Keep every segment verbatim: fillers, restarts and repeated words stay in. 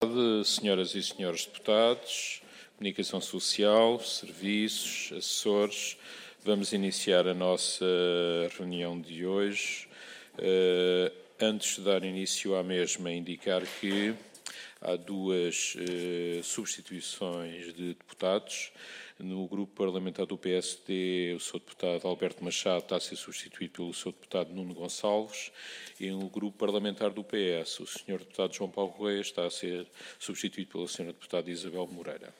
Senhoras e senhores deputados, Comunicação Social, Serviços, Assessores, vamos iniciar a nossa reunião de hoje. Uh, antes de dar início à mesma, indicar que há duas uh, substituições de deputados. No grupo parlamentar do P S D, o seu deputado Alberto Machado está a ser substituído pelo seu deputado Nuno Gonçalves, e no grupo parlamentar do P S, o senhor deputado João Paulo Correia está a ser substituído pela senhora deputada Isabel Moreira.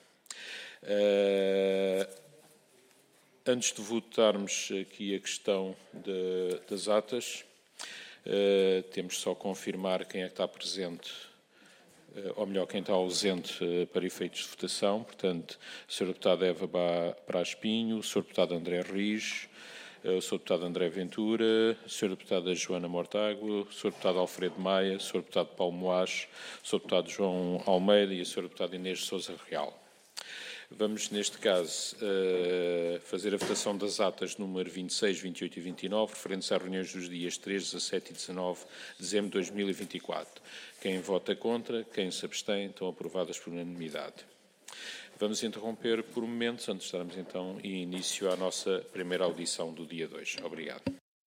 Uh, antes de votarmos aqui a questão de, das atas, uh, temos só confirmar quem é que está presente, ou melhor, quem está ausente para efeitos de votação. Portanto, a senhora deputada Eva Brás Pinho, o senhor deputado André Rijo, o senhor deputado André Ventura, a senhora deputada Joana Mortágua, o senhor deputado Alfredo Maia, o senhor deputado Paulo Moares, o senhor deputado João Almeida e a senhora deputada Inês de Sousa Real. Vamos, neste caso, fazer a votação das atas número vinte e seis, vinte e oito e vinte e nove, referentes às reuniões dos dias treze, dezassete e dezanove de dezembro de dois mil e vinte e quatro. Quem vota contra, quem se abstém, estão aprovadas por unanimidade. Vamos interromper por momentos, antes de darmos então início à nossa primeira audição do dia de hoje. Obrigado.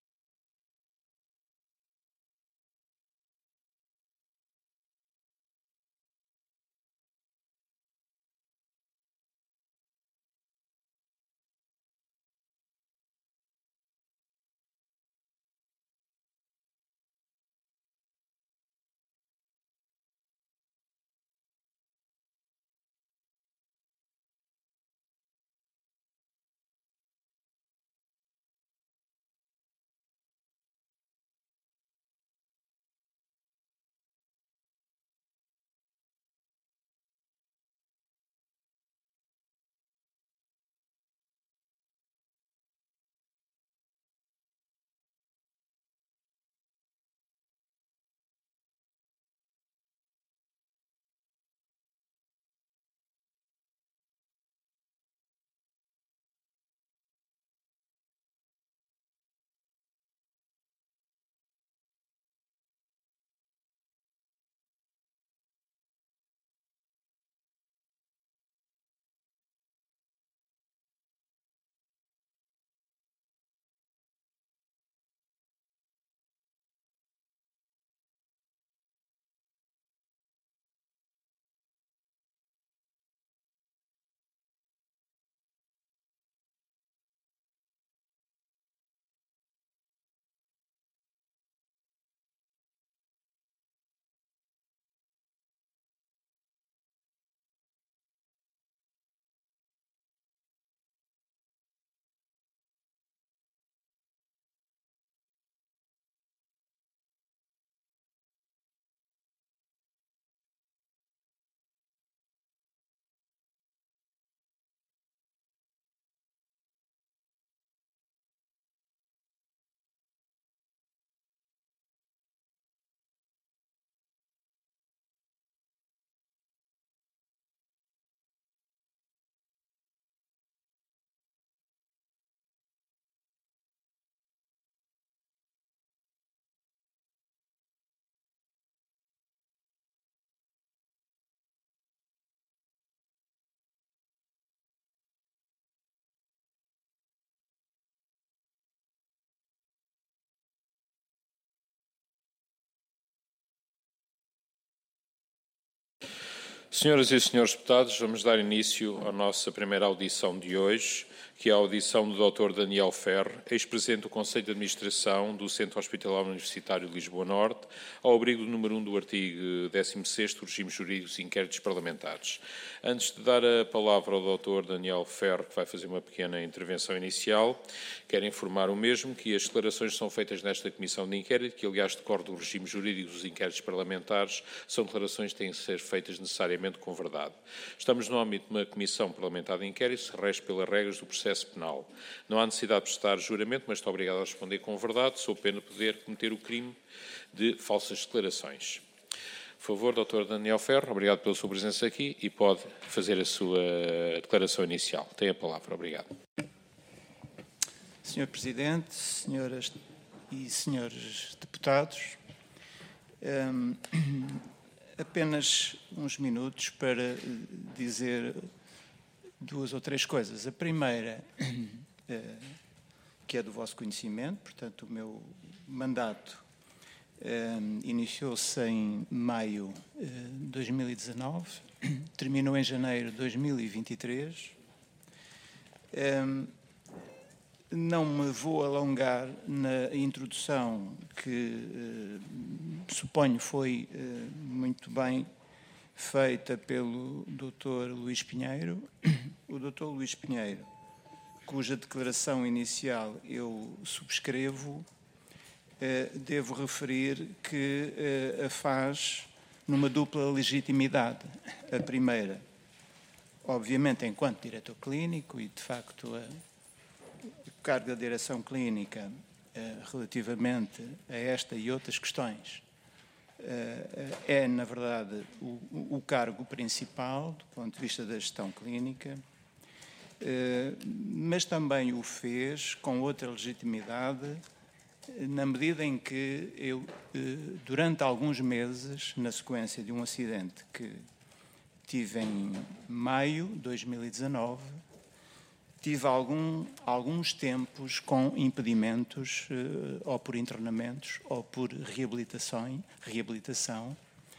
Senhoras e senhores deputados, vamos dar início à nossa primeira audição de hoje, que é a audição do doutor Daniel Ferro, ex-presidente do Conselho de Administração do Centro Hospitalar Universitário de Lisboa Norte, ao abrigo do número um do artigo décimo sexto do Regime Jurídico dos Inquéritos Parlamentares. Antes de dar a palavra ao doutor Daniel Ferro, que vai fazer uma pequena intervenção inicial, quero informar o mesmo que as declarações que são feitas nesta Comissão de Inquérito, que aliás decorre do Regime Jurídico dos Inquéritos Parlamentares, são declarações que têm de ser feitas necessariamente com verdade. Estamos no âmbito de uma Comissão Parlamentar de Inquérito, se rege pelas regras do processo penal. Não há necessidade de prestar juramento, mas estou obrigado a responder com verdade, sob pena de poder cometer o crime de falsas declarações. Por favor, doutor Daniel Ferro, obrigado pela sua presença aqui e pode fazer a sua declaração inicial. Tem a palavra. Obrigado. senhor Presidente, senhoras e senhores deputados, um, apenas uns minutos para dizer duas ou três coisas. A primeira, que é do vosso conhecimento, portanto, o meu mandato iniciou-se em maio de dois mil e dezanove, terminou em janeiro de dois mil e vinte e três. Não me vou alongar na introdução que eh, suponho foi eh, muito bem feita pelo doutor Luís Pinheiro. O doutor Luís Pinheiro, cuja declaração inicial eu subscrevo, eh, devo referir que eh, a faz numa dupla legitimidade. A primeira, obviamente, enquanto diretor clínico e, de facto, a cargo da direção clínica eh, relativamente a esta e outras questões eh, é, na verdade, o, o cargo principal do ponto de vista da gestão clínica, eh, mas também o fez com outra legitimidade, na medida em que eu, eh, durante alguns meses, na sequência de um acidente que tive em maio de dois mil e dezanove, tive algum, alguns tempos com impedimentos, eh, ou por internamentos, ou por reabilitação. reabilitação.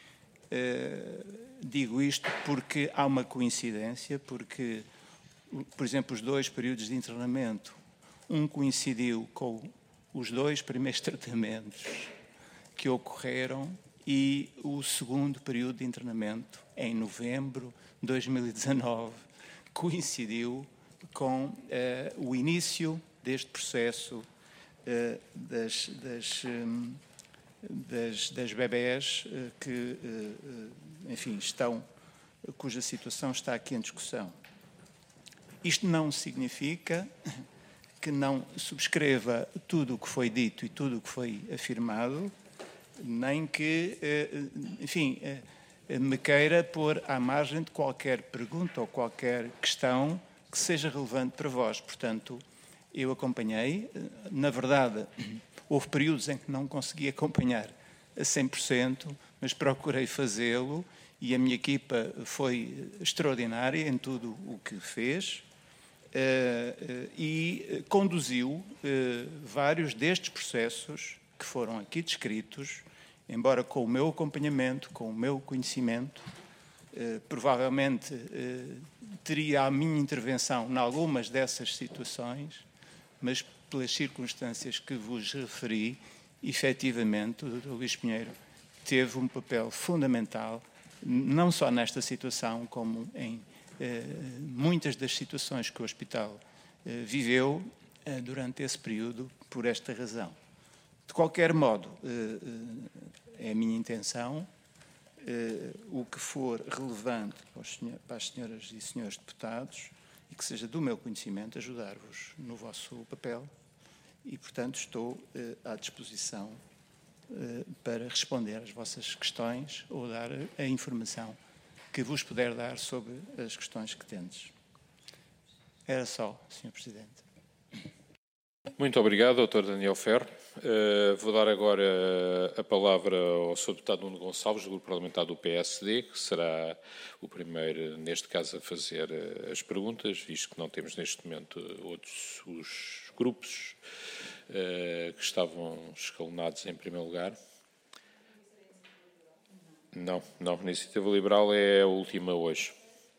Eh, digo isto porque há uma coincidência, porque, por exemplo, os dois períodos de internamento, um coincidiu com os dois primeiros tratamentos que ocorreram e o segundo período de internamento, em novembro de dois mil e dezanove, coincidiu com uh, o início deste processo uh, das, das, um, das, das bebés uh, que, uh, enfim, estão, cuja situação está aqui em discussão. Isto não significa que não subscreva tudo o que foi dito e tudo o que foi afirmado, nem que, uh, enfim, uh, me queira pôr à margem de qualquer pergunta ou qualquer questão que seja relevante para vós. Portanto, eu acompanhei. Na verdade, houve períodos em que não consegui acompanhar a cem por cento, mas procurei fazê-lo e a minha equipa foi extraordinária em tudo o que fez uh, e conduziu uh, vários destes processos que foram aqui descritos, embora com o meu acompanhamento, com o meu conhecimento. Uh, provavelmente uh, teria a minha intervenção em algumas dessas situações, mas pelas circunstâncias que vos referi, efetivamente, o doutor Luís Pinheiro teve um papel fundamental, não só nesta situação, como em uh, muitas das situações que o hospital uh, viveu uh, durante esse período, por esta razão. De qualquer modo, uh, uh, é a minha intenção, Uh, o que for relevante para, os senhor, para as senhoras e senhores deputados e que seja do meu conhecimento, ajudar-vos no vosso papel e, portanto, estou uh, à disposição uh, para responder às vossas questões ou dar a informação que vos puder dar sobre as questões que tendes. Era só, senhor Presidente. Muito obrigado, doutor Daniel Ferro. Uh, vou dar agora a palavra ao senhor deputado Nuno Gonçalves, do Grupo Parlamentar do P S D, que será o primeiro, neste caso, a fazer as perguntas, visto que não temos neste momento outros os grupos uh, que estavam escalonados em primeiro lugar. Não, não, a Iniciativa Liberal é a última hoje.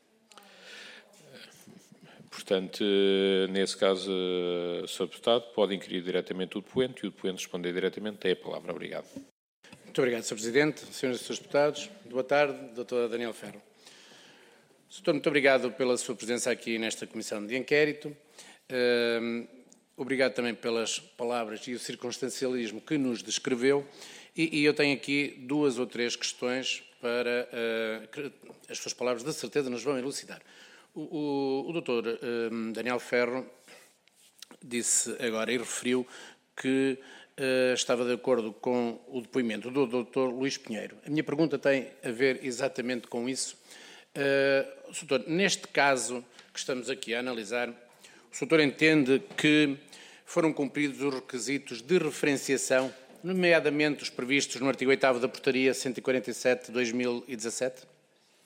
Portanto, nesse caso, o senhor Deputado pode inquirir diretamente o depoente e o depoente responder diretamente. Tem a palavra. Obrigado. Muito obrigado, senhor Presidente. Senhoras e senhores Deputados, boa tarde, doutor Daniel Ferro. Doutor, muito obrigado pela sua presença aqui nesta Comissão de Inquérito. Obrigado também pelas palavras e o circunstancialismo que nos descreveu. E, e eu tenho aqui duas ou três questões para uh, que as suas palavras de certeza nos vão elucidar. O, o, o doutor uh, Daniel Ferro disse agora e referiu que uh, estava de acordo com o depoimento do doutor Luís Pinheiro. A minha pergunta tem a ver exatamente com isso. Uh, doutor, neste caso que estamos aqui a analisar, o doutor entende que foram cumpridos os requisitos de referenciação, nomeadamente os previstos no artigo oitavo da Portaria cento e quarenta e sete de dois mil e dezassete?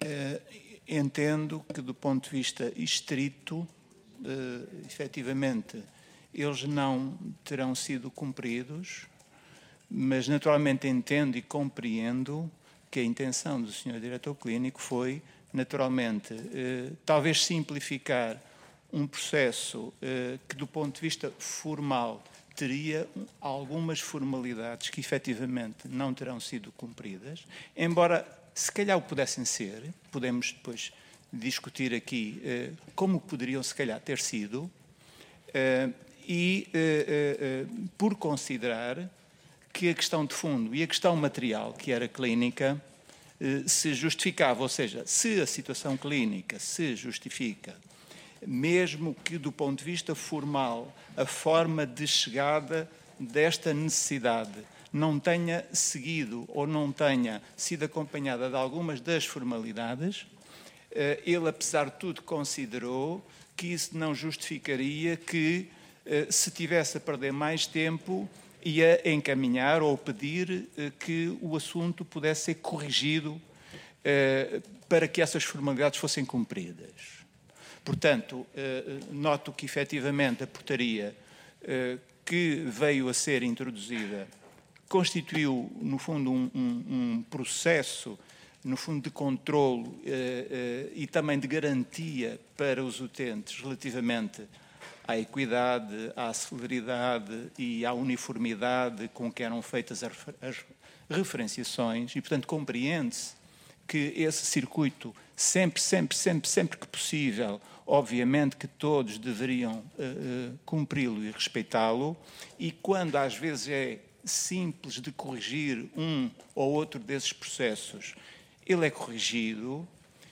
Entendo que, do ponto de vista estrito, efetivamente, eles não terão sido cumpridos, mas naturalmente entendo e compreendo que a intenção do senhor Diretor Clínico foi, naturalmente, eh, talvez simplificar um processo eh, que, do ponto de vista formal, teria algumas formalidades que efetivamente não terão sido cumpridas, embora se calhar o pudessem ser, podemos depois discutir aqui eh, como poderiam se calhar ter sido, eh, e eh, eh, por considerar que a questão de fundo e a questão material, que era clínica, eh, se justificava, ou seja, se a situação clínica se justifica, mesmo que do ponto de vista formal a forma de chegada desta necessidade não tenha seguido ou não tenha sido acompanhada de algumas das formalidades, eh, ele, apesar de tudo, considerou que isso não justificaria que, eh, se tivesse a perder mais tempo, ia encaminhar ou pedir eh, que o assunto pudesse ser corrigido eh, para que essas formalidades fossem cumpridas. Portanto, eh, noto que, efetivamente, a portaria eh, que veio a ser introduzida constituiu, no fundo, um, um, um processo, no fundo, de controle eh, eh, e também de garantia para os utentes relativamente à equidade, à celeridade e à uniformidade com que eram feitas as referenciações e, portanto, compreende-se que esse circuito, sempre, sempre, sempre, sempre que possível, obviamente que todos deveriam uh, uh, cumpri-lo e respeitá-lo, e quando às vezes é simples de corrigir um ou outro desses processos, ele é corrigido.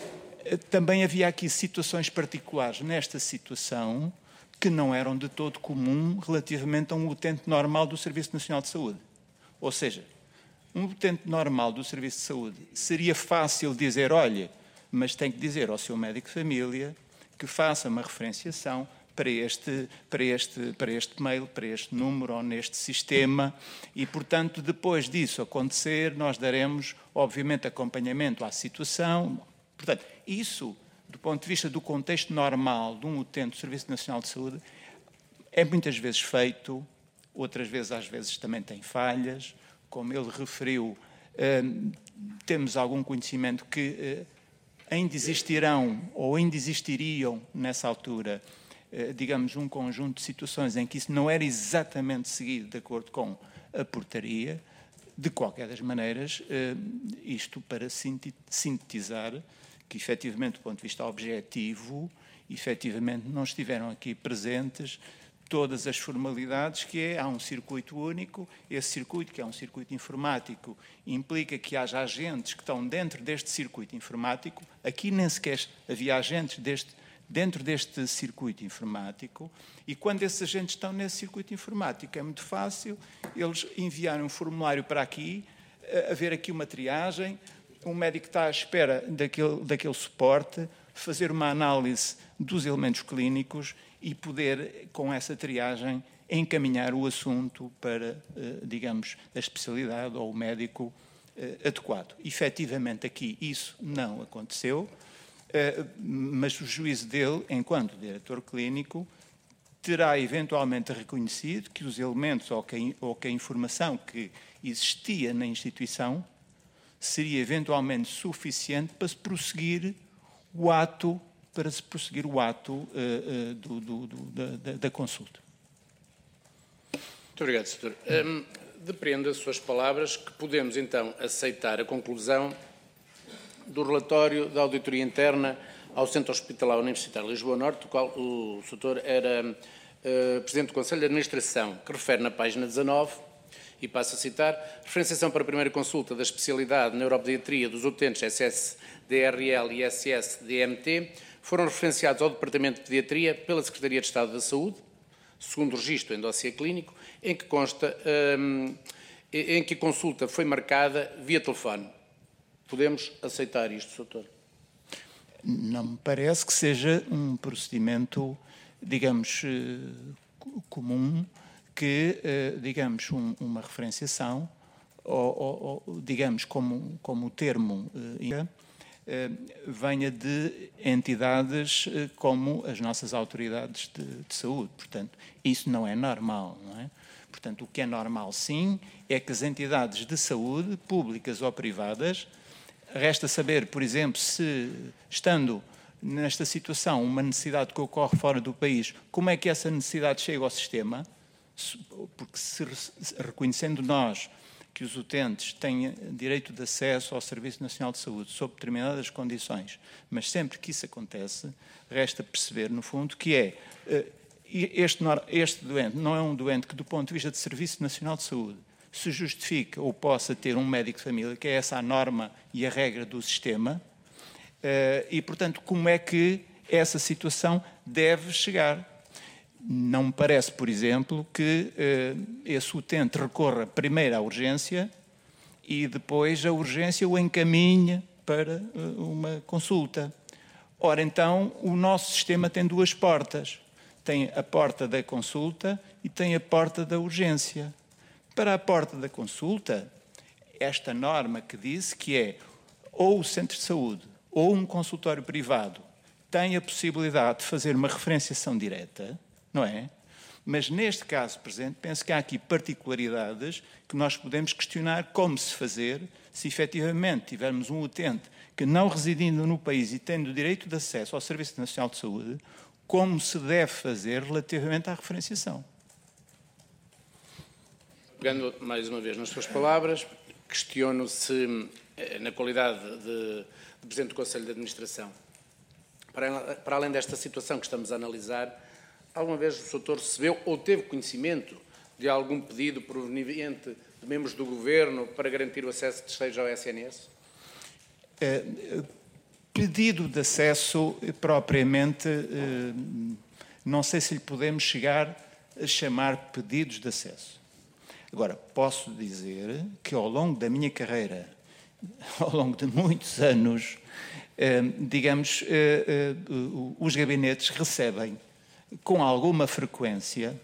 Também havia aqui situações particulares nesta situação que não eram de todo comum relativamente a um utente normal do Serviço Nacional de Saúde. Ou seja, um utente normal do Serviço de Saúde seria fácil dizer, olha, mas tem que dizer ao seu médico de família que faça uma referenciação para este, para este, para este mail, para este número ou neste sistema e, portanto, depois disso acontecer, nós daremos, obviamente, acompanhamento à situação. Portanto, isso, do ponto de vista do contexto normal de um utente do Serviço Nacional de Saúde, é muitas vezes feito, outras vezes, às vezes, também tem falhas. Como ele referiu, eh, temos algum conhecimento que eh, ainda existirão ou ainda existiriam, nessa altura, eh, digamos, um conjunto de situações em que isso não era exatamente seguido de acordo com a portaria. De qualquer das maneiras, eh, isto para sintetizar que, efetivamente, do ponto de vista objetivo, efetivamente não estiveram aqui presentes todas as formalidades, que é, há um circuito único, esse circuito, que é um circuito informático, implica que haja agentes que estão dentro deste circuito informático. Aqui nem sequer havia agentes deste, dentro deste circuito informático, e quando esses agentes estão nesse circuito informático é muito fácil eles enviarem um formulário para aqui, haver aqui uma triagem, um médico está à espera daquele, daquele suporte, fazer uma análise dos elementos clínicos e poder, com essa triagem, encaminhar o assunto para, digamos, a especialidade ou o médico adequado. Efetivamente, aqui isso não aconteceu, mas o juízo dele, enquanto diretor clínico, terá eventualmente reconhecido que os elementos ou que a, ou que a informação que existia na instituição seria eventualmente suficiente para se prosseguir o ato, para se prosseguir o ato uh, uh, do, do, do, da, da consulta. Muito obrigado, doutor. Um, depreendo das suas palavras que podemos, então, aceitar a conclusão do relatório da auditoria interna ao Centro Hospitalar Universitário de Lisboa Norte, do qual o doutor era uh, Presidente do Conselho de Administração, que refere na página dezanove, e passo a citar, referenciação para a primeira consulta da especialidade neuropediatria dos utentes S S D R L e S S D M T foram referenciados ao Departamento de Pediatria pela Secretaria de Estado da Saúde, segundo o registro em dossiê clínico, em que consta um, em que a consulta foi marcada via telefone. Podemos aceitar isto, doutor? Não me parece que seja um procedimento, digamos, comum, que, digamos, um, uma referenciação, ou, ou, ou digamos, como, como o termo, venha de entidades como as nossas autoridades de, de saúde. Portanto, isso não é normal, não é? Portanto, o que é normal, sim, é que as entidades de saúde, públicas ou privadas, resta saber, por exemplo, se, estando nesta situação, uma necessidade que ocorre fora do país, como é que essa necessidade chega ao sistema? Porque se reconhecendo nós que os utentes têm direito de acesso ao Serviço Nacional de Saúde sob determinadas condições, mas sempre que isso acontece, resta perceber, no fundo, que é este, este doente não é um doente que, do ponto de vista de Serviço Nacional de Saúde, se justifica ou possa ter um médico de família, que é essa a norma e a regra do sistema, e, portanto, como é que essa situação deve chegar? Não me parece, por exemplo, que eh, esse utente recorra primeiro à urgência e depois a urgência o encaminhe para eh, uma consulta. Ora, então, o nosso sistema tem duas portas. Tem a porta da consulta e tem a porta da urgência. Para a porta da consulta, esta norma que diz que é ou o centro de saúde ou um consultório privado tem a possibilidade de fazer uma referenciação direta, não é? Mas neste caso presente, penso que há aqui particularidades que nós podemos questionar como se fazer se efetivamente tivermos um utente que, não residindo no país e tendo o direito de acesso ao Serviço Nacional de Saúde, como se deve fazer relativamente à referenciação. Pegando mais uma vez nas suas palavras, questiono se, na qualidade de, de Presidente do Conselho de Administração, para, para além desta situação que estamos a analisar, alguma vez o doutor recebeu ou teve conhecimento de algum pedido proveniente de membros do Governo para garantir o acesso de esteja ao S N S? É, pedido de acesso, propriamente, não sei se lhe podemos chegar a chamar pedidos de acesso. Agora, posso dizer que ao longo da minha carreira, ao longo de muitos anos, digamos, os gabinetes recebem com alguma frequência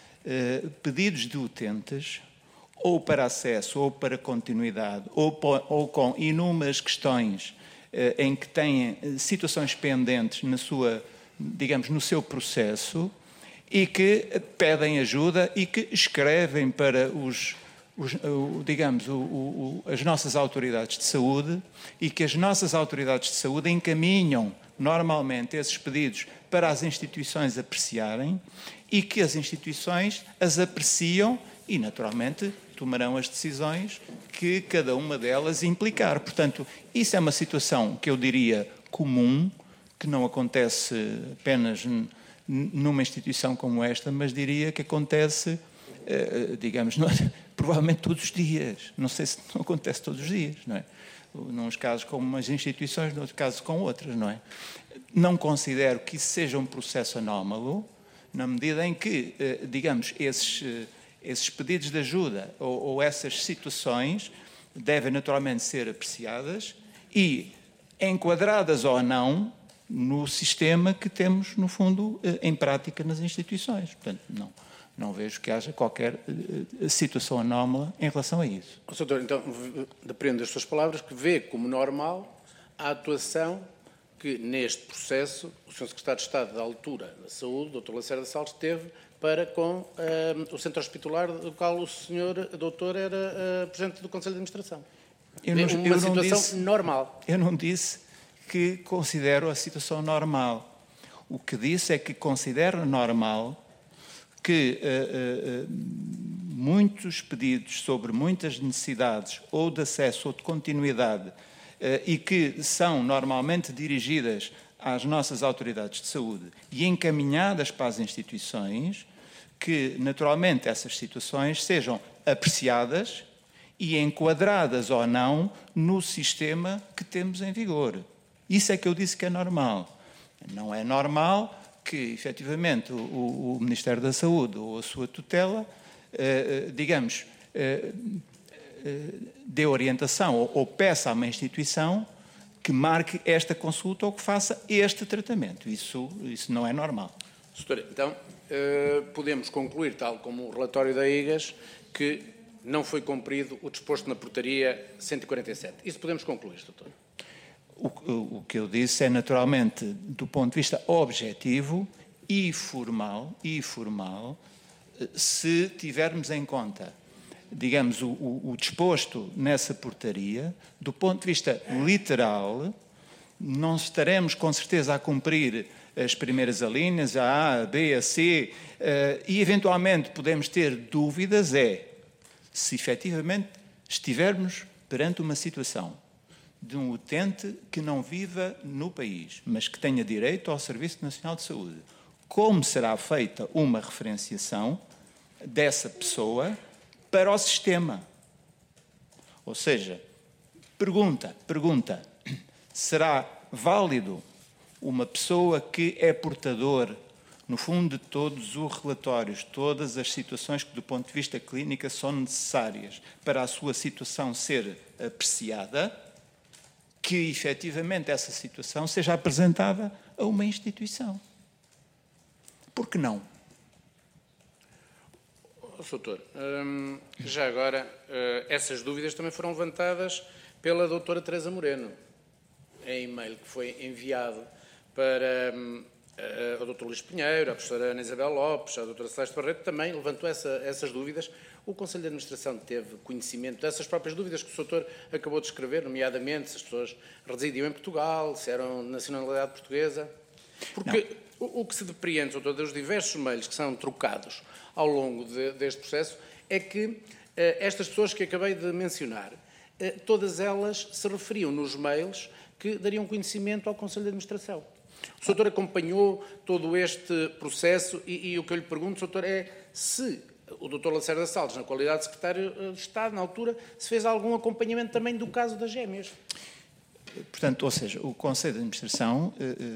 pedidos de utentes ou para acesso ou para continuidade ou, ou com inúmeras questões em que têm situações pendentes na sua, digamos, no seu processo e que pedem ajuda e que escrevem para os, os digamos, o, o, as nossas autoridades de saúde e que as nossas autoridades de saúde encaminham normalmente esses pedidos para as instituições apreciarem e que as instituições as apreciam e, naturalmente, tomarão as decisões que cada uma delas implicar. Portanto, isso é uma situação que eu diria comum, que não acontece apenas numa instituição como esta, mas diria que acontece, digamos, provavelmente todos os dias. Não sei se não acontece todos os dias, não é? Nos casos com umas instituições, noutros casos com outras, não é? Não considero que isso seja um processo anómalo, na medida em que, digamos, esses, esses pedidos de ajuda ou, ou essas situações devem naturalmente ser apreciadas e enquadradas ou não no sistema que temos, no fundo, em prática nas instituições. Portanto, não, não vejo que haja qualquer situação anómala em relação a isso. O doutor, então, depreendo das suas palavras que vê como normal a atuação que, neste processo, o senhor Secretário de Estado da altura da Saúde, doutor Lacerda Salles, teve para com uh, o centro hospitalar do qual o senhor doutor era uh, Presidente do Conselho de Administração. Eu não, uma eu situação não disse, normal. Eu não disse que considero a situação normal. O que disse é que considero normal que uh, uh, muitos pedidos sobre muitas necessidades ou de acesso ou de continuidade e que são normalmente dirigidas às nossas autoridades de saúde e encaminhadas para as instituições, que naturalmente essas situações sejam apreciadas e enquadradas ou não no sistema que temos em vigor. Isso é que eu disse que é normal. Não é normal que, efetivamente, o, o Ministério da Saúde ou a sua tutela, eh, digamos, eh, dê orientação ou, ou peça a uma instituição que marque esta consulta ou que faça este tratamento. Isso, isso não é normal. Doutora, então, eh, podemos concluir, tal como o relatório da I G A S, que não foi cumprido o disposto na portaria cento e quarenta e sete. Isso podemos concluir, doutor? O, o que eu disse é, naturalmente, do ponto de vista objetivo e formal, e formal, se tivermos em conta, digamos, o, o, o disposto nessa portaria, do ponto de vista literal, não estaremos com certeza a cumprir as primeiras alíneas, a A, a B, a C, uh, e eventualmente podemos ter dúvidas, é se efetivamente estivermos perante uma situação de um utente que não viva no país, mas que tenha direito ao Serviço Nacional de Saúde. Como será feita uma referenciação dessa pessoa para o sistema? Ou seja, pergunta, pergunta, será válido uma pessoa que é portador, no fundo, de todos os relatórios, todas as situações que, do ponto de vista clínico, são necessárias para a sua situação ser apreciada, que, efetivamente, essa situação seja apresentada a uma instituição? Por que não? Doutor, hum, já agora, uh, essas dúvidas também foram levantadas pela doutora Teresa Moreno, em e-mail que foi enviado para hum, uh, o doutor Luís Pinheiro, a professora Ana Isabel Lopes, a doutora Celeste Barreto, também levantou essa, essas dúvidas. O Conselho de Administração teve conhecimento dessas próprias dúvidas que o doutor acabou de escrever, nomeadamente se as pessoas residiam em Portugal, se eram de nacionalidade portuguesa? Porque o, o que se depreende, doutor, dos diversos mails que são trocados ao longo de, deste processo é que uh, estas pessoas que acabei de mencionar, uh, todas elas se referiam nos mails que dariam conhecimento ao Conselho de Administração. O doutor acompanhou todo este processo e, e o que eu lhe pergunto, doutor, é se o doutor Lacerda Salles, na qualidade de secretário de Estado, na altura, se fez algum acompanhamento também do caso das gêmeas. Portanto, ou seja, o Conselho de Administração,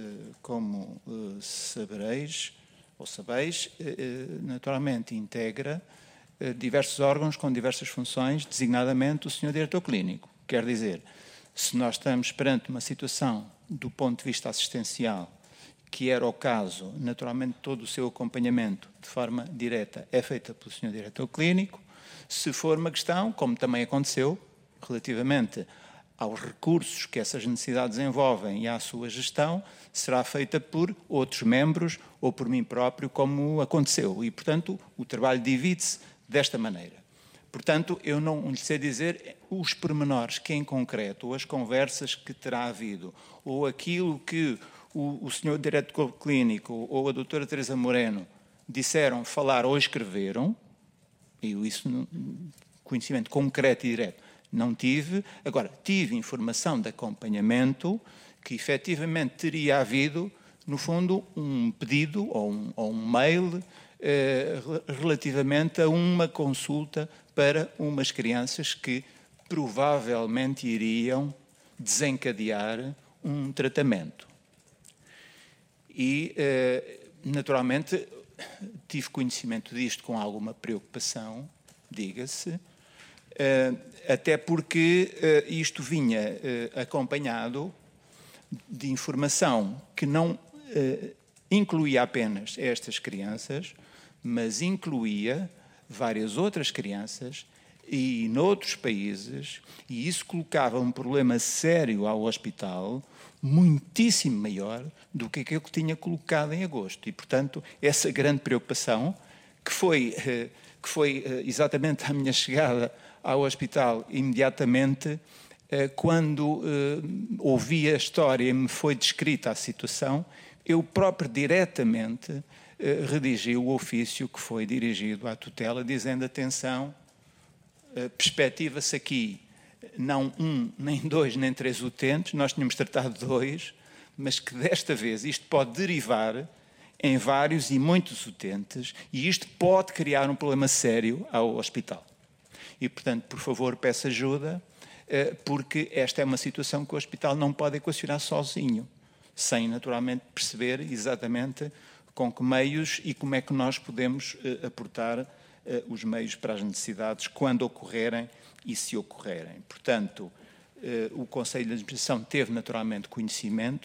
como sabereis, ou sabeis, naturalmente integra diversos órgãos com diversas funções, designadamente o senhor Diretor Clínico. Quer dizer, se nós estamos perante uma situação do ponto de vista assistencial, que era o caso, naturalmente todo o seu acompanhamento de forma direta é feita pelo senhor Diretor Clínico. Se for uma questão, como também aconteceu, relativamente aos recursos que essas necessidades envolvem e à sua gestão, será feita por outros membros ou por mim próprio, como aconteceu. E, portanto, o trabalho divide-se desta maneira. Portanto, eu não lhe sei dizer os pormenores que, em concreto, ou as conversas que terá havido, ou aquilo que o, o senhor Diretor Clínico ou a doutora Teresa Moreno disseram, falaram ou escreveram, e isso, conhecimento concreto e direto, não tive. Agora, tive informação de acompanhamento que, efetivamente, teria havido, no fundo, um pedido ou um, ou um mail eh, relativamente a uma consulta para umas crianças que provavelmente iriam desencadear um tratamento. E, eh, naturalmente, tive conhecimento disto com alguma preocupação, diga-se, eh, até porque eh, isto vinha eh, acompanhado de informação que não eh, incluía apenas estas crianças, mas incluía várias outras crianças e noutros países, e isso colocava um problema sério ao hospital, muitíssimo maior do que aquilo que tinha colocado em agosto. E, portanto, essa grande preocupação, que foi, eh, que foi eh, exatamente a minha chegada ao hospital imediatamente, eh, quando eh, ouvi a história e me foi descrita a situação, eu próprio diretamente eh, redigi o ofício que foi dirigido à tutela, dizendo, atenção, eh, perspectiva-se aqui não um, nem dois, nem três utentes, nós tínhamos tratado de dois, mas que desta vez isto pode derivar em vários e muitos utentes e isto pode criar um problema sério ao hospital. E, portanto, por favor, peço ajuda, porque esta é uma situação que o hospital não pode equacionar sozinho, sem, naturalmente, perceber exatamente com que meios e como é que nós podemos aportar os meios para as necessidades quando ocorrerem e se ocorrerem. Portanto, o Conselho de Administração teve, naturalmente, conhecimento,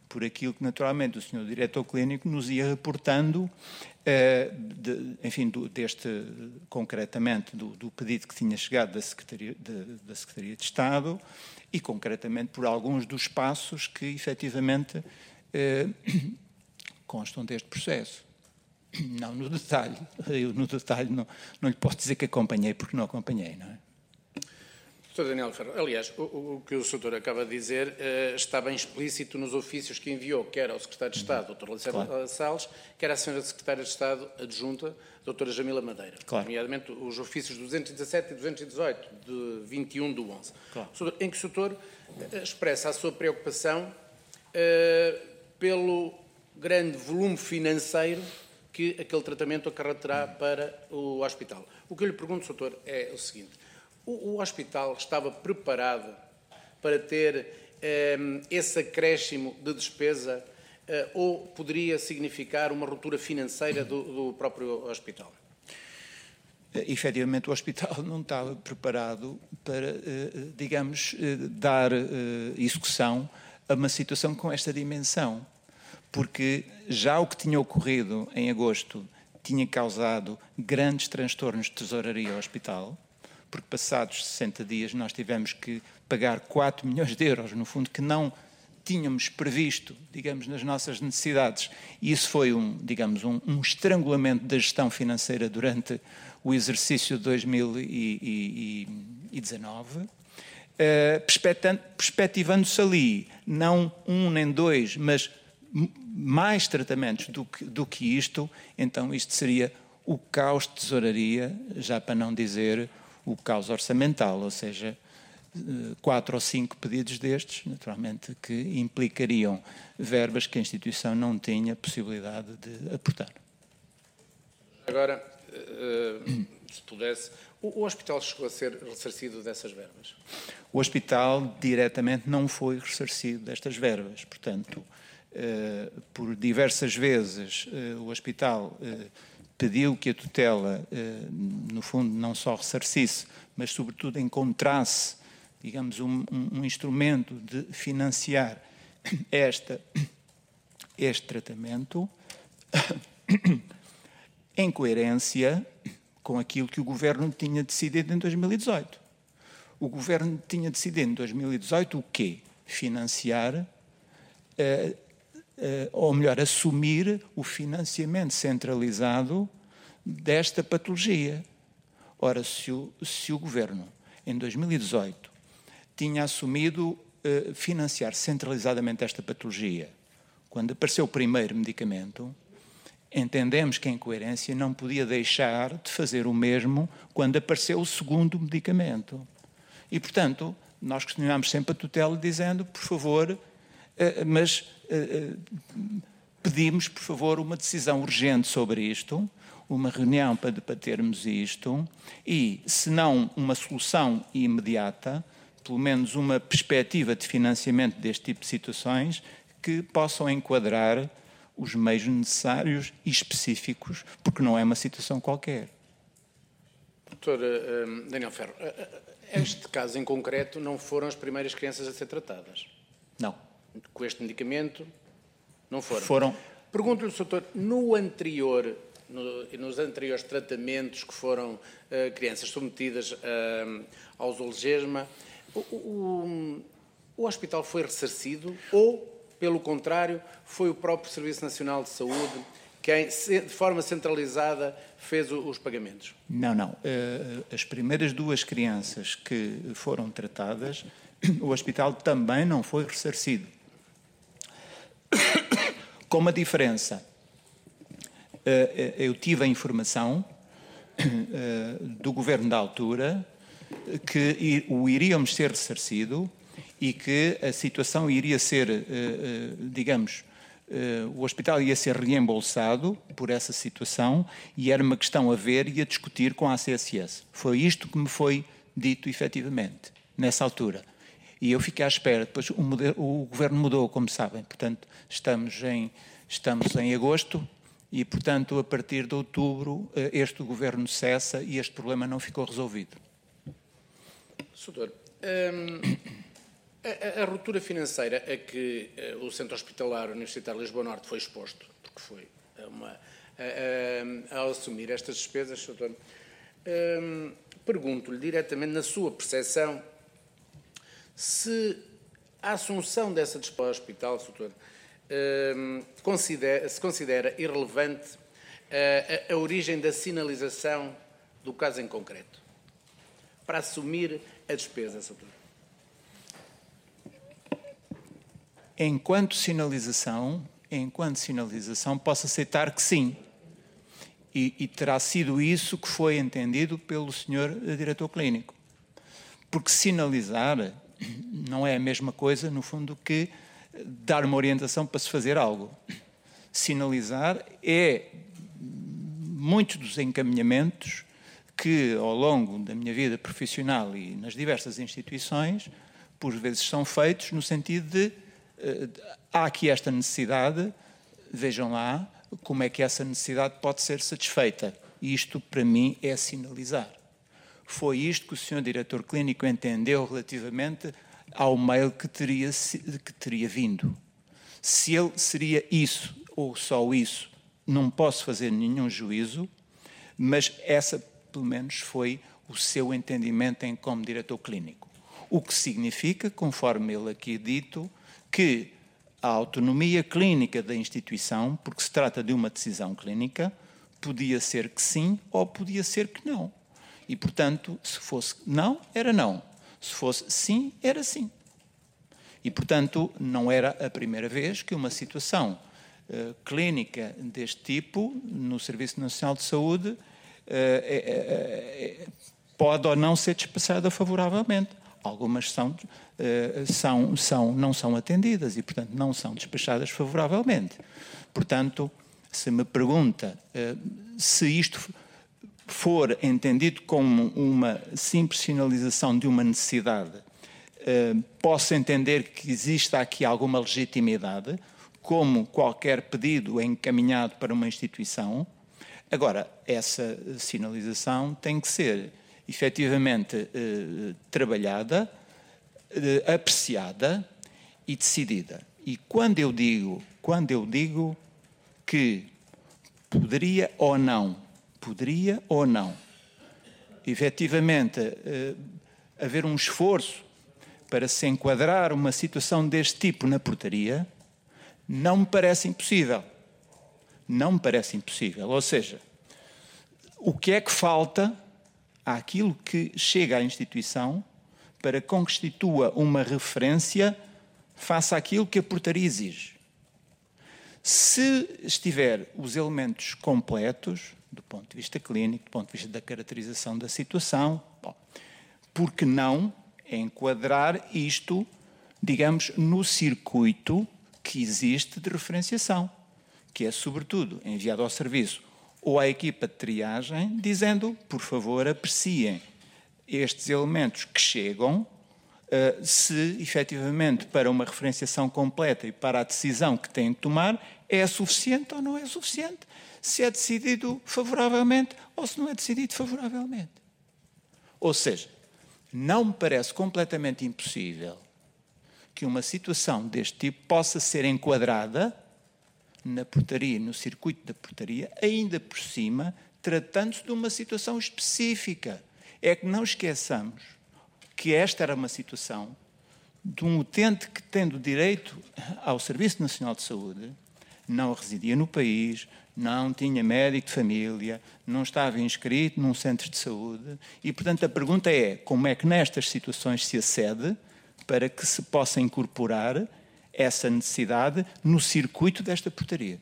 por aquilo que naturalmente o senhor Diretor Clínico nos ia reportando, eh, de, enfim, do, deste, concretamente, do, do pedido que tinha chegado da Secretaria de, da Secretaria de Estado e, concretamente, por alguns dos passos que, efetivamente, eh, constam deste processo. Não no detalhe. Eu, no detalhe, não, não lhe posso dizer que acompanhei, porque não acompanhei, não é? doutor Daniel Ferro, aliás, o, o que o doutor acaba de dizer uh, está bem explícito nos ofícios que enviou, quer ao Secretário de Estado, doutor Lacerda claro. Salles, quer à senhora Secretária de Estado adjunta, doutora Jamila Madeira, claro. nomeadamente os ofícios duzentos e dezassete e duzentos e dezoito, de vinte e um do onze, claro. em que o doutor expressa a sua preocupação uh, pelo grande volume financeiro que aquele tratamento acarreterá para o hospital. O que eu lhe pergunto, doutor, é o seguinte: o, o hospital estava preparado para ter eh, esse acréscimo de despesa eh, ou poderia significar uma ruptura financeira do, do próprio hospital? Efetivamente, o hospital não estava preparado para, digamos, dar execução a uma situação com esta dimensão, porque já o que tinha ocorrido em agosto tinha causado grandes transtornos de tesouraria ao hospital, porque passados sessenta dias nós tivemos que pagar quatro milhões de euros, no fundo, que não tínhamos previsto, digamos, nas nossas necessidades. E isso foi, um, digamos, um, um estrangulamento da gestão financeira durante o exercício de dois mil e dezanove, uh, perspectivando-se ali, não um nem dois, mas mais tratamentos do que, do que isto, então isto seria o caos de tesouraria, já para não dizer o caos orçamental, ou seja, quatro ou cinco pedidos destes, naturalmente, que implicariam verbas que a instituição não tinha possibilidade de aportar. Agora, se pudesse, o hospital chegou a ser ressarcido dessas verbas? O hospital diretamente não foi ressarcido destas verbas, portanto, por diversas vezes o hospital pediu que a tutela, no fundo, não só ressarcisse, mas, sobretudo, encontrasse, digamos, um, um, um instrumento de financiar esta, este tratamento em coerência com aquilo que o Governo tinha decidido em dois mil e dezoito. O Governo tinha decidido em dois mil e dezoito o quê? Financiar, uh, uh, ou melhor, assumir o financiamento centralizado desta patologia. Ora, se o, se o Governo, em dois mil e dezoito, tinha assumido uh, financiar centralizadamente esta patologia, quando apareceu o primeiro medicamento, entendemos que, em coerência, não podia deixar de fazer o mesmo quando apareceu o segundo medicamento. E, portanto, nós questionámos sempre a tutela dizendo, por favor, uh, mas uh, uh, pedimos, por favor, uma decisão urgente sobre isto, uma reunião para debatermos isto e, se não uma solução imediata, pelo menos uma perspectiva de financiamento deste tipo de situações que possam enquadrar os meios necessários e específicos, porque não é uma situação qualquer. doutor uh, Daniel Ferro, uh, este caso em concreto não foram as primeiras crianças a ser tratadas? Não. Com este medicamento não foram? Foram. Pergunto-lhe, doutor, no anterior, no, nos anteriores tratamentos que foram uh, crianças submetidas uh, ao Zolgesma, o, o, o hospital foi ressarcido ou, pelo contrário, foi o próprio Serviço Nacional de Saúde quem, de forma centralizada, fez os pagamentos? Não, não. As primeiras duas crianças que foram tratadas, o hospital também não foi ressarcido. Com uma diferença. Eu tive a informação do governo da altura que o iríamos ser ressarcido e que a situação iria ser, digamos, o hospital ia ser reembolsado por essa situação e era uma questão a ver e a discutir com a A C S S. Foi isto que me foi dito efetivamente, nessa altura. E eu fiquei à espera. Depois o, modelo, o governo mudou, como sabem. Portanto, estamos em, estamos em agosto e, portanto, a partir de outubro, este governo cessa e este problema não ficou resolvido. doutor, hum, A, a, a ruptura financeira a que uh, o Centro Hospitalar Universitário de Lisboa Norte foi exposto, porque foi uma, a, a, ao assumir estas despesas, doutor, um, pergunto-lhe diretamente, na sua percepção, se a assunção dessa despesa ao hospital, doutor, um, considera, se considera irrelevante a, a, a origem da sinalização do caso em concreto, para assumir a despesa, doutor. Enquanto sinalização, enquanto sinalização, posso aceitar que sim. E, e terá sido isso que foi entendido pelo senhor diretor clínico. Porque sinalizar não é a mesma coisa, no fundo, que dar uma orientação para se fazer algo. Sinalizar é muitos dos encaminhamentos que, ao longo da minha vida profissional e nas diversas instituições, por vezes são feitos no sentido de uh, há aqui esta necessidade, vejam lá como é que essa necessidade pode ser satisfeita. E isto, para mim, é sinalizar. Foi isto que o senhor diretor clínico entendeu relativamente ao mail que teria, que teria vindo. Se ele seria isso ou só isso, não posso fazer nenhum juízo, mas essa, pelo menos, foi o seu entendimento em como diretor clínico. O que significa, conforme ele aqui dito, que a autonomia clínica da instituição, porque se trata de uma decisão clínica, podia ser que sim ou podia ser que não. E, portanto, se fosse não, era não. Se fosse sim, era sim. E, portanto, não era a primeira vez que uma situação uh, clínica deste tipo, no Serviço Nacional de Saúde, uh, é, é, pode ou não ser dispensada favoravelmente. Algumas são, uh, são, são, não são atendidas e, portanto, não são despachadas favoravelmente. Portanto, se me pergunta uh, se isto for entendido como uma simples sinalização de uma necessidade, uh, posso entender que exista aqui alguma legitimidade, como qualquer pedido encaminhado para uma instituição. Agora, essa sinalização tem que ser efetivamente uh, trabalhada, uh, apreciada e decidida. E quando eu digo, quando eu digo que poderia ou não, poderia ou não, efetivamente, uh, haver um esforço para se enquadrar uma situação deste tipo na portaria, não me parece impossível. Não me parece impossível. Ou seja, o que é que falta àquilo que chega à instituição para que constitua uma referência face àquilo que a portaria exige? Se estiver os elementos completos, do ponto de vista clínico, do ponto de vista da caracterização da situação, bom, por que não enquadrar isto, digamos, no circuito que existe de referenciação, que é, sobretudo, enviado ao serviço ou à equipa de triagem, dizendo, por favor, apreciem estes elementos que chegam, uh, se, efetivamente, para uma referenciação completa e para a decisão que têm de tomar, é suficiente ou não é suficiente, se é decidido favoravelmente ou se não é decidido favoravelmente. Ou seja, não me parece completamente impossível que uma situação deste tipo possa ser enquadrada na portaria, no circuito da portaria, ainda por cima, tratando-se de uma situação específica. É que não esqueçamos que esta era uma situação de um utente que, tendo direito ao Serviço Nacional de Saúde, não residia no país, não tinha médico de família, não estava inscrito num centro de saúde e, portanto, a pergunta é como é que nestas situações se acede para que se possa incorporar essa necessidade no circuito desta portaria.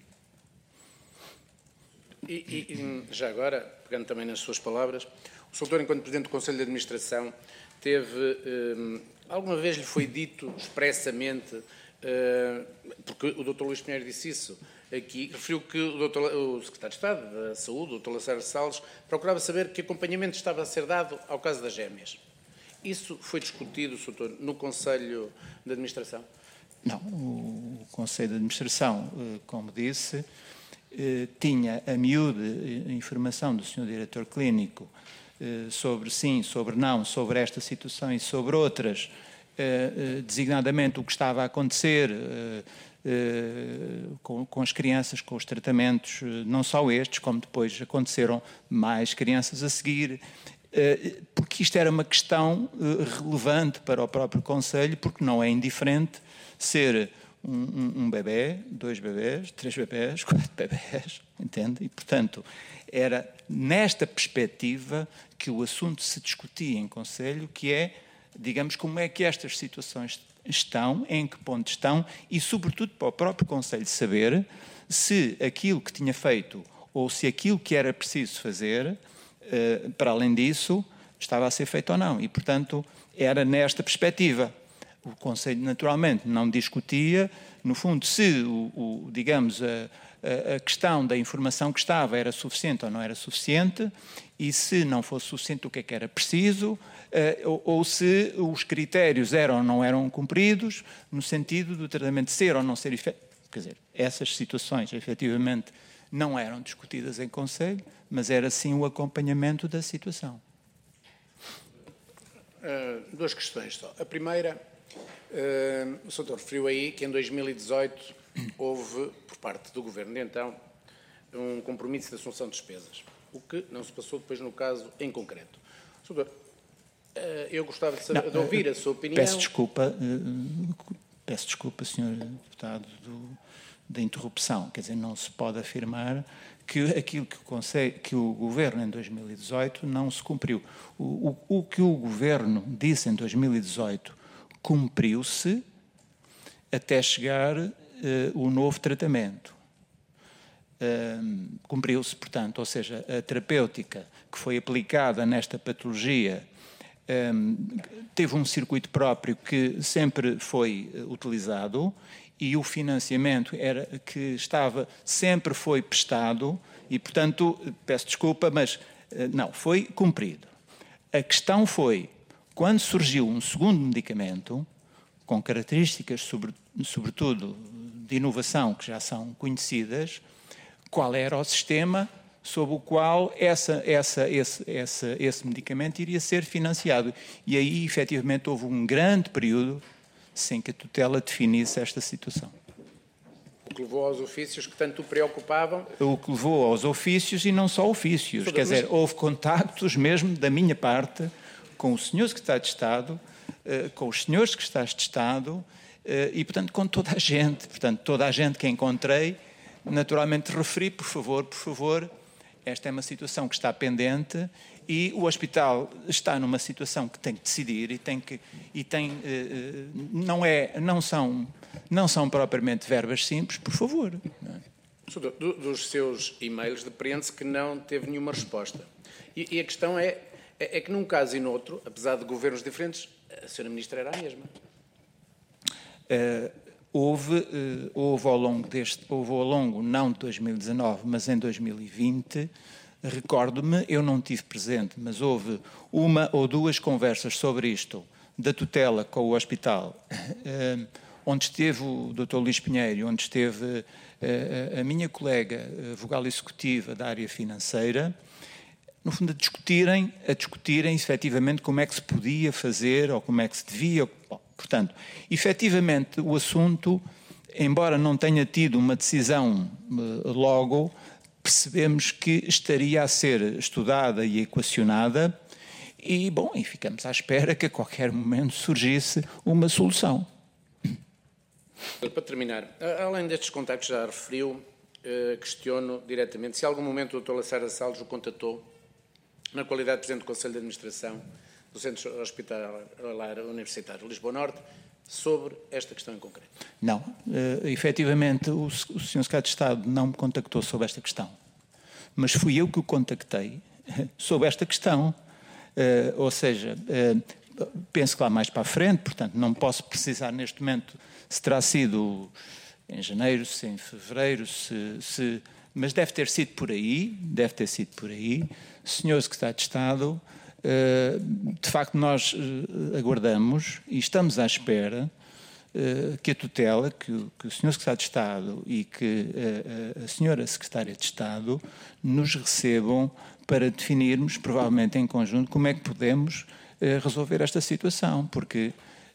E, e já agora, pegando também nas suas palavras, o senhor, enquanto Presidente do Conselho de Administração, teve, eh, alguma vez lhe foi dito expressamente, eh, porque o doutor Luís Pinheiro disse isso aqui, referiu que o, doutor, o Secretário de Estado da Saúde, o doutor Lacerda Salles, procurava saber que acompanhamento estava a ser dado ao caso das gêmeas. Isso foi discutido, doutor, no Conselho de Administração? Não, o Conselho de Administração, como disse, tinha a miúde informação do senhor Diretor Clínico sobre sim, sobre não, sobre esta situação e sobre outras, designadamente o que estava a acontecer com, com as crianças, com os tratamentos, não só estes, como depois aconteceram mais crianças a seguir, porque isto era uma questão relevante para o próprio Conselho, porque não é indiferente ser um, um, um bebê, dois bebés, três bebés, quatro bebés, entende? E, portanto, era nesta perspectiva que o assunto se discutia em Conselho, que é, digamos, como é que estas situações estão, em que ponto estão, e, sobretudo, para o próprio Conselho saber se aquilo que tinha feito ou se aquilo que era preciso fazer, para além disso, estava a ser feito ou não. E, portanto, era nesta perspectiva. O Conselho, naturalmente, não discutia, no fundo, se, o, o, digamos, a, a questão da informação que estava era suficiente ou não era suficiente, e se não fosse suficiente, o que é que era preciso, ou, ou se os critérios eram ou não eram cumpridos, no sentido do tratamento ser ou não ser efetivo. Quer dizer, essas situações, efetivamente, não eram discutidas em Conselho, mas era sim o acompanhamento da situação. Uh, duas questões só. A primeira, uh, o senhor referiu aí que em dois mil e dezoito houve, por parte do Governo de então, um compromisso de assunção de despesas, o que não se passou depois no caso em concreto. Senhor, uh, eu gostava de, saber, não, de ouvir a sua opinião. Peço desculpa, uh, peço desculpa, senhor Deputado, do, da interrupção. Quer dizer, não se pode afirmar que aquilo que o, Conselho, que o Governo em dois mil e dezoito não se cumpriu. O, o, o que o Governo disse em dois mil e dezoito cumpriu-se até chegar uh, o novo tratamento. Uh, cumpriu-se, portanto, ou seja, a terapêutica que foi aplicada nesta patologia um, teve um circuito próprio que sempre foi uh, utilizado, e o financiamento era, que estava, sempre foi prestado e, portanto, peço desculpa, mas não, foi cumprido. A questão foi, quando surgiu um segundo medicamento, com características, sobre, sobretudo, de inovação, que já são conhecidas, qual era o sistema sob o qual essa, essa, esse, esse, esse medicamento iria ser financiado. E aí, efetivamente, houve um grande período sem que a tutela definisse esta situação. O que levou aos ofícios que tanto o preocupavam? O que levou aos ofícios e não só ofícios. Quer mas... dizer, houve contactos mesmo da minha parte com o senhor Secretário de Estado, com os senhores Secretários de Estado e, portanto, com toda a gente. Portanto, toda a gente que encontrei, naturalmente referi, por favor, por favor, esta é uma situação que está pendente e o hospital está numa situação que tem que decidir e tem que e tem não é não são não são propriamente verbas simples, por favor. Do, dos seus e-mails depreende-se que não teve nenhuma resposta. E, e a questão é, é é que num caso e noutro, apesar de governos diferentes, a senhora Ministra era a mesma. Uh, houve uh, houve ao longo deste houve ao longo não de dois mil e dezanove, mas em dois mil e vinte. Recordo-me, eu não tive presente, mas houve uma ou duas conversas sobre isto, da tutela com o hospital, onde esteve o doutor Luís Pinheiro, onde esteve a minha colega vogal executiva da área financeira, no fundo a discutirem, a discutirem efetivamente como é que se podia fazer ou como é que se devia. Bom, portanto, efetivamente o assunto, embora não tenha tido uma decisão logo, percebemos que estaria a ser estudada e equacionada e, bom, e ficamos à espera que a qualquer momento surgisse uma solução. Para terminar, além destes contactos já referiu, questiono diretamente se em algum momento o doutor Lacerda Salles o contatou na qualidade de Presidente do Conselho de Administração do Centro Hospitalar Universitário Lisboa Norte sobre esta questão em concreto. Não. Uh, efetivamente, o, o senhor Secretário de Estado não me contactou sobre esta questão. Mas fui eu que o contactei sobre esta questão. Uh, ou seja, uh, penso que lá mais para a frente, portanto, não posso precisar neste momento se terá sido em janeiro, se em fevereiro, se, se, mas deve ter sido por aí, deve ter sido por aí. senhor Secretário de Estado, de facto nós aguardamos e estamos à espera que a tutela, que o senhor Secretário de Estado e que a senhora Secretária de Estado nos recebam para definirmos, provavelmente em conjunto, como é que podemos resolver esta situação, porque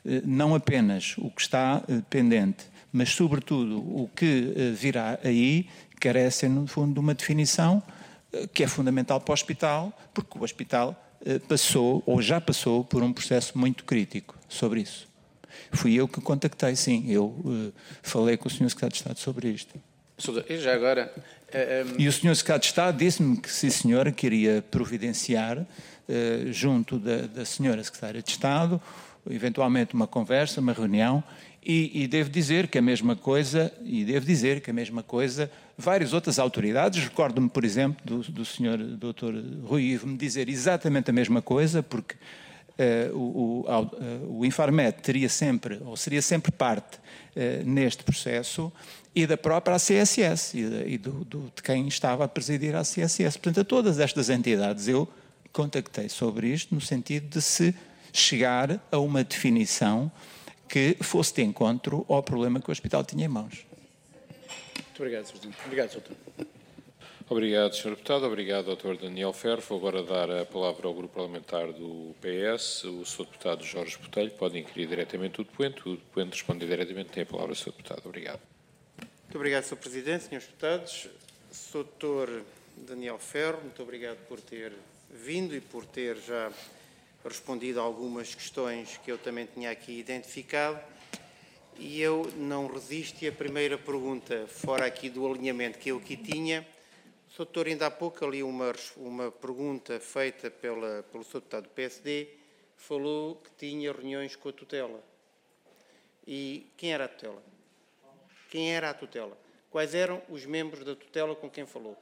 não apenas o que está pendente, mas, sobretudo, o que virá aí, carece, no fundo, de uma definição que é fundamental para o hospital, porque o hospital passou, ou já passou, por um processo muito crítico sobre isso. Fui eu que contactei, sim, eu uh, falei com o senhor Secretário de Estado sobre isto. E já agora... Um... E o senhor Secretário de Estado disse-me que, sim senhora, queria providenciar, uh, junto da, da senhora Secretária de Estado, eventualmente uma conversa, uma reunião, e, e devo dizer que a mesma coisa, e devo dizer que a mesma coisa, várias outras autoridades, recordo-me, por exemplo, do, do senhor doutor Rui Ivo me dizer exatamente a mesma coisa, porque uh, o, o, uh, o Infarmed teria sempre, ou seria sempre parte uh, neste processo, e da própria A C S S, e, de, e do, do, de quem estava a presidir a A C S S. Portanto, a todas estas entidades eu contactei sobre isto, no sentido de se chegar a uma definição que fosse de encontro ao problema que o hospital tinha em mãos. Muito obrigado, senhor Presidente. Obrigado, doutor. Obrigado, senhor Deputado. Obrigado, doutor Daniel Ferro. Vou agora dar a palavra ao Grupo Parlamentar do P S. O senhor Deputado Jorge Botelho pode inquirir diretamente o depoente. O depoente responder diretamente. Tem a palavra o senhor Deputado. Obrigado. Muito obrigado, senhor Presidente, senhores Deputados. senhor doutor Daniel Ferro, muito obrigado por ter vindo e por ter já respondido a algumas questões que eu também tinha aqui identificado, e eu não resisto, e a primeira pergunta, fora aqui do alinhamento que eu aqui tinha, o senhor doutor ainda há pouco ali uma, uma pergunta feita pela, pelo senhor deputado do P S D, falou que tinha reuniões com a tutela. E quem era a tutela? Quem era a tutela? Quais eram os membros da tutela com quem falou?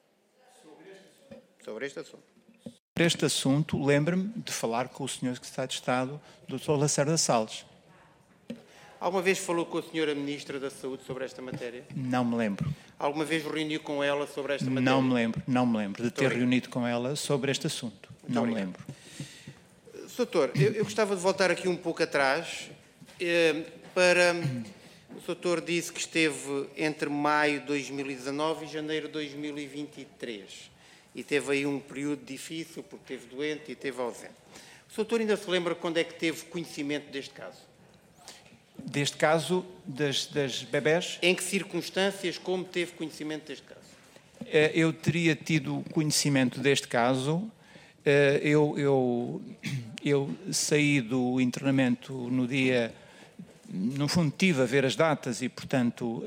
Sobre este assunto. Sobre este assunto, lembro-me de falar com o senhor Secretário de Estado, doutor Lacerda Salles. Alguma vez falou com a senhora Ministra da Saúde sobre esta matéria? Não me lembro. Alguma vez reuniu com ela sobre esta matéria? Não me lembro, não me lembro de ter Muito reunido obrigado. com ela sobre este assunto. Muito não obrigado. me lembro. senhor doutor, eu, eu gostava de voltar aqui um pouco atrás eh, para... O senhor doutor disse que esteve entre maio de dois mil e dezanove e janeiro de dois mil e vinte e três. E teve aí um período difícil, porque esteve doente e esteve ausente. O senhor doutor ainda se lembra quando é que teve conhecimento deste caso? Deste caso das, das bebés? Em que circunstâncias, como teve conhecimento deste caso? Eu teria tido conhecimento deste caso. Eu, eu, eu saí do internamento no dia... No fundo, tive a ver as datas e, portanto,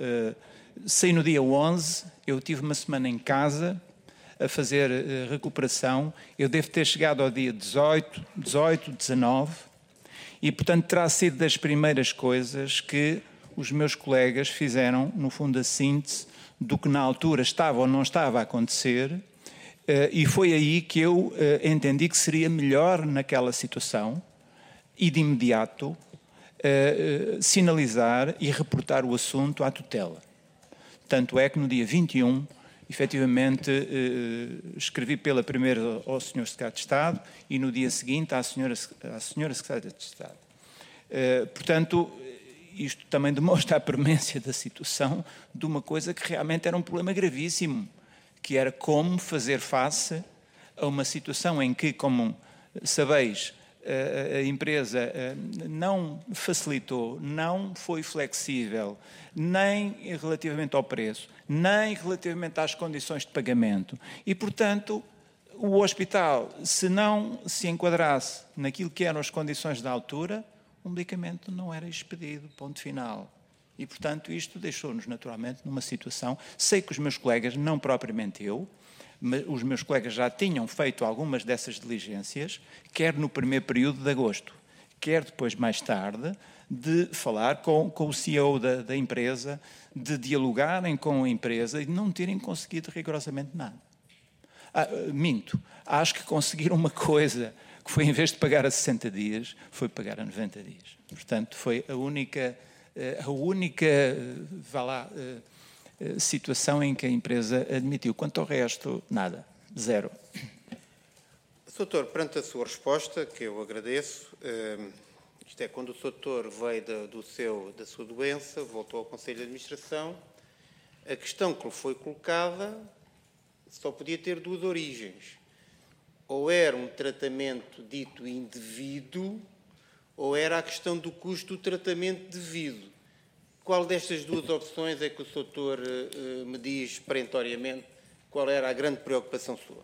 saí no dia onze. Eu tive uma semana em casa a fazer uh, recuperação. Eu devo ter chegado ao dia dezoito, dezoito, dezanove, e, portanto, terá sido das primeiras coisas que os meus colegas fizeram, no fundo, a síntese do que na altura estava ou não estava a acontecer, uh, e foi aí que eu uh, entendi que seria melhor naquela situação e, de imediato, uh, uh, sinalizar e reportar o assunto à tutela. Tanto é que no dia vinte e um, efetivamente, eh, escrevi pela primeira ao senhor Secretário de Estado e no dia seguinte à senhora, à senhora Secretária de Estado. Eh, portanto, isto também demonstra a premência da situação de uma coisa que realmente era um problema gravíssimo, que era como fazer face a uma situação em que, como sabeis, a empresa não facilitou, não foi flexível, nem relativamente ao preço, nem relativamente às condições de pagamento. E, portanto, o hospital, se não se enquadrasse naquilo que eram as condições da altura, o medicamento não era expedido, ponto final. E, portanto, isto deixou-nos, naturalmente, numa situação... Sei que os meus colegas, não propriamente eu, os meus colegas já tinham feito algumas dessas diligências, quer no primeiro período de agosto, quer depois, mais tarde, de falar com, com o C E O da, da empresa, de dialogarem com a empresa e de não terem conseguido rigorosamente nada. Ah, minto, acho que conseguiram uma coisa, que foi, em vez de pagar a sessenta dias, foi pagar a noventa dias. Portanto, foi a única, a única, vá lá... situação em que a empresa admitiu. Quanto ao resto, nada. Zero. senhor doutor, perante a sua resposta, que eu agradeço, eh, isto é, quando o senhor doutor veio da, do seu, da sua doença, voltou ao Conselho de Administração, a questão que lhe foi colocada só podia ter duas origens. Ou era um tratamento dito indevido, ou era a questão do custo do tratamento devido? Qual destas duas opções é que o doutor uh, me diz perentoriamente qual era a grande preocupação sua?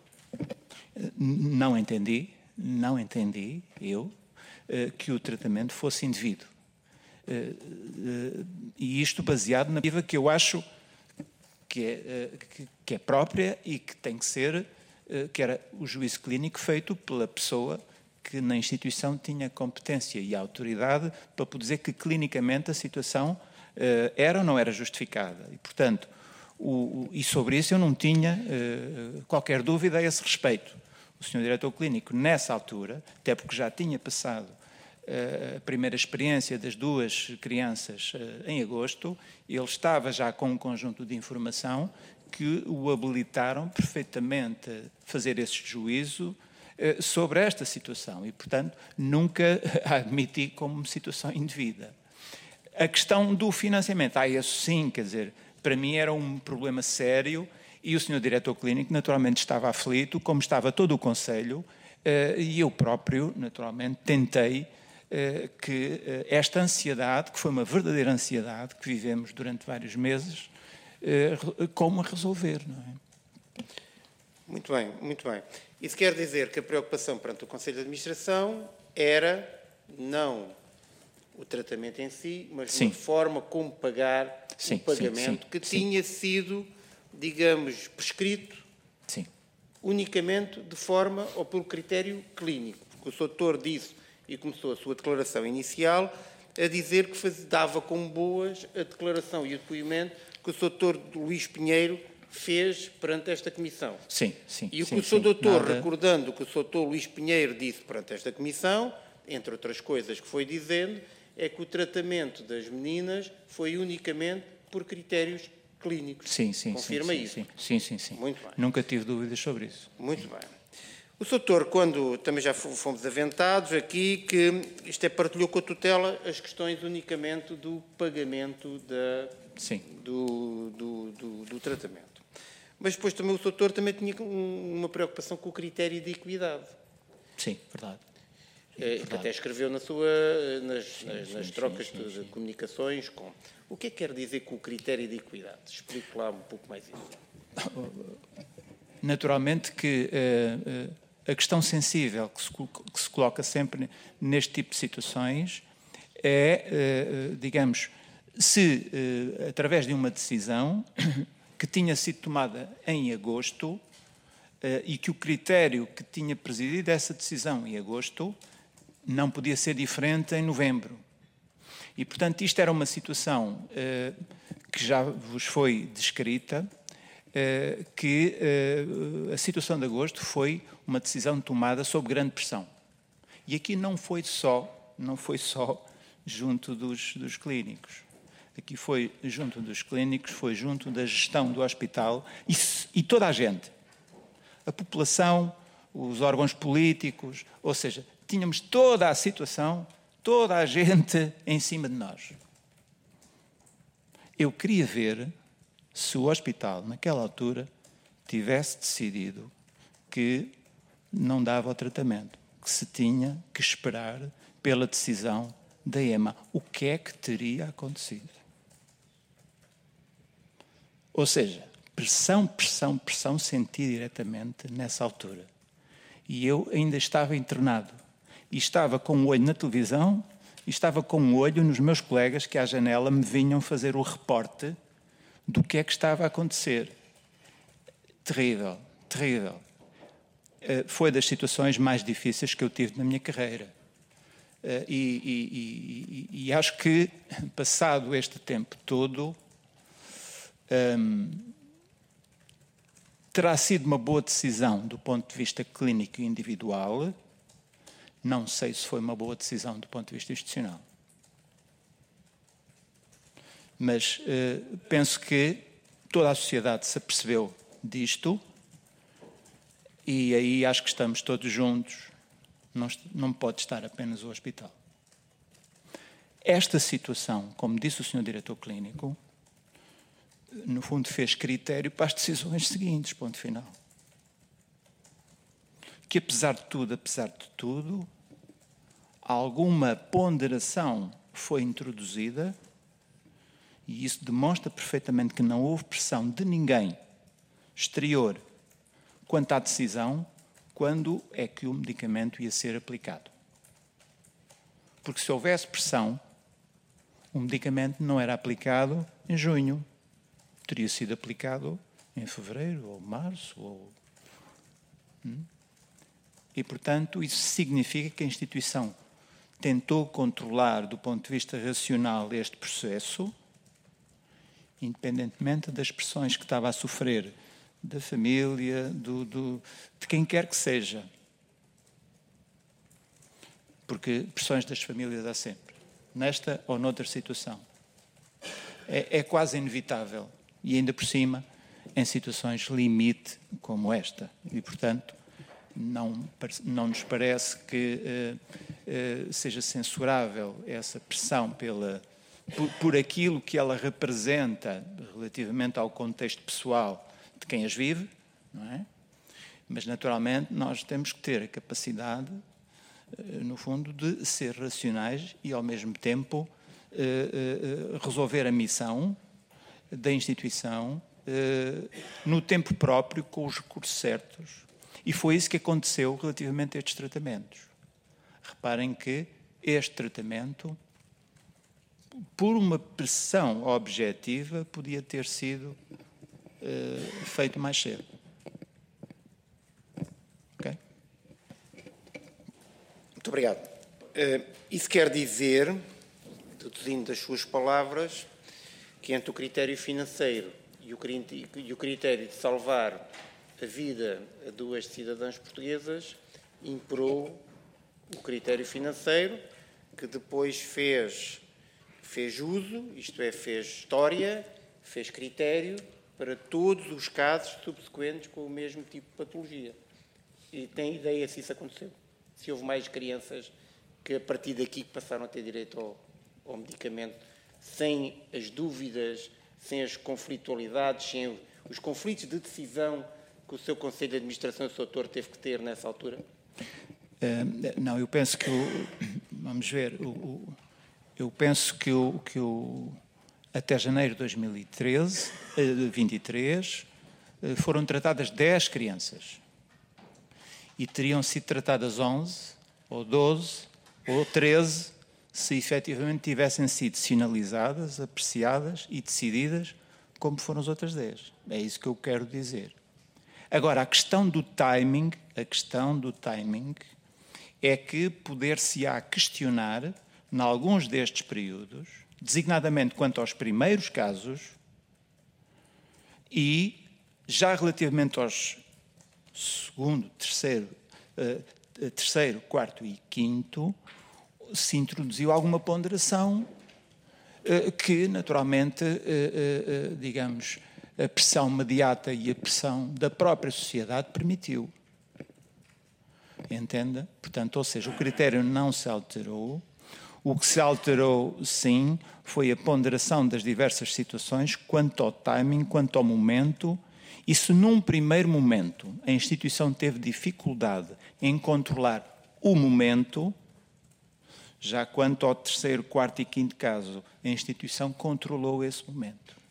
Não entendi, não entendi, eu, uh, que o tratamento fosse indevido. Uh, uh, e isto baseado na perspectiva que eu acho que é, uh, que, que é própria e que tem que ser, uh, que era o juízo clínico feito pela pessoa que na instituição tinha competência e autoridade para poder dizer que clinicamente a situação uh, era ou não era justificada. E, portanto, o, o, e sobre isso eu não tinha uh, qualquer dúvida a esse respeito. O senhor diretor clínico, nessa altura, até porque já tinha passado uh, a primeira experiência das duas crianças uh, em agosto, ele estava já com um conjunto de informação que o habilitaram perfeitamente a fazer esse juízo sobre esta situação e, portanto, nunca a admiti como situação indevida. A questão do financiamento, ah, isso sim, quer dizer, para mim era um problema sério e o senhor diretor clínico naturalmente estava aflito, como estava todo o Conselho, e eu próprio, naturalmente, tentei que esta ansiedade, que foi uma verdadeira ansiedade que vivemos durante vários meses, como a resolver, não é? Muito bem, muito bem. Isso quer dizer que a preocupação perante o Conselho de Administração era não o tratamento em si, mas sim. uma forma como pagar sim, o pagamento sim, sim, que sim. tinha sido, digamos, prescrito sim. unicamente de forma ou pelo critério clínico. Porque o doutor disse, e começou a sua declaração inicial, a dizer que faz, dava como boas a declaração e o depoimento que o doutor Luís Pinheiro fez perante esta Comissão. Sim, sim. E o sim, que o senhor doutor, Nada... recordando o que o senhor doutor Luís Pinheiro disse perante esta Comissão, entre outras coisas que foi dizendo, é que o tratamento das meninas foi unicamente por critérios clínicos. Sim, sim. Confirma sim, isso? Sim, sim, sim, sim. Muito bem. Nunca tive dúvidas sobre isso. Muito bem. O senhor doutor, quando também já fomos aventados aqui, que isto é partilhou com a tutela as questões unicamente do pagamento da, sim. Do, do, do, do tratamento. Mas depois também o doutor também tinha uma preocupação com o critério de equidade. Sim, verdade. É, verdade. Que até escreveu na sua, nas, sim, nas, sim, nas sim, trocas sim, sim, de sim. comunicações com... O que é que quer dizer com o critério de equidade? Explique lá um pouco mais isso. Naturalmente que uh, uh, a questão sensível que se, que se coloca sempre neste tipo de situações é, uh, digamos, se uh, através de uma decisão que tinha sido tomada em agosto uh, e que o critério que tinha presidido essa decisão em agosto não podia ser diferente em novembro. E, portanto, isto era uma situação uh, que já vos foi descrita, uh, que uh, a situação de agosto foi uma decisão tomada sob grande pressão. E aqui não foi só, não foi só junto dos, dos clínicos. Aqui foi junto dos clínicos, foi junto da gestão do hospital e, e toda a gente. A população, os órgãos políticos, ou seja, tínhamos toda a situação, toda a gente em cima de nós. Eu queria ver se o hospital, naquela altura, tivesse decidido que não dava o tratamento, que se tinha que esperar pela decisão da E M A. O que é que teria acontecido? Ou seja, pressão, pressão, pressão senti diretamente nessa altura. E eu ainda estava internado. E estava com um olho na televisão e estava com um olho nos meus colegas que à janela me vinham fazer o reporte do que é que estava a acontecer. Terrível, terrível. Foi das situações mais difíceis que eu tive na minha carreira. E, e, e, e acho que, passado este tempo todo, hum, terá sido uma boa decisão do ponto de vista clínico e individual. Não sei se foi uma boa decisão do ponto de vista institucional. Mas uh, penso que toda a sociedade se apercebeu disto e aí acho que estamos todos juntos. Não, não pode estar apenas o hospital. Esta situação, como disse o senhor diretor clínico, no fundo fez critério para as decisões seguintes, ponto final. Que apesar de tudo, apesar de tudo, alguma ponderação foi introduzida, e isso demonstra perfeitamente que não houve pressão de ninguém exterior quanto à decisão, quando é que o medicamento ia ser aplicado. Porque se houvesse pressão, o medicamento não era aplicado em junho, teria sido aplicado em fevereiro ou março. Ou... E, portanto, isso significa que a instituição tentou controlar, do ponto de vista racional, este processo, independentemente das pressões que estava a sofrer da família, do, do, de quem quer que seja. Porque pressões das famílias há sempre, nesta ou noutra situação. É, é quase inevitável. E ainda por cima, em situações limite como esta. E, portanto, não, não nos parece que eh, eh, seja censurável essa pressão pela, por, por aquilo que ela representa relativamente ao contexto pessoal de quem as vive, não é? Mas, naturalmente, nós temos que ter a capacidade, no fundo, de ser racionais e, ao mesmo tempo, resolver a missão da instituição no tempo próprio, com os recursos certos. E foi isso que aconteceu relativamente a estes tratamentos. Reparem que este tratamento, por uma pressão objetiva, podia ter sido uh, feito mais cedo. Ok? Muito obrigado. Uh, isso quer dizer, deduzindo das suas palavras, que entre o critério financeiro e o, e o critério de salvar a vida a duas cidadãs portuguesas, imperou o critério financeiro, que depois fez, fez uso, isto é, fez história, fez critério para todos os casos subsequentes com o mesmo tipo de patologia. E tem ideia se isso aconteceu? Se houve mais crianças que a partir daqui passaram a ter direito ao, ao medicamento, sem as dúvidas, sem as conflitualidades, sem os conflitos de decisão que o seu Conselho de Administração e o seu autor teve que ter nessa altura? Uh, não, eu penso que o, vamos ver, o, o, eu penso que, o, que o, até janeiro de dois mil e treze, vinte e três, foram tratadas dez crianças e teriam sido tratadas onze, ou doze, ou treze, se efetivamente tivessem sido sinalizadas, apreciadas e decididas como foram as outras dez. É isso que eu quero dizer. Agora, a questão do timing, a questão do timing é que poder-se-á questionar, em alguns destes períodos, designadamente quanto aos primeiros casos, e já relativamente aos segundo, terceiro, uh, terceiro, quarto e quinto, se introduziu alguma ponderação uh, que, naturalmente, uh, uh, uh, digamos, a pressão mediata e a pressão da própria sociedade permitiu. Entenda? Portanto, ou seja, o critério não se alterou. O que se alterou, sim, foi a ponderação das diversas situações quanto ao timing, quanto ao momento. E se num primeiro momento a instituição teve dificuldade em controlar o momento, já quanto ao terceiro, quarto e quinto caso, a instituição controlou esse momento.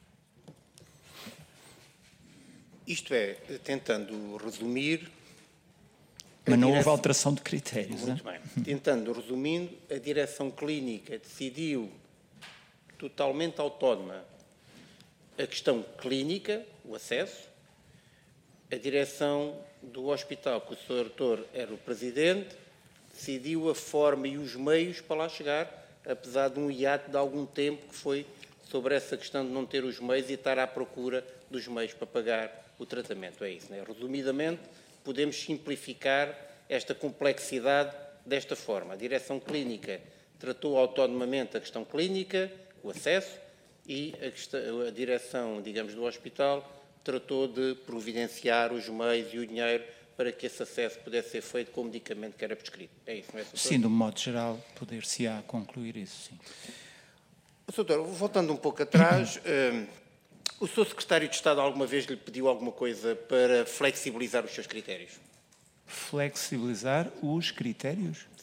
Isto é, tentando resumir... Mas não direção... houve alteração de critérios. Muito bem. Tentando resumindo, a direção clínica decidiu, totalmente autónoma, a questão clínica, o acesso. A direção do hospital, que o senhor doutor era o presidente, decidiu a forma e os meios para lá chegar, apesar de um hiato de algum tempo que foi sobre essa questão de não ter os meios e estar à procura dos meios para pagar o tratamento. É isso, não é? Resumidamente, podemos simplificar esta complexidade desta forma. A direção clínica tratou autonomamente a questão clínica, o acesso, e a, questão, a direção, digamos, do hospital tratou de providenciar os meios e o dinheiro para que esse acesso pudesse ser feito com o medicamento que era prescrito. É isso, não é, doutor? Sim, de um modo geral, poder-se-á concluir isso, sim. Doutor, voltando um pouco atrás, um, o senhor secretário de Estado alguma vez lhe pediu alguma coisa para flexibilizar os seus critérios? Flexibilizar os critérios? Sim.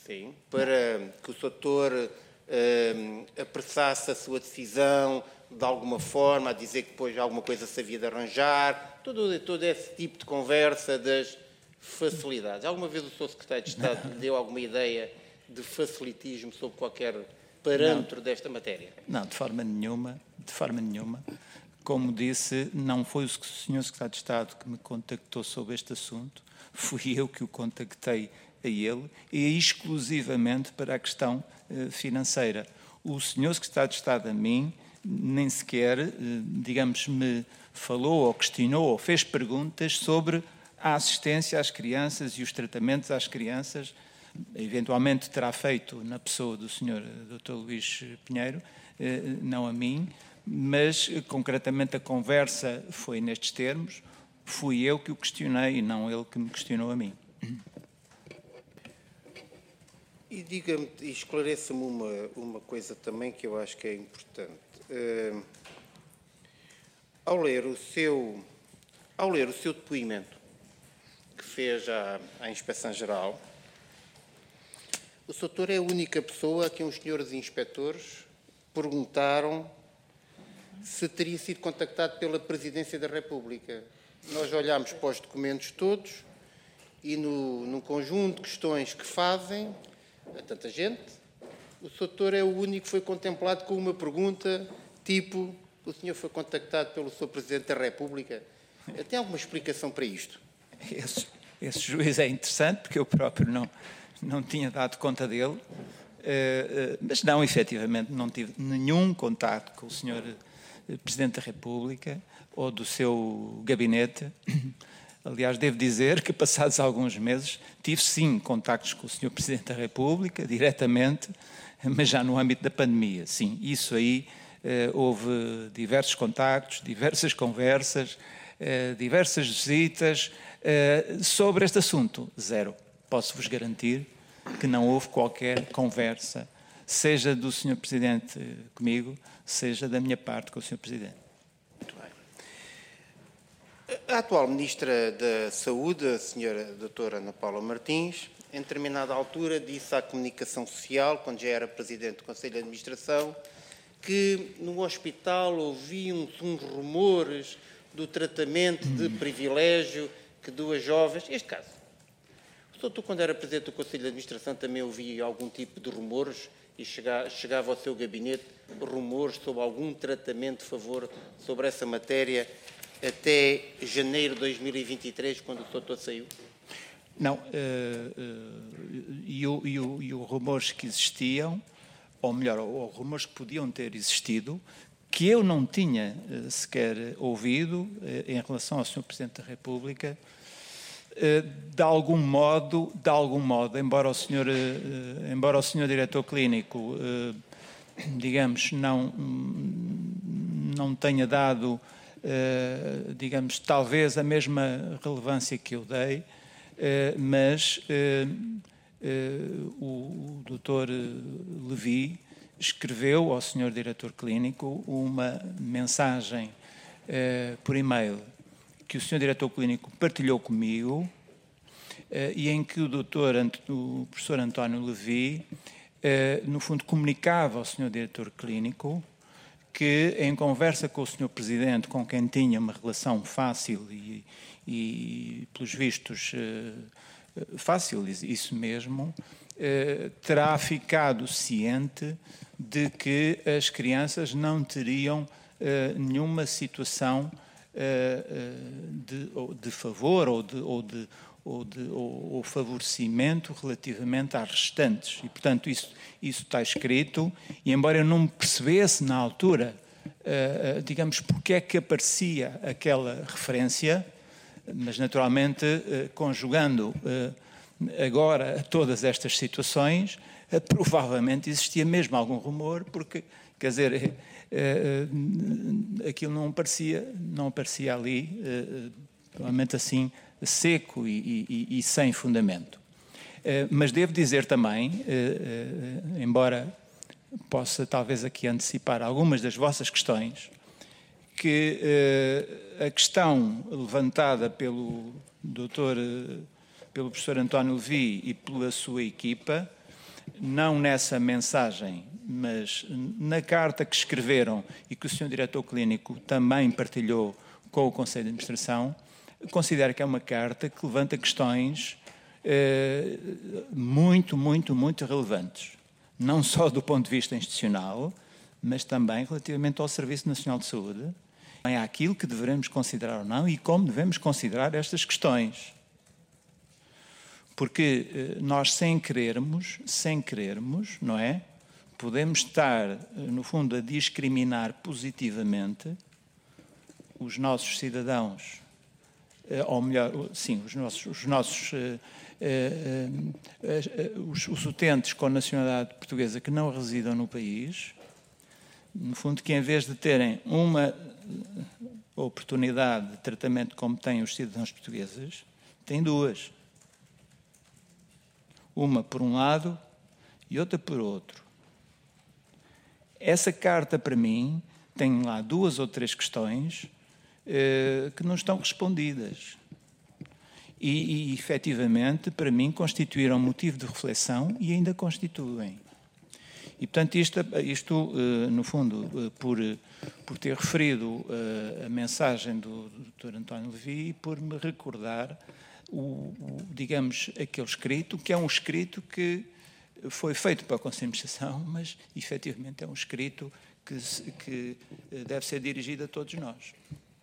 Sim, para que o doutor uh, apressasse a sua decisão de alguma forma, a dizer que depois alguma coisa se havia de arranjar, todo, todo esse tipo de conversa das facilidades. Alguma vez o senhor Secretário de Estado lhe deu alguma ideia de facilitismo sobre qualquer parâmetro não. desta matéria? Não, de forma nenhuma, de forma nenhuma. Como disse, não foi o senhor Secretário de Estado que me contactou sobre este assunto, fui eu que o contactei a ele, e exclusivamente para a questão eh, financeira. O senhor Secretário de Estado a mim nem sequer, eh, digamos, me falou ou questionou ou fez perguntas sobre a assistência às crianças e os tratamentos às crianças. Eventualmente terá feito na pessoa do senhor doutor Luís Pinheiro, eh, não a mim, mas concretamente a conversa foi nestes termos. Fui eu que o questionei e não ele que me questionou a mim. E diga-me, e esclareça-me uma, uma coisa também que eu acho que é importante. Uh, ao ler o seu, ao ler o seu depoimento que fez à, à Inspeção-Geral, o doutor é a única pessoa a quem os senhores inspectores perguntaram se teria sido contactado pela Presidência da República. Nós olhámos para os documentos todos e no, num conjunto de questões que fazem a tanta gente, o doutor é o único que foi contemplado com uma pergunta tipo: o senhor foi contactado pelo senhor Presidente da República? Tem alguma explicação para isto? Esse, esse juiz é interessante, porque eu próprio não, não tinha dado conta dele, uh, uh, mas não, efetivamente, não tive nenhum contato com o senhor Presidente da República ou do seu gabinete. Aliás, devo dizer que, passados alguns meses, tive sim contactos com o senhor Presidente da República, diretamente, mas já no âmbito da pandemia. Sim, isso aí eh, houve diversos contactos, diversas conversas, eh, diversas visitas eh, sobre este assunto. Zero. Posso-vos garantir que não houve qualquer conversa, seja do senhor Presidente comigo, seja da minha parte com o senhor Presidente. A atual Ministra da Saúde, a senhora doutora Ana Paula Martins, em determinada altura disse à Comunicação Social, quando já era Presidente do Conselho de Administração, que no hospital ouviam-se uns rumores do tratamento de privilégio que duas jovens... Este caso. O doutor, quando era Presidente do Conselho de Administração, também ouvia algum tipo de rumores e chegava ao seu gabinete rumores sobre algum tratamento de favor sobre essa matéria até janeiro de dois mil e vinte e três, quando o doutor saiu? Não, uh, uh, e, o, e, o, e os rumores que existiam, ou melhor, ou, ou rumores que podiam ter existido, que eu não tinha uh, sequer ouvido uh, em relação ao senhor Presidente da República, uh, de algum modo, de algum modo, embora o senhor, uh, embora o senhor Diretor Clínico, uh, digamos, não, não tenha dado... Uh, digamos, talvez a mesma relevância que eu dei, uh, mas uh, uh, o, o doutor Levi escreveu ao senhor Diretor Clínico uma mensagem uh, por e-mail que o senhor Diretor Clínico partilhou comigo uh, e em que o doutor, o professor António Levi, uh, no fundo, comunicava ao senhor Diretor Clínico que, em conversa com o senhor Presidente, com quem tinha uma relação fácil e, e pelos vistos, fácil, isso mesmo, terá ficado ciente de que as crianças não teriam nenhuma situação de, de favor ou de, ou de ou, de, ou, ou favorecimento relativamente às restantes. E, portanto, isso, isso está escrito, e embora eu não percebesse na altura, uh, uh, digamos, porque é que aparecia aquela referência, mas, naturalmente, uh, conjugando uh, agora todas estas situações, uh, provavelmente existia mesmo algum rumor, porque, quer dizer, uh, uh, aquilo não aparecia, não aparecia ali, uh, provavelmente assim, seco e, e, e sem fundamento. Uh, mas devo dizer também, uh, uh, embora possa talvez aqui antecipar algumas das vossas questões, que uh, a questão levantada pelo doutor, uh, pelo professor António Levi e pela sua equipa não nessa mensagem, mas na carta que escreveram e que o senhor Diretor Clínico também partilhou com o Conselho de Administração, considero que é uma carta que levanta questões eh, muito, muito, muito relevantes. Não só do ponto de vista institucional, mas também relativamente ao Serviço Nacional de Saúde, é aquilo que devemos considerar ou não e como devemos considerar estas questões. Porque eh, nós, sem querermos, sem querermos, não é? Podemos estar, no fundo, a discriminar positivamente os nossos cidadãos, ou melhor, sim, os nossos, os, nossos uh, uh, uh, os, os utentes com nacionalidade portuguesa que não residam no país, no fundo, que em vez de terem uma oportunidade de tratamento como têm os cidadãos portugueses, têm duas. Uma por um lado e outra por outro. Essa carta, para mim, tem lá duas ou três questões eh, que não estão respondidas. E, e, efetivamente, para mim, constituíram motivo de reflexão e ainda constituem. E, portanto, isto, isto eh, no fundo, eh, por, por ter referido eh, a mensagem do, do doutor António Levi e por me recordar, o, o, digamos, aquele escrito, que é um escrito que foi feito para a Conselho de Administração, mas, efetivamente, é um escrito que, que deve ser dirigido a todos nós.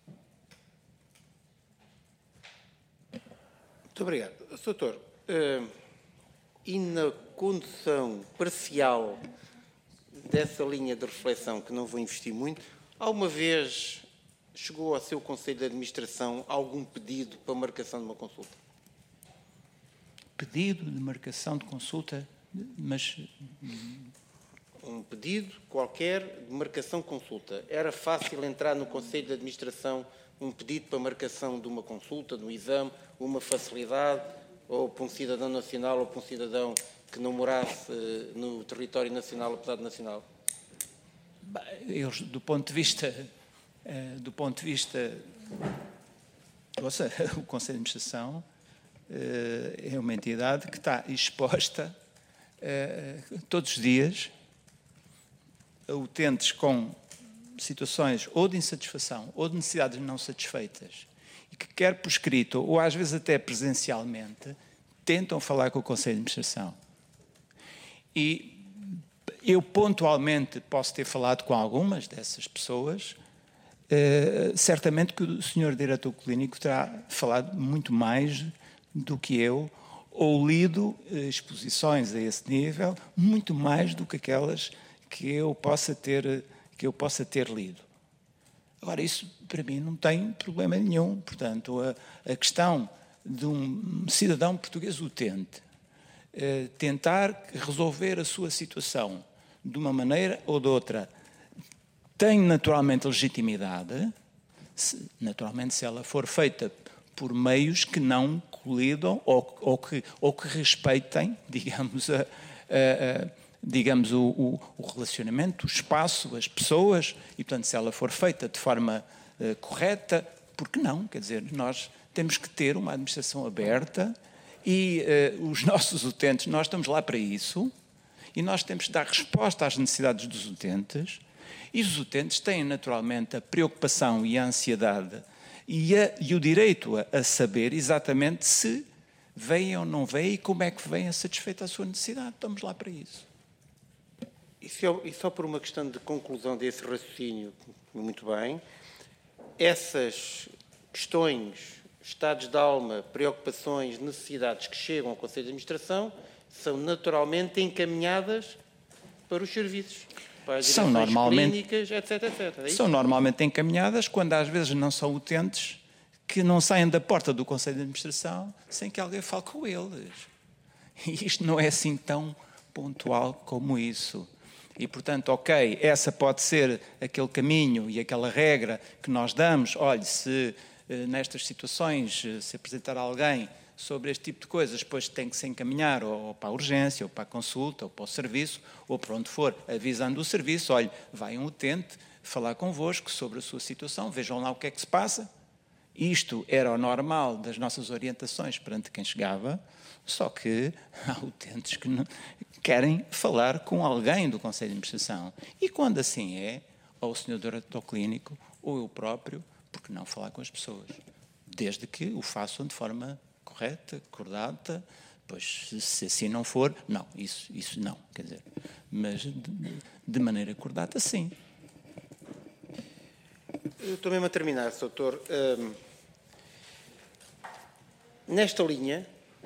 Muito obrigado. doutor, uh, e na condução parcial dessa linha de reflexão, que não vou investir muito, alguma vez chegou ao seu Conselho de Administração algum pedido para marcação de uma consulta? Pedido de marcação de consulta? Mas... Um pedido qualquer de marcação de consulta. Era fácil entrar no Conselho de Administração um pedido para marcação de uma consulta, de um exame, uma facilidade, ou para um cidadão nacional ou para um cidadão que não morasse no território nacional, apesar de nacional? Eles, do ponto de vista... Do ponto de vista... Ouça, o Conselho de Administração é uma entidade que está exposta todos os dias a utentes com situações ou de insatisfação ou de necessidades não satisfeitas e que, quer por escrito ou às vezes até presencialmente, tentam falar com o Conselho de Administração. E eu pontualmente posso ter falado com algumas dessas pessoas, uh, certamente que o senhor Diretor Clínico terá falado muito mais do que eu, ou lido uh, exposições a esse nível, muito mais do que aquelas que eu possa ter, que eu possa ter lido. Agora, isso para mim não tem problema nenhum. Portanto, a, a questão de um cidadão português utente uh, tentar resolver a sua situação de uma maneira ou de outra tem naturalmente legitimidade, se, naturalmente se ela for feita por meios que não colidam ou, ou, que, ou que respeitem, digamos, a, a, a, digamos o, o, o relacionamento, o espaço, as pessoas, e portanto se ela for feita de forma uh, correta, por que não? Quer dizer, nós temos que ter uma administração aberta e uh, os nossos utentes, nós estamos lá para isso, e nós temos que dar resposta às necessidades dos utentes, e os utentes têm naturalmente a preocupação e a ansiedade e, a, e o direito a, a saber exatamente se vêm ou não vêm e como é que vêm a satisfeita a sua necessidade. Estamos lá para isso. E só, e só por uma questão de conclusão desse raciocínio, muito bem, essas questões, estados de alma, preocupações, necessidades que chegam ao Conselho de Administração são naturalmente encaminhadas para os serviços, para as são direções normalmente, clínicas, etc, etcétera. É são normalmente encaminhadas quando às vezes não são utentes que não saem da porta do Conselho de Administração sem que alguém fale com eles. E isto não é assim tão pontual como isso. E, portanto, ok, essa pode ser aquele caminho e aquela regra que nós damos. Olhe, se nestas situações se apresentar alguém sobre este tipo de coisas, depois tem que se encaminhar ou para a urgência, ou para a consulta, ou para o serviço, ou para onde for, avisando o serviço, olhe, vai um utente falar convosco sobre a sua situação, vejam lá o que é que se passa, isto era o normal das nossas orientações perante quem chegava, só que há utentes que não, querem falar com alguém do Conselho de Administração. E quando assim é, ou o senhor diretor clínico, ou eu próprio, por que não falar com as pessoas? Desde que o façam de forma correta, acordada, pois se assim não for, não, isso, isso não, quer dizer, mas de, de maneira acordada, sim. Eu estou mesmo a terminar, doutor. Um, nesta linha,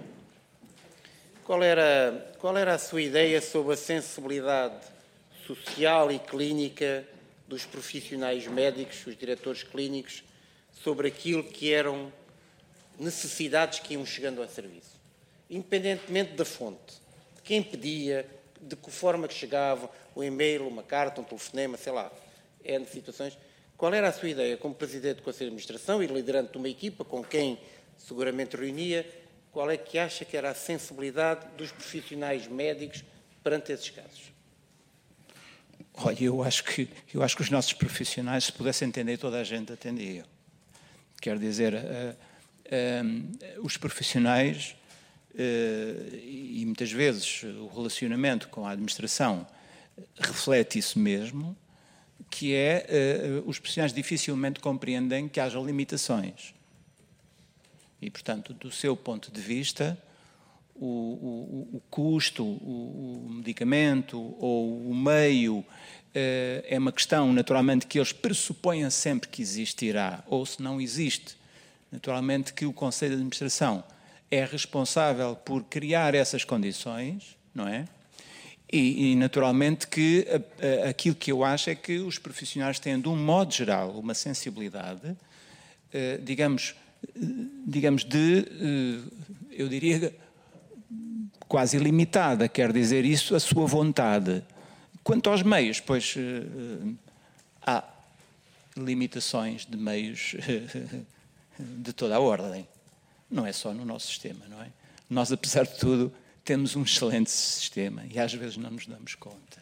qual era, qual era a sua ideia sobre a sensibilidade social e clínica dos profissionais médicos, os diretores clínicos, sobre aquilo que eram necessidades que iam chegando ao serviço? Independentemente da fonte, de quem pedia, de que forma que chegava, um e-mail, uma carta, um telefonema, sei lá, N situações. Qual era a sua ideia como Presidente do Conselho de Administração e liderante de uma equipa com quem seguramente reunia? Qual é que acha que era a sensibilidade dos profissionais médicos perante esses casos? Olha, eu acho que, eu acho que os nossos profissionais, se pudessem entender, toda a gente atendia. Quero dizer, uh, uh, os profissionais, uh, e muitas vezes o relacionamento com a administração reflete isso mesmo, que é, uh, os profissionais dificilmente compreendem que haja limitações. E, portanto, do seu ponto de vista, o, o, o custo, o, o medicamento ou o meio uh, é uma questão, naturalmente, que eles pressupõem sempre que existirá, ou se não existe, naturalmente que o Conselho de Administração é responsável por criar essas condições, não é? E, e naturalmente, que a, a, aquilo que eu acho é que os profissionais têm, de um modo geral, uma sensibilidade, uh, digamos, digamos, de, eu diria, quase ilimitada, quer dizer isso, a sua vontade. Quanto aos meios, pois há limitações de meios de toda a ordem. Não é só no nosso sistema, não é? Nós, apesar de tudo, temos um excelente sistema e às vezes não nos damos conta.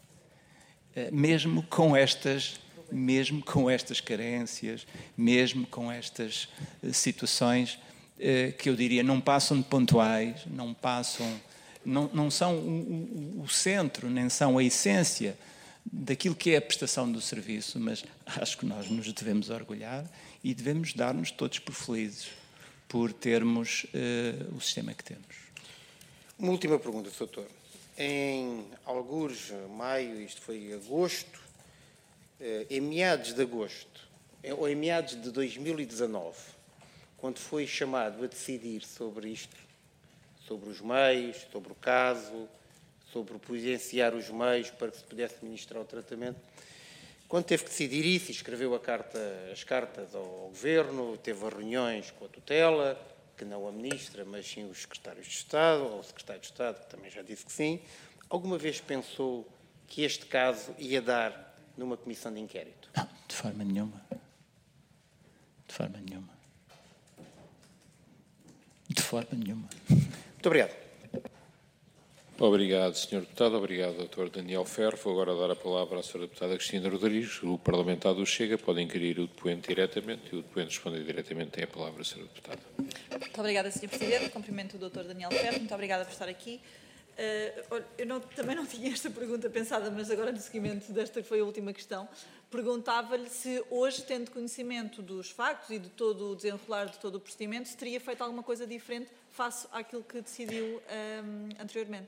Mesmo com estas... mesmo com estas carências, mesmo com estas uh, situações uh, que eu diria não passam de pontuais, não passam, não, não são o, o, o centro, nem são a essência daquilo que é a prestação do serviço, mas acho que nós nos devemos orgulhar e devemos dar-nos todos por felizes por termos uh, o sistema que temos. Uma última pergunta, doutor. Em algures, maio, isto foi agosto, em meados de agosto, ou em meados de dois mil e dezanove, quando foi chamado a decidir sobre isto, sobre os meios, sobre o caso, sobre providenciar os meios para que se pudesse ministrar o tratamento, quando teve que decidir isso, escreveu a carta, as cartas ao Governo, teve as reuniões com a tutela, que não a Ministra, mas sim os secretários de Estado, ou o Secretário de Estado, que também já disse que sim, alguma vez pensou que este caso ia dar numa comissão de inquérito? Não, de forma nenhuma. De forma nenhuma. De forma nenhuma. Muito obrigado. Obrigado, senhor Deputado. Obrigado, doutor Daniel Ferro. Vou agora dar a palavra à senhora Deputada Cristina Rodrigues. O Parlamentar do Chega pode inquirir o depoente diretamente e o depoente responder diretamente. Tem a palavra, senhora Deputada. Muito obrigada, senhor Presidente. Cumprimento o doutor Daniel Ferro. Muito obrigada por estar aqui. Uh, eu não, também não tinha esta pergunta pensada, mas agora no seguimento desta que foi a última questão, perguntava-lhe se hoje, tendo conhecimento dos factos e de todo o desenrolar de todo o procedimento, se teria feito alguma coisa diferente face àquilo que decidiu um, anteriormente.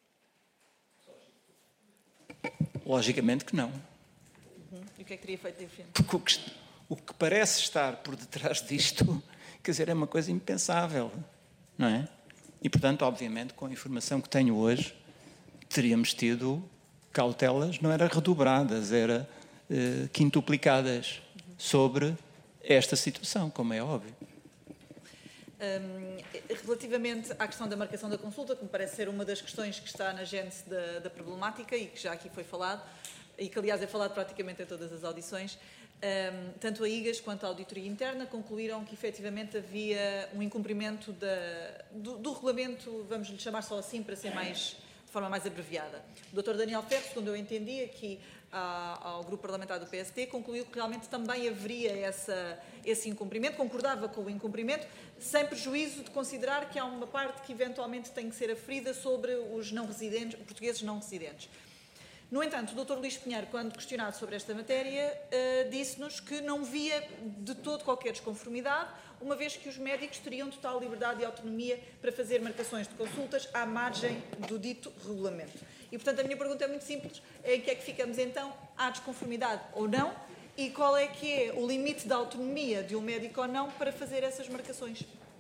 Logicamente que não. Uhum. E o que é que teria feito diferente? Porque o que, o que parece estar por detrás disto, quer dizer, é uma coisa impensável, não é? E, portanto, obviamente, com a informação que tenho hoje, teríamos tido cautelas, não eram redobradas, eram uh, quintuplicadas sobre esta situação, como é óbvio. Um, relativamente à questão da marcação da consulta, que me parece ser uma das questões que está na gênese da, da problemática e que já aqui foi falado, e que, aliás, é falado praticamente em todas as audições, Um, tanto a IGAS quanto a Auditoria Interna concluíram que efetivamente havia um incumprimento da, do, do regulamento, vamos lhe chamar só assim para ser mais forma mais abreviada. O doutor Daniel Ferro, segundo eu entendi, aqui ao grupo parlamentar do P S D, concluiu que realmente também haveria essa, esse incumprimento, concordava com o incumprimento, sem prejuízo de considerar que há uma parte que eventualmente tem que ser aferida sobre os não residentes, os portugueses não residentes. No entanto, o doutor Luís Pinheiro, quando questionado sobre esta matéria, uh, disse-nos que não via de todo qualquer desconformidade, uma vez que os médicos teriam total liberdade e autonomia para fazer marcações de consultas à margem do dito regulamento. E, portanto, a minha pergunta é muito simples. Em que é que ficamos, então? Há desconformidade ou não? E qual é que é o limite da autonomia de um médico ou não para fazer essas marcações?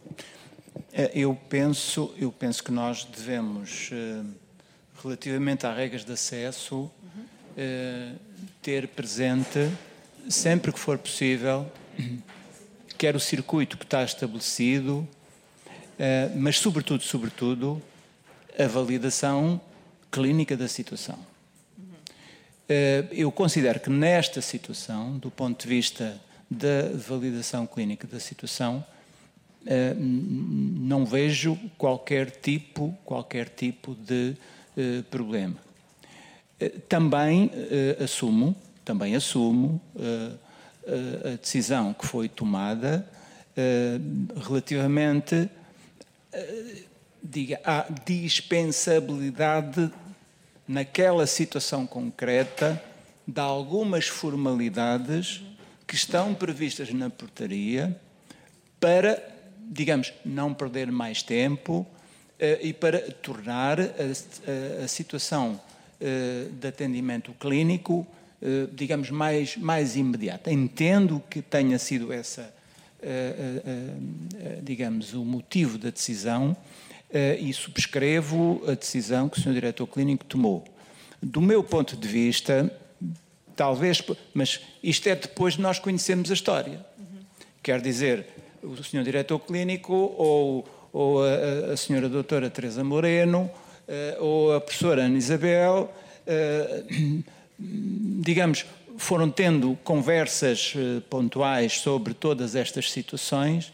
Eu penso, eu penso que nós devemos... Uh... relativamente às regras de acesso, uhum. eh, ter presente, sempre que for possível, quer o circuito que está estabelecido, eh, mas, sobretudo, sobretudo, a validação clínica da situação. Uhum. Eh, eu considero que nesta situação, do ponto de vista da validação clínica da situação, eh, não vejo qualquer tipo, qualquer tipo de Uh, problema. Uh, também uh, assumo, também assumo uh, uh, a decisão que foi tomada uh, relativamente uh, diga, à dispensabilidade naquela situação concreta de algumas formalidades que estão previstas na portaria para, digamos, não perder mais tempo e para tornar a, a, a situação uh, de atendimento clínico, uh, digamos, mais, mais imediata. Entendo que tenha sido essa, uh, uh, uh, digamos, o motivo da decisão uh, e subscrevo a decisão que o senhor Diretor Clínico tomou. Do meu ponto de vista, talvez, mas isto é depois de nós conhecermos a história. Uhum. Quer dizer, o senhor Diretor Clínico ou ou a, a senhora doutora Teresa Moreno, uh, ou a professora Ana Isabel, uh, digamos, foram tendo conversas uh, pontuais sobre todas estas situações.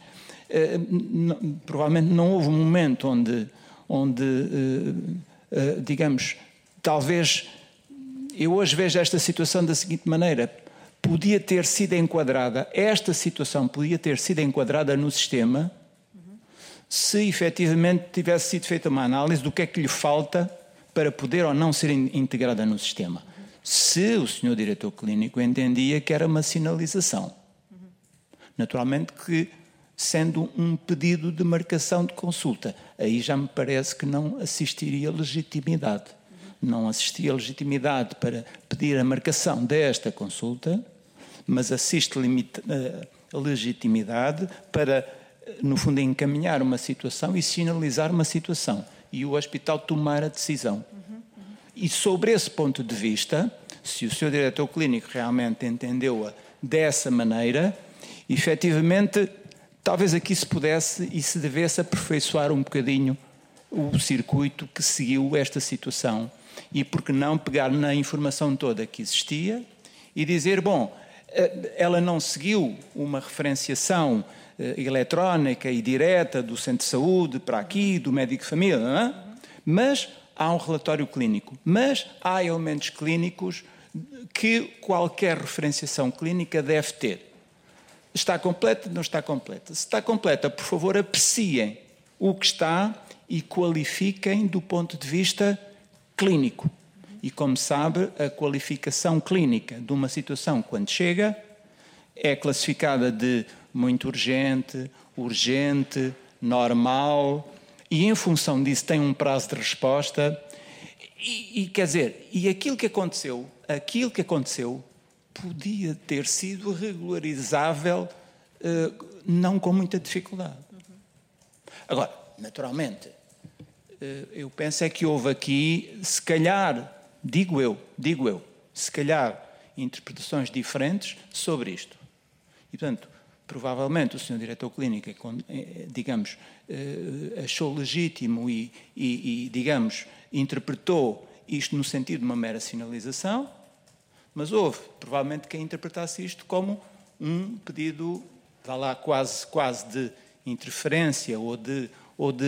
Uh, provavelmente não houve um momento onde, onde uh, uh, digamos, talvez, eu hoje vejo esta situação da seguinte maneira, podia ter sido enquadrada, esta situação podia ter sido enquadrada no sistema, se efetivamente tivesse sido feita uma análise do que é que lhe falta para poder ou não ser integrada no sistema. Se o senhor Diretor Clínico entendia que era uma sinalização. Naturalmente que, sendo um pedido de marcação de consulta, aí já me parece que não assistiria legitimidade. Não assistia legitimidade para pedir a marcação desta consulta, mas assiste a legitimidade para, no fundo, encaminhar uma situação e sinalizar uma situação e o hospital tomar a decisão. Uhum, uhum. E sobre esse ponto de vista, se o senhor Diretor Clínico realmente entendeu-a dessa maneira, efetivamente, talvez aqui se pudesse e se devesse aperfeiçoar um bocadinho o circuito que seguiu esta situação e, por que não, pegar na informação toda que existia e dizer, bom, ela não seguiu uma referenciação eletrónica e direta do centro de saúde para aqui, do médico de família, não é? Mas há um relatório clínico, mas há elementos clínicos que qualquer referenciação clínica deve ter. Está completa? Não está completa. Se está completa, por favor, apreciem o que está e qualifiquem do ponto de vista clínico. E, como sabe, a qualificação clínica de uma situação, quando chega, é classificada de muito urgente, urgente, normal, e em função disso tem um prazo de resposta. E, e quer dizer, e aquilo que aconteceu, aquilo que aconteceu, podia ter sido regularizável, uh, não com muita dificuldade. Uhum. Agora, naturalmente, uh, eu penso é que houve aqui, se calhar, digo eu, digo eu, se calhar, interpretações diferentes sobre isto. E, portanto, provavelmente o senhor Diretor Clínico, digamos, achou legítimo e, e, e, digamos, interpretou isto no sentido de uma mera sinalização, mas houve, provavelmente, quem interpretasse isto como um pedido, vá lá, quase, quase de interferência ou de, ou de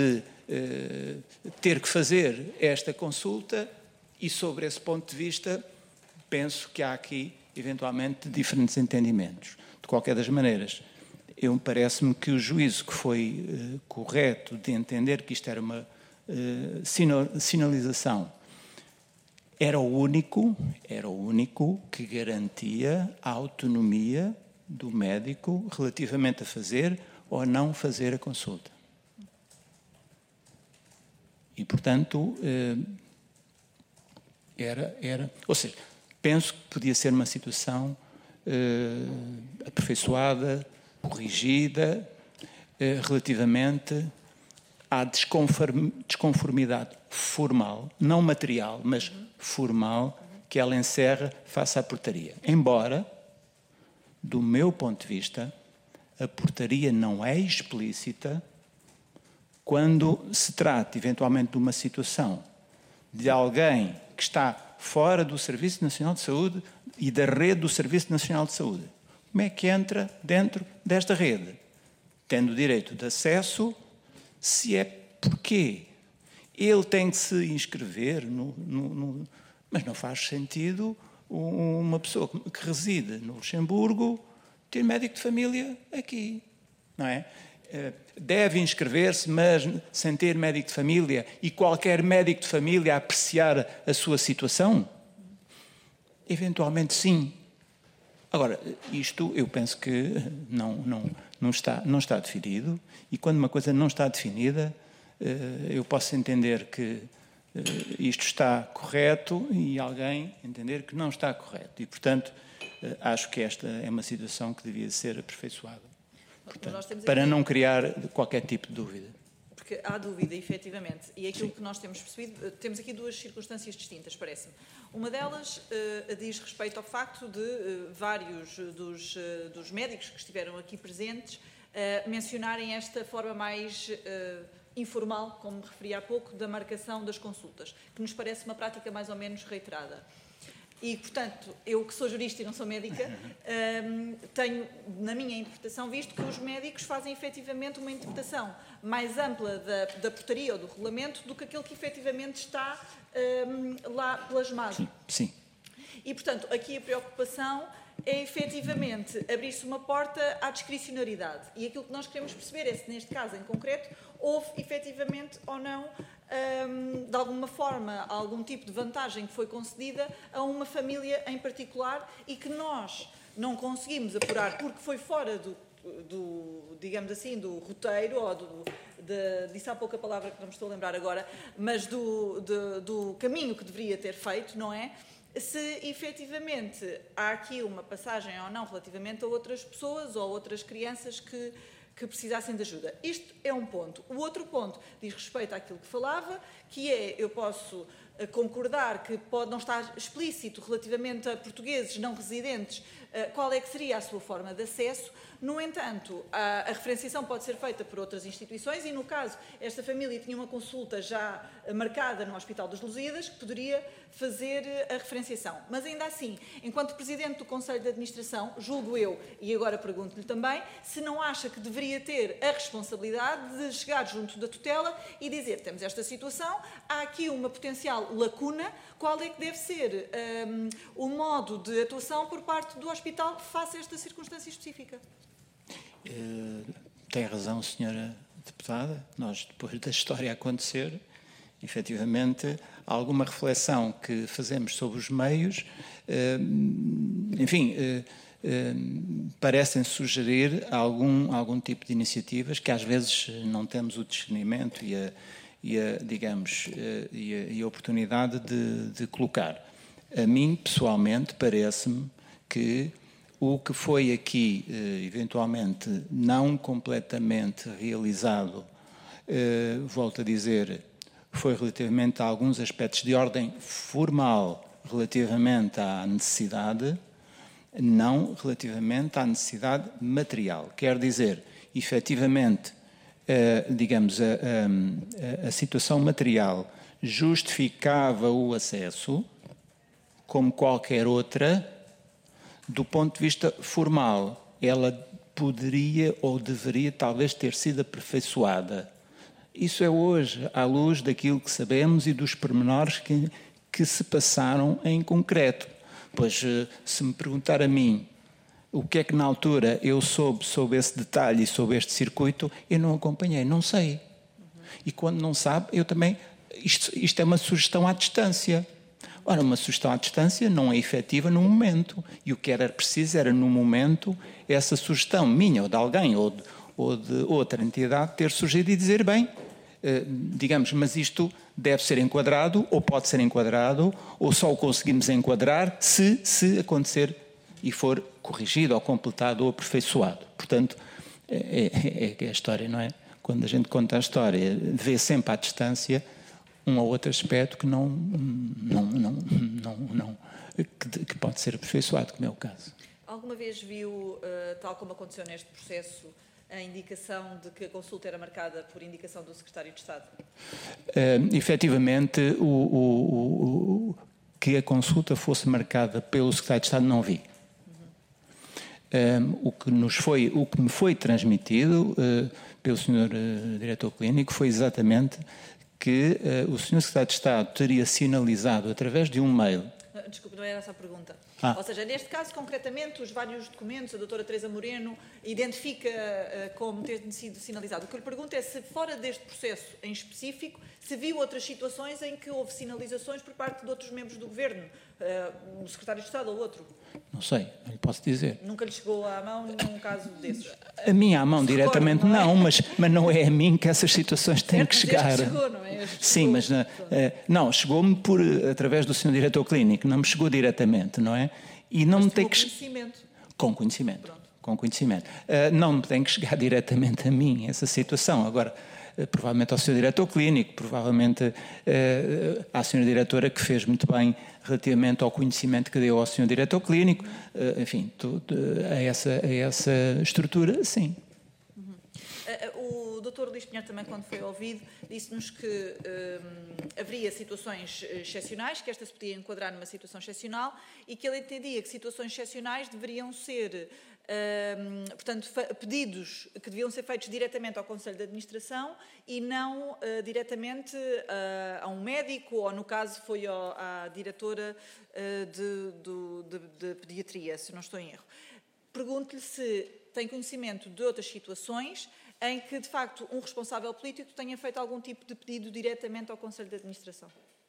eh, ter que fazer esta consulta e, sobre esse ponto de vista, penso que há aqui, eventualmente, diferentes entendimentos. De qualquer das maneiras, eu parece-me que o juízo que foi eh, correto de entender que isto era uma eh, sinalização era o único, era o único que garantia a autonomia do médico relativamente a fazer ou não fazer a consulta. E, portanto, eh, era, era... Ou seja, penso que podia ser uma situação eh, aperfeiçoada, corrigida, eh, relativamente à desconform, desconformidade formal, não material, mas formal, que ela encerra face à portaria. Embora, do meu ponto de vista, a portaria não é explícita quando se trata, eventualmente, de uma situação de alguém que está fora do Serviço Nacional de Saúde e da rede do Serviço Nacional de Saúde. Como é que entra dentro desta rede? Tendo direito de acesso, se é porquê? Ele tem que se inscrever, no, no, no, mas não faz sentido uma pessoa que reside no Luxemburgo ter médico de família aqui, não é? Deve inscrever-se, mas sem ter médico de família e qualquer médico de família a apreciar a sua situação? Eventualmente sim. Agora, isto eu penso que não, não, não, está, não está definido, e quando uma coisa não está definida, eu posso entender que isto está correto e alguém entender que não está correto. E, portanto, acho que esta é uma situação que devia ser aperfeiçoada. Portanto, para não criar qualquer tipo de dúvida. Porque há dúvida, efetivamente, e aquilo Sim. que nós temos percebido, temos aqui duas circunstâncias distintas, parece-me. Uma delas uh, diz respeito ao facto de uh, vários dos, uh, dos médicos que estiveram aqui presentes uh, mencionarem esta forma mais uh, informal, como me referi há pouco, da marcação das consultas, que nos parece uma prática mais ou menos reiterada. E, portanto, eu que sou jurista e não sou médica, um, tenho, na minha interpretação, visto que os médicos fazem efetivamente uma interpretação mais ampla da, da portaria ou do regulamento do que aquele que efetivamente está um, lá plasmado. Sim, sim. E, portanto, aqui a preocupação é efetivamente abrir-se uma porta à discricionariedade. E aquilo que nós queremos perceber é se, neste caso em concreto, houve efetivamente ou não, um, de alguma forma, algum tipo de vantagem que foi concedida a uma família em particular e que nós não conseguimos apurar porque foi fora do, do digamos assim, do roteiro, ou do, de, disse há pouco a palavra que não me estou a lembrar agora, mas do, de, do caminho que deveria ter feito, não é? Se efetivamente há aqui uma passagem ou não relativamente a outras pessoas ou outras crianças que, que precisassem de ajuda. Isto é um ponto. O outro ponto diz respeito àquilo que falava, que é, eu posso concordar que pode não estar explícito relativamente a portugueses não residentes qual é que seria a sua forma de acesso. No entanto, a, a referenciação pode ser feita por outras instituições e, no caso, esta família tinha uma consulta já marcada no Hospital dos Lusíadas, que poderia fazer a referenciação. Mas, ainda assim, enquanto Presidente do Conselho de Administração, julgo eu, e agora pergunto-lhe também, se não acha que deveria ter a responsabilidade de chegar junto da tutela e dizer, temos esta situação, há aqui uma potencial lacuna, qual é que deve ser um, o modo de atuação por parte do Hospital face a esta circunstância específica? Uh, tem razão, senhora Deputada. Nós, depois da história acontecer, efetivamente, há alguma reflexão que fazemos sobre os meios, uh, enfim, uh, uh, parecem sugerir algum, algum tipo de iniciativas que às vezes não temos o discernimento e a, e a digamos, uh, e, a, e a oportunidade de, de colocar. A mim, pessoalmente, parece-me que o que foi aqui, eventualmente, não completamente realizado, volto a dizer, foi relativamente a alguns aspectos de ordem formal relativamente à necessidade, não relativamente à necessidade material. Quer dizer, efetivamente, digamos, a, a, a situação material justificava o acesso, como qualquer outra. Do ponto de vista formal, ela poderia ou deveria talvez ter sido aperfeiçoada Isso é hoje, à luz daquilo que sabemos e dos pormenores que, que se passaram em concreto. Pois, se me perguntar a mim o que é que na altura eu soube sobre esse detalhe e sobre este circuito, eu não acompanhei, não sei. E quando não sabe, eu também... Isto, isto é uma sugestão à distância. Ora, uma sugestão à distância não é efetiva no momento. E o que era preciso era, no momento, essa sugestão minha ou de alguém ou de, ou de outra entidade ter surgido e dizer, bem, eh, digamos, mas isto deve ser enquadrado ou pode ser enquadrado ou só o conseguimos enquadrar se, se acontecer e for corrigido ou completado ou aperfeiçoado. Portanto, é, é, é a história, não é? Quando a gente conta a história, vê sempre à distância um ou outro aspecto que não, não, não, não, não que, que pode ser aperfeiçoado, como é o caso. Alguma vez viu, uh, tal como aconteceu neste processo, a indicação de que a consulta era marcada por indicação do Secretário de Estado? Uh, efetivamente, o, o, o, que a consulta fosse marcada pelo Secretário de Estado não vi. Uhum. Um, o, que nos foi, o que me foi transmitido uh, pelo senhor uh, Diretor Clínico foi exatamente que uh, o senhor Secretário de Estado teria sinalizado através de um mail. Desculpe, não era essa a pergunta. Ah. Ou seja, neste caso, concretamente, os vários documentos, a doutora Teresa Moreno identifica uh, como ter sido sinalizado. O que eu lhe pergunto é se, fora deste processo em específico, se viu outras situações em que houve sinalizações por parte de outros membros do Governo, uh, um Secretário de Estado ou outro. Não sei, não lhe posso dizer. Nunca lhe chegou à mão num caso desses? A mim à mão se diretamente recordo, não, é? não mas, mas não é a mim que essas situações têm certo, que chegar. Que chegou, não é? Sim, mas uh, não, chegou-me por, através do senhor Diretor Clínico, não me chegou diretamente, não é? E não mas me tem que conhecimento. Com conhecimento. Pronto. Com conhecimento. Uh, não me tem que chegar diretamente a mim essa situação. Agora, uh, provavelmente ao senhor Diretor Clínico, provavelmente uh, à senhora Diretora que fez muito bem relativamente ao conhecimento que deu ao senhor Diretor Clínico, uh, enfim, tudo, uh, a, essa, a essa estrutura, sim. Uhum. Uh, o doutor Luís Pinheiro também, quando foi ouvido, disse-nos que um, haveria situações excepcionais, que esta se podia enquadrar numa situação excepcional e que ele entendia que situações excepcionais deveriam ser, um, portanto, pedidos que deviam ser feitos diretamente ao Conselho de Administração e não uh, diretamente uh, a um médico ou, no caso, foi ao, à diretora uh, de, do, de, de pediatria, se não estou em erro. Pergunto-lhe se tem conhecimento de outras situações em que, de facto, um responsável político tenha feito algum tipo de pedido diretamente ao Conselho de Administração.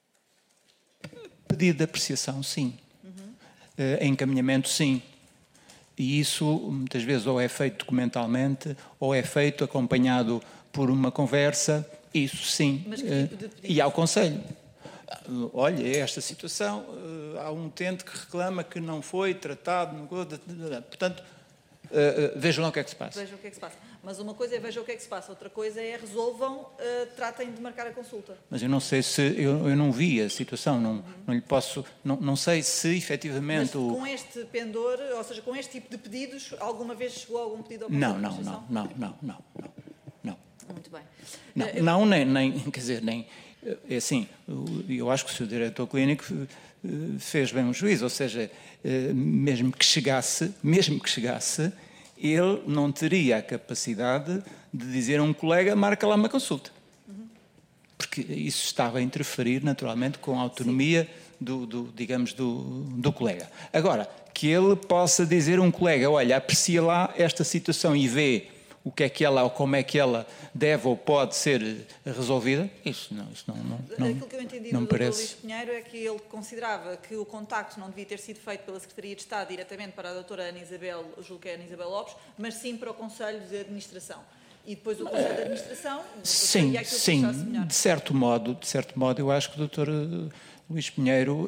Pedido de apreciação, sim. Uhum. Uh, encaminhamento, sim. E isso, muitas vezes, ou é feito documentalmente, ou é feito acompanhado por uma conversa, isso sim. Mas que tipo de pedido? Uh, e ao Conselho. Uh, olha, esta situação, uh, há um utente que reclama que não foi tratado, não... portanto, uh, uh, vejam lá o que é que se passa. Vejam o que é que se passa. Mas uma coisa é vejam o que é que se passa, outra coisa é resolvam, uh, tratem de marcar a consulta. Mas eu não sei se, eu, eu não vi a situação, não, uhum. não lhe posso, não, não sei se efetivamente... Mas com o... este pendor, ou seja, com este tipo de pedidos, alguma vez chegou algum pedido ao Conselho não, de não, Administração? não, não, não, não, não. Muito bem. Não, eu... não nem, nem, quer dizer, nem, é assim, eu acho que o senhor Diretor Clínico fez bem um juízo, ou seja, mesmo que chegasse, mesmo que chegasse, ele não teria a capacidade de dizer a um colega, marca lá uma consulta. Uhum. Porque isso estava a interferir, naturalmente, com a autonomia do, do, digamos, do, do colega. Agora, que ele possa dizer a um colega, olha, aprecia lá esta situação e vê o que é que ela, ou como é que ela deve ou pode ser resolvida, isso não, isso não, não, não Aquilo que eu entendi não do doutor parece. Luís Pinheiro é que ele considerava que o contacto não devia ter sido feito pela Secretaria de Estado diretamente para a doutora Ana Isabel, julgo que é Ana Isabel Lopes, mas sim para o Conselho de Administração. E depois o Conselho de Administração... Sim, sim, de certo modo, de certo modo, eu acho que o doutor Luís Pinheiro uh,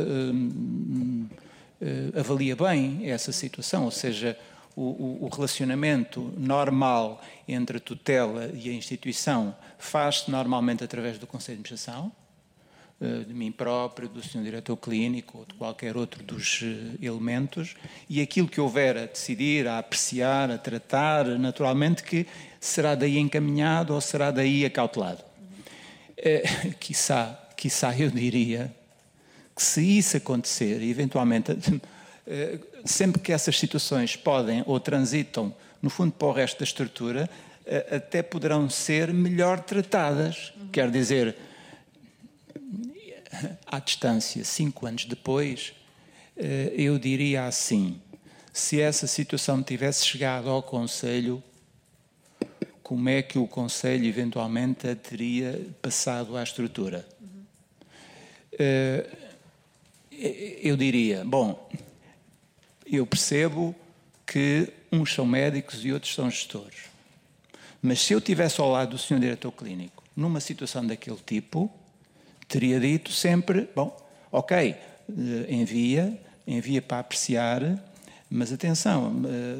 uh, uh, avalia bem essa situação, ou seja, o, o relacionamento normal entre a tutela e a instituição faz-se normalmente através do Conselho de Administração, uh, de mim próprio, do senhor Diretor Clínico ou de qualquer outro dos uh, elementos, e aquilo que houver a decidir, a apreciar, a tratar, naturalmente que será daí encaminhado ou será daí acautelado. Uhum. Uh, quiçá, quiçá eu diria que se isso acontecer, eventualmente, uh, sempre que essas situações podem ou transitam, no fundo, para o resto da estrutura, até poderão ser melhor tratadas. Uhum. Quer dizer, à distância, cinco anos depois, eu diria assim, se essa situação tivesse chegado ao Conselho, como é que o Conselho eventualmente a teria passado à estrutura? Uhum. Eu diria, bom, eu percebo que uns são médicos e outros são gestores, mas se eu estivesse ao lado do senhor diretor clínico, numa situação daquele tipo, teria dito sempre, bom, ok, envia, envia para apreciar, mas atenção,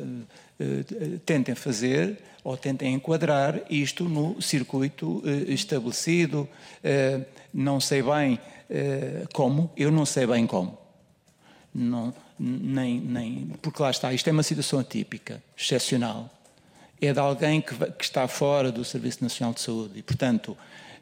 tentem fazer ou tentem enquadrar isto no circuito estabelecido, não sei bem como, eu não sei bem como, não, nem, nem, porque lá está, isto é uma situação atípica, excepcional, é de alguém que, que está fora do Serviço Nacional de Saúde e, portanto,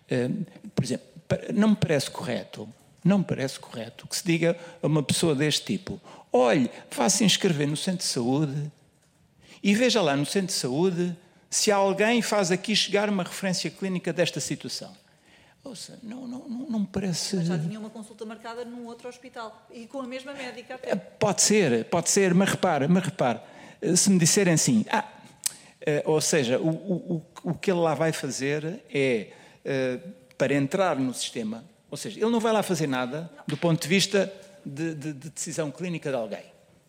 por exemplo, não me parece correto, não me parece correto que se diga a uma pessoa deste tipo, olhe, vá-se inscrever no centro de saúde e veja lá no centro de saúde se alguém faz aqui chegar uma referência clínica desta situação. Ouça, não, não, não, não me parece... Mas já tinha uma consulta marcada num outro hospital e com a mesma médica até. Pode ser, pode ser, mas repare, mas repare, se me disserem assim, ah, ou seja, o, o, o que ele lá vai fazer é, para entrar no sistema, ou seja, ele não vai lá fazer nada do ponto de vista de, de, de decisão clínica de alguém.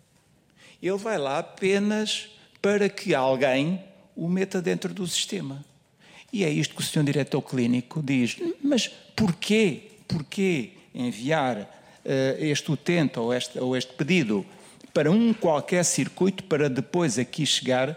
Ele vai lá apenas para que alguém o meta dentro do sistema. E é isto que o senhor diretor clínico diz, mas porquê, porquê enviar uh, este utente ou este, ou este pedido para um qualquer circuito para depois aqui chegar,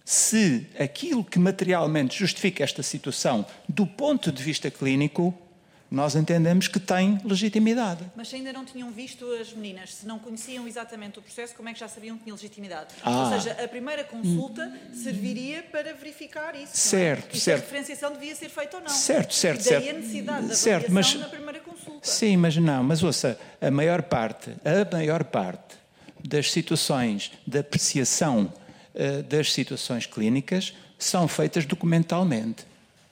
se aquilo que materialmente justifica esta situação do ponto de vista clínico, nós entendemos que tem legitimidade. Mas se ainda não tinham visto as meninas, se não conheciam exatamente o processo, como é que já sabiam que tinha legitimidade? Ah. Ou seja, a primeira consulta serviria para verificar isso. Certo, e certo. Se a diferenciação devia ser feita ou não. Certo, certo, Daí certo. a necessidade da certo, avaliação mas, na primeira consulta. Sim, mas não, mas ouça, a maior parte, a maior parte das situações de apreciação uh, das situações clínicas são feitas documentalmente.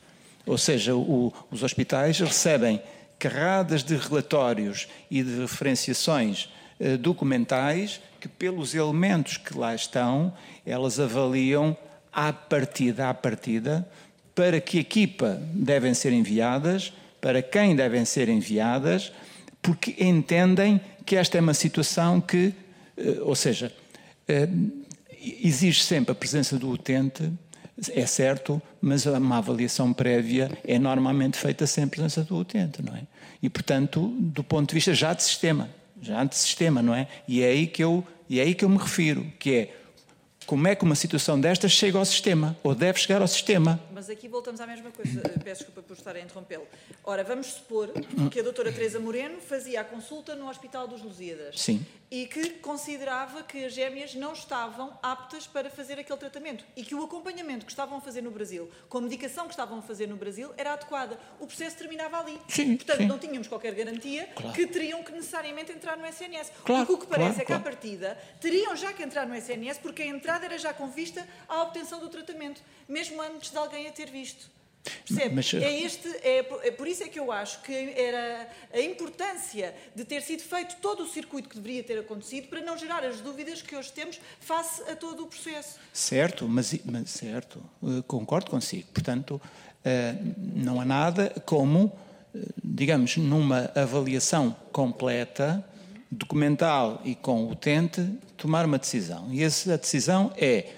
Ou seja, o, os hospitais recebem carradas de relatórios e de referenciações eh, documentais que, pelos elementos que lá estão, elas avaliam à partida, à partida, para que equipa devem ser enviadas, para quem devem ser enviadas, porque entendem que esta é uma situação que, eh, ou seja, eh, exige sempre a presença do utente. É certo, mas uma avaliação prévia é normalmente feita sem a presença do utente, não é? E, portanto, do ponto de vista já de sistema, já de sistema, não é? E é aí que eu, e é aí que eu me refiro, que é como é que uma situação destas chega ao sistema, ou deve chegar ao sistema. Mas aqui voltamos à mesma coisa, peço desculpa por estar a interrompê-lo. Ora, vamos supor que a doutora Teresa Moreno fazia a consulta no Hospital dos Lusíadas. Sim. E que considerava que as gêmeas não estavam aptas para fazer aquele tratamento e que o acompanhamento que estavam a fazer no Brasil, com a medicação que estavam a fazer no Brasil, era adequada. O processo terminava ali. Sim, Portanto, sim. não tínhamos qualquer garantia claro. que teriam que necessariamente entrar no S N S. Claro, porque o que parece claro, é que, à claro. partida, teriam já que entrar no S N S porque a entrada era já com vista à obtenção do tratamento, mesmo antes de alguém a ter visto. Percebe? Mas, é, este, é, é por isso é que eu acho que era a importância de ter sido feito todo o circuito que deveria ter acontecido para não gerar as dúvidas que hoje temos face a todo o processo. Certo, mas, mas certo, concordo consigo. Portanto, não há nada como, digamos, numa avaliação completa, documental e com o utente, tomar uma decisão. E essa decisão é...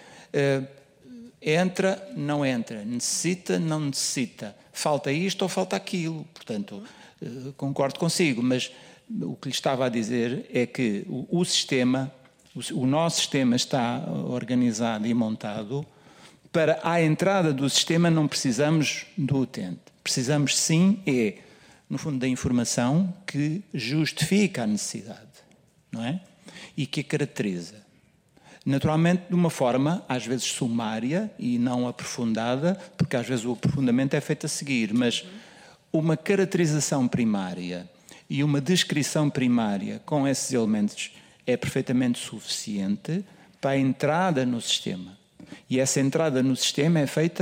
entra, não entra, necessita, não necessita, falta isto ou falta aquilo. Portanto, concordo consigo, mas o que lhe estava a dizer é que o, o sistema, o, o nosso sistema está organizado e montado para a entrada do sistema não precisamos do utente. Precisamos sim, é, no fundo, da informação que justifica a necessidade, não é? E que a caracteriza. Naturalmente, de uma forma, às vezes sumária e não aprofundada, porque às vezes o aprofundamento é feito a seguir, mas uma caracterização primária e uma descrição primária com esses elementos é perfeitamente suficiente para a entrada no sistema. E essa entrada no sistema é feita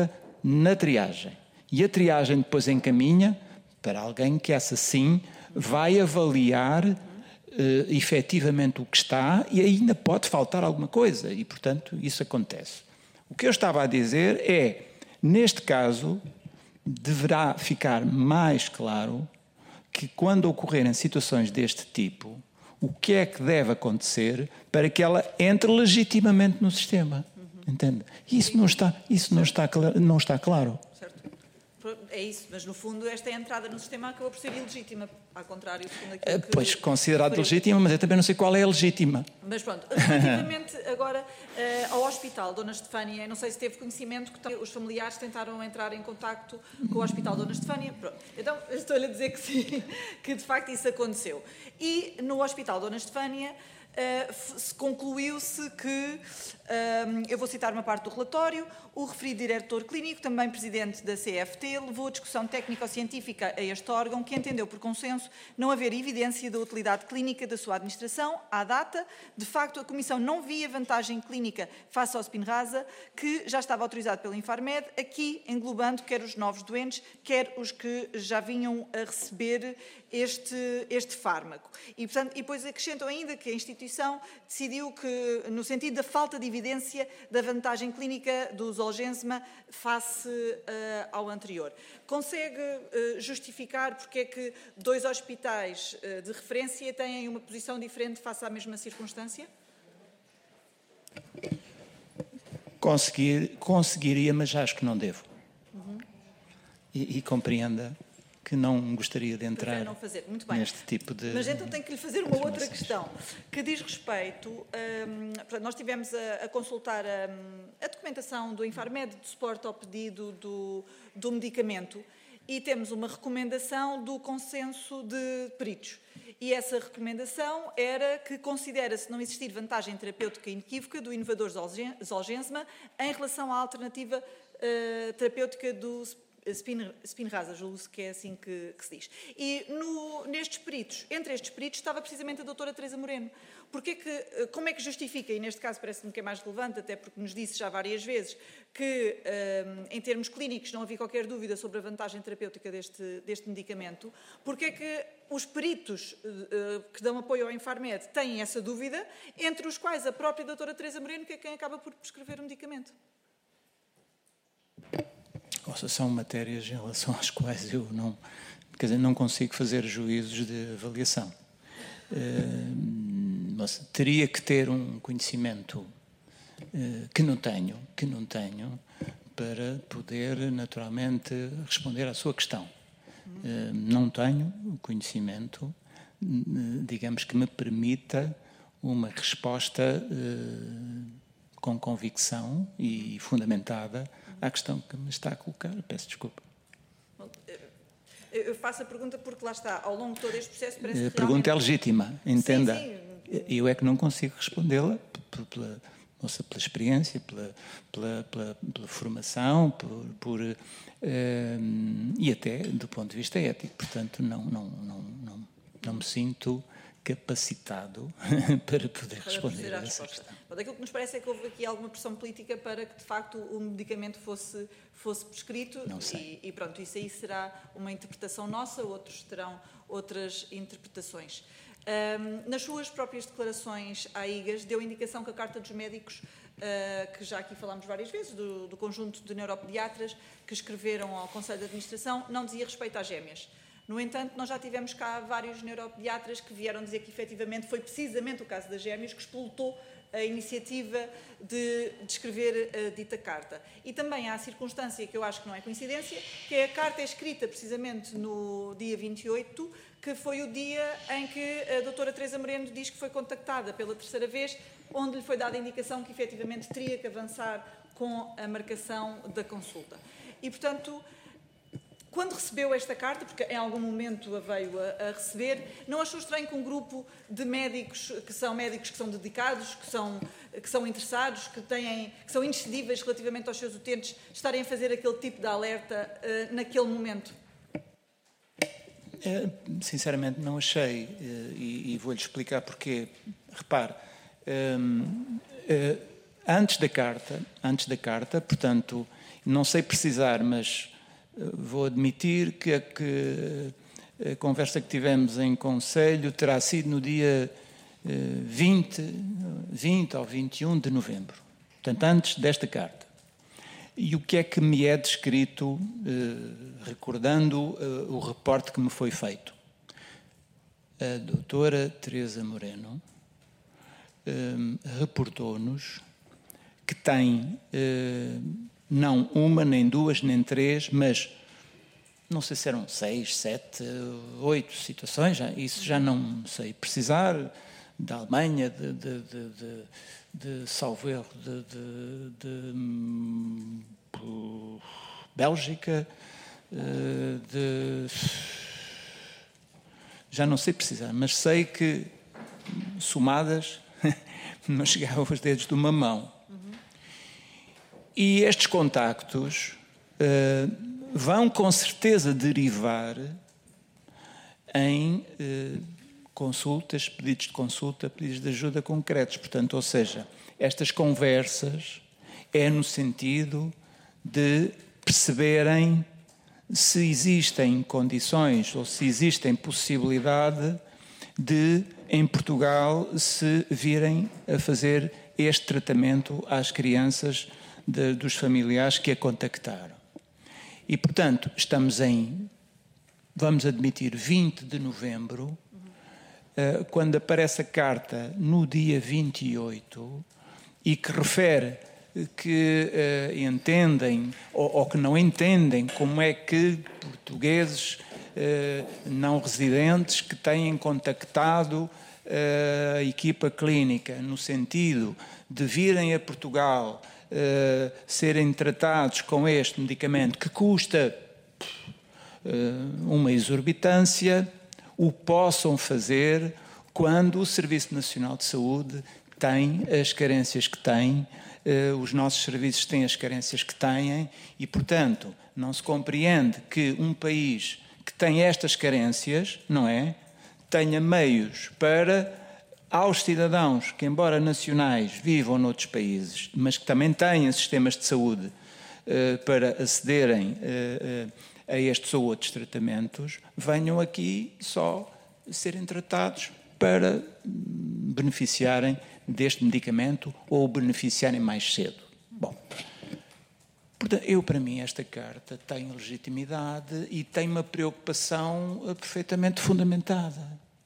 na triagem. E a triagem depois encaminha para alguém que, essa sim, vai avaliar uh, efetivamente o que está e ainda pode faltar alguma coisa. E, portanto, isso acontece. O que eu estava a dizer é, neste caso, deverá ficar mais claro que quando ocorrerem situações deste tipo, o que é que deve acontecer para que ela entre legitimamente no sistema. Uhum. Entende? Isso não está, isso não está, não está claro. Certo. É isso, mas no fundo esta entrada no sistema acabou por ser ilegítima, ao contrário, segundo aquilo que... Pois, considerado legítima, mas eu também não sei qual é a legítima. Mas pronto, relativamente agora uh, ao hospital Dona Estefânia, não sei se teve conhecimento que os familiares tentaram entrar em contacto com o hospital Dona Estefânia. Pronto. Então, estou-lhe a dizer que sim, que de facto isso aconteceu. E no hospital Dona Estefânia, Uh, concluiu-se que, uh, eu vou citar uma parte do relatório, o referido diretor clínico, também presidente da C F T, levou a discussão técnico-científica a este órgão, que entendeu por consenso não haver evidência da utilidade clínica da sua administração à data. De facto, a Comissão não via vantagem clínica face ao Spinraza, que já estava autorizado pela Infarmed, aqui englobando quer os novos doentes, quer os que já vinham a receber este, este fármaco. E, portanto, e depois acrescentam ainda que a instituição decidiu que, no sentido da falta de evidência da vantagem clínica do Zolgensma face uh, ao anterior. Consegue uh, justificar porque é que dois hospitais uh, de referência têm uma posição diferente face à mesma circunstância? Conseguir, conseguiria, mas acho que não devo. Uhum. E, e compreenda que não gostaria de entrar não fazer. Muito bem. neste tipo de... Mas então tenho que lhe fazer uma outra questão, que diz respeito... Um, portanto, nós tivemos a, a consultar a, a documentação do Infarmed de suporte ao pedido do, do medicamento e temos uma recomendação do consenso de peritos. E essa recomendação era que considera-se não existir vantagem terapêutica inequívoca do inovador Zolgensma em relação à alternativa uh, terapêutica do Spinraza, julgo-se que é assim que, que se diz. E no, nestes peritos, entre estes peritos, estava precisamente a doutora Teresa Moreno. Porque que, como é que justifica, e neste caso parece-me que é mais relevante, até porque nos disse já várias vezes, que um, em termos clínicos não havia qualquer dúvida sobre a vantagem terapêutica deste, deste medicamento, porque é que os peritos uh, que dão apoio ao Infarmed têm essa dúvida, entre os quais a própria doutora Teresa Moreno, que é quem acaba por prescrever o medicamento? São matérias em relação às quais eu não, quer dizer, não consigo fazer juízos de avaliação. Uh, mas teria que ter um conhecimento uh, que não tenho, que não tenho, para poder naturalmente responder à sua questão. Uh, não tenho o conhecimento, uh, digamos, que me permita uma resposta uh, com convicção e fundamentada à questão que me está a colocar. Peço desculpa. Eu faço a pergunta porque lá está, ao longo de todo este processo parece que a pergunta realmente... é legítima, entenda. Sim, sim. Eu é que não consigo respondê-la pela, nossa, pela experiência, pela, pela, pela, pela formação, por, por uh, e até do ponto de vista ético. Portanto, não, não, não, não, não me sinto capacitado para poder para responder a, a essa questão. Bom, aquilo que nos parece é que houve aqui alguma pressão política para que, de facto, o medicamento fosse, fosse prescrito. Não sei. E, e pronto, isso aí será uma interpretação nossa, outros terão outras interpretações. Um, nas suas próprias declarações à I G A S, deu indicação que a Carta dos Médicos, uh, que já aqui falámos várias vezes, do, do conjunto de neuropediatras que escreveram ao Conselho de Administração, não dizia respeito às gêmeas. No entanto, nós já tivemos cá vários neuropediatras que vieram dizer que, efetivamente, foi precisamente o caso das gêmeas que explotou a iniciativa de, de escrever a dita carta. E também há a circunstância que eu acho que não é coincidência, que é a carta é escrita precisamente no dia vinte e oito, que foi o dia em que a doutora Teresa Moreno diz que foi contactada pela terceira vez, onde lhe foi dada a indicação que, efetivamente, teria que avançar com a marcação da consulta. E, portanto... Quando recebeu esta carta, porque em algum momento a veio a, a receber, não achou estranho que um grupo de médicos, que são médicos que são dedicados, que são, que são interessados, que, têm, que são inexcedíveis relativamente aos seus utentes, estarem a fazer aquele tipo de alerta uh, naquele momento? É, sinceramente não achei, uh, e, e vou-lhe explicar porquê. Repare, um, uh, antes da carta, antes da carta, portanto... não sei precisar, mas vou admitir que a, que a conversa que tivemos em Conselho terá sido no dia vinte, vinte ou vinte e um de novembro, portanto, antes desta carta. E o que é que me é descrito, recordando o reporte que me foi feito? A doutora Teresa Moreno reportou-nos que tem não uma, nem duas, nem três, mas não sei se eram seis, sete, oito situações, isso já não sei precisar, da Alemanha, de, de, de, de, de salvo erro, de, de, de, de Bélgica, de, já não sei precisar, mas sei que somadas não chegavam aos dedos de uma mão. Uhum. E estes contactos uh, vão com certeza derivar em uh, consultas, pedidos de consulta, pedidos de ajuda concretos. Portanto, ou seja, estas conversas é no sentido de perceberem se existem condições ou se existem possibilidade de, em Portugal, se virem a fazer este tratamento às crianças de, dos familiares que a contactaram. E, portanto, estamos em, vamos admitir, vinte de novembro, uh, quando aparece a carta no dia vinte e oito e que refere que uh, entendem ou, ou que não entendem como é que portugueses uh, não residentes que têm contactado uh, a equipa clínica no sentido de virem a Portugal uh, serem tratados com este medicamento que custa uh, uma exorbitância, o possam fazer quando o Serviço Nacional de Saúde tem as carências que tem. Uh, os nossos serviços têm as carências que têm e, portanto, não se compreende que um país que tem estas carências, não é, tenha meios para, aos cidadãos que, embora nacionais, vivam noutros países, mas que também têm sistemas de saúde uh, para acederem uh, uh, a estes ou outros tratamentos, venham aqui só serem tratados para beneficiarem deste medicamento ou beneficiarem mais cedo. Bom, portanto, eu, para mim, esta carta tem legitimidade e tem uma preocupação perfeitamente fundamentada.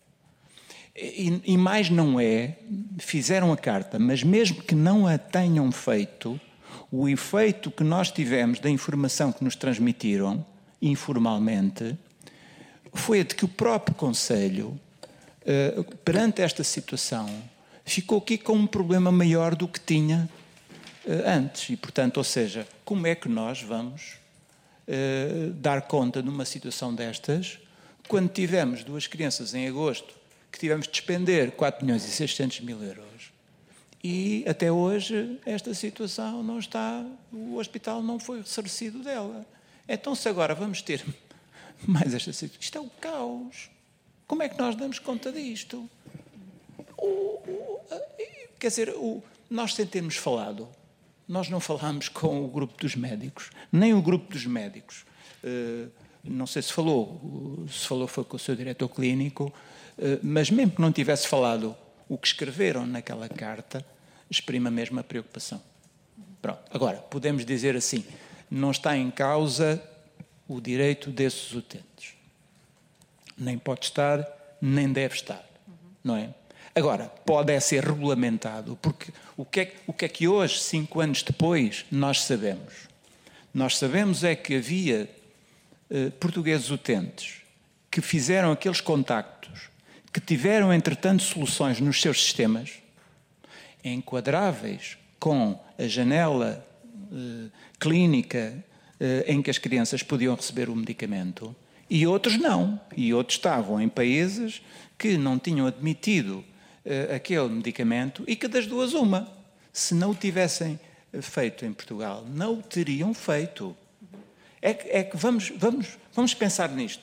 E, e mais não é, fizeram a carta, mas mesmo que não a tenham feito, o efeito que nós tivemos da informação que nos transmitiram, informalmente, foi a de que o próprio Conselho, uh, perante esta situação, ficou aqui com um problema maior do que tinha uh, antes. E, portanto, ou seja, como é que nós vamos uh, dar conta de uma situação destas quando tivemos duas crianças em agosto que tivemos de despender quatro milhões e seiscentos mil euros e até hoje esta situação não está, o hospital não foi ressarcido dela. Então, se agora vamos ter mais esta situação, isto é o caos. Como é que nós damos conta disto? O, o, quer dizer, o, nós sem termos falado, nós não falámos com o grupo dos médicos, nem o grupo dos médicos. Uh, não sei se falou, se falou foi com o seu diretor clínico, uh, mas mesmo que não tivesse falado o que escreveram naquela carta, exprime a mesma preocupação. Pronto. Agora, podemos dizer assim, não está em causa o direito desses utentes. Nem pode estar, nem deve estar, uhum. Não é? Agora, pode é ser regulamentado, porque o que, é, o que é que hoje, cinco anos depois, nós sabemos? Nós sabemos é que havia eh, portugueses utentes que fizeram aqueles contactos, que tiveram, entretanto, soluções nos seus sistemas, enquadráveis com a janela eh, clínica eh, em que as crianças podiam receber o medicamento, e outros não. E outros estavam em países que não tinham admitido uh, aquele medicamento e que das duas uma. Se não o tivessem feito em Portugal, não o teriam feito. É que, é que vamos, vamos, vamos pensar nisto.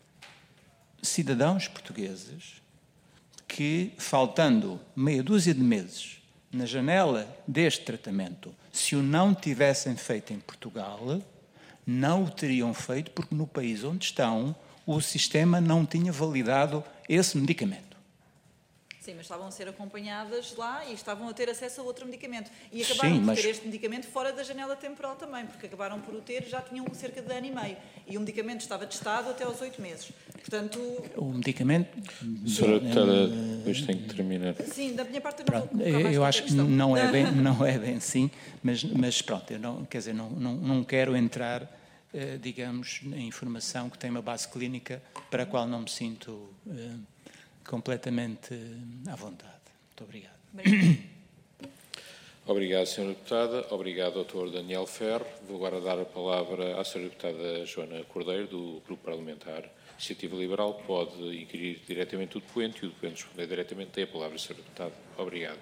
Cidadãos portugueses que, faltando meia dúzia de meses na janela deste tratamento, Se o não tivessem feito em Portugal, não o teriam feito porque no país onde estão o sistema não tinha validado esse medicamento. Sim, mas estavam a ser acompanhadas lá e estavam a ter acesso a outro medicamento. E acabaram Sim, por mas... ter este medicamento fora da janela temporal também, porque acabaram por o ter e já tinham cerca de ano e meio. E o medicamento estava testado até aos oito meses. Portanto... O medicamento... Senhora Deputada, depois tem que terminar. Sim, da minha parte eu não Pronto, vou colocar mais eu acho que questão. não é bem, não é bem assim, mas, mas pronto, eu não, quer dizer, não, não, não quero entrar, eh, digamos, em informação que tem uma base clínica para a qual não me sinto eh, completamente eh, à vontade. Muito obrigado. Obrigado. Obrigado, senhora Deputada. Obrigado, doutor Daniel Ferro. Vou agora dar a palavra à senhora Deputada Joana Cordeiro, do Grupo Parlamentar Iniciativa Liberal. Pode inquirir diretamente o depoente e o depoente responder diretamente. Tem a palavra, senhora Deputada. Obrigado.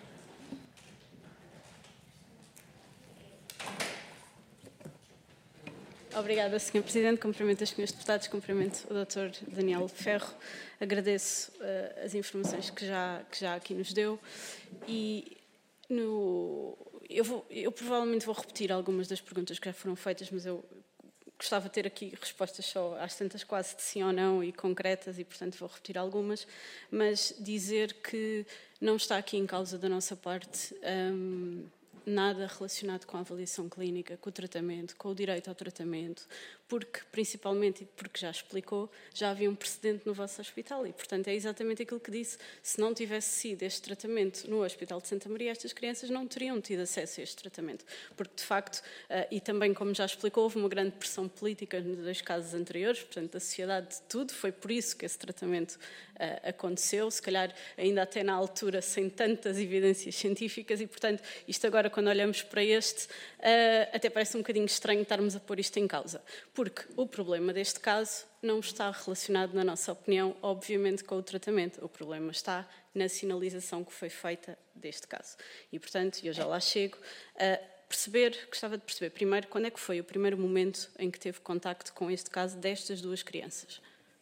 Obrigada, senhor Presidente. Cumprimento os senhores deputados, cumprimento o doutor Daniel Ferro. Agradeço uh, as informações que já, que já aqui nos deu e no, eu, vou, eu provavelmente vou repetir algumas das perguntas que já foram feitas, mas eu gostava de ter aqui respostas só às tantas quase de sim ou não e concretas e, portanto, vou repetir algumas, mas dizer que não está aqui em causa da nossa parte um, nada relacionado com a avaliação clínica, com o tratamento, com o direito ao tratamento, porque, principalmente, e porque já explicou, já havia um precedente no vosso hospital e, portanto, é exatamente aquilo que disse. Se não tivesse sido este tratamento no Hospital de Santa Maria, estas crianças não teriam tido acesso a este tratamento, porque, de facto, e também, como já explicou, houve uma grande pressão política nos dois casos anteriores, portanto, da sociedade de tudo, foi por isso que esse tratamento aconteceu, se calhar ainda até na altura sem tantas evidências científicas e, portanto, isto agora, quando olhamos para este, até parece um bocadinho estranho estarmos a pôr isto em causa. Porque o problema deste caso não está relacionado, na nossa opinião, obviamente, com o tratamento. O problema está na sinalização que foi feita deste caso. E, portanto, eu já lá chego a perceber, gostava de perceber, primeiro, quando é que foi o primeiro momento em que teve contacto com este caso destas duas crianças?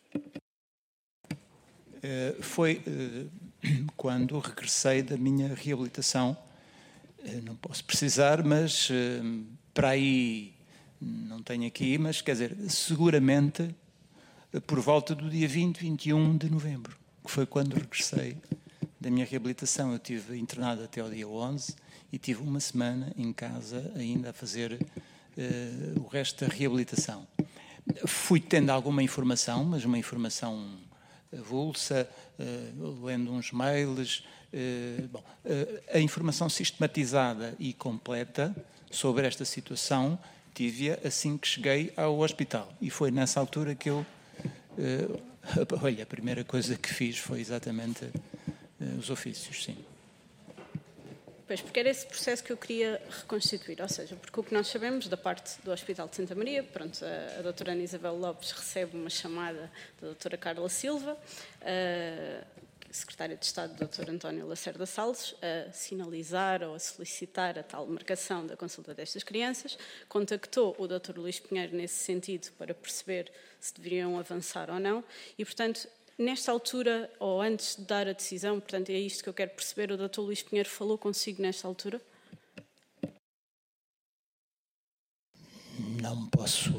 Uh, foi uh, quando regressei da minha reabilitação. Uh, não posso precisar, mas uh, para aí... Não tenho aqui, mas, quer dizer, seguramente por volta do dia vinte, vinte e um de novembro, que foi quando regressei da minha reabilitação. Eu estive internado até ao dia onze e tive uma semana em casa ainda a fazer uh, o resto da reabilitação. Fui tendo alguma informação, mas uma informação avulsa, uh, lendo uns mails. Uh, bom, uh, a informação sistematizada e completa sobre esta situação tive-a assim que cheguei ao hospital. E foi nessa altura que eu... Uh, olha, a primeira coisa que fiz foi exatamente uh, os ofícios, sim. Pois, porque era esse processo que eu queria reconstituir, ou seja, porque o que nós sabemos da parte do Hospital de Santa Maria, pronto, a, a doutora Ana Isabel Lopes recebe uma chamada da doutora Carla Silva, uh, secretária de Estado, doutor António Lacerda Salles, a sinalizar ou a solicitar a tal marcação da consulta destas crianças, contactou o doutor Luís Pinheiro nesse sentido para perceber se deveriam avançar ou não e, portanto, nesta altura, ou antes de dar a decisão, portanto, é isto que eu quero perceber, o doutor Luís Pinheiro falou consigo nesta altura? Não posso...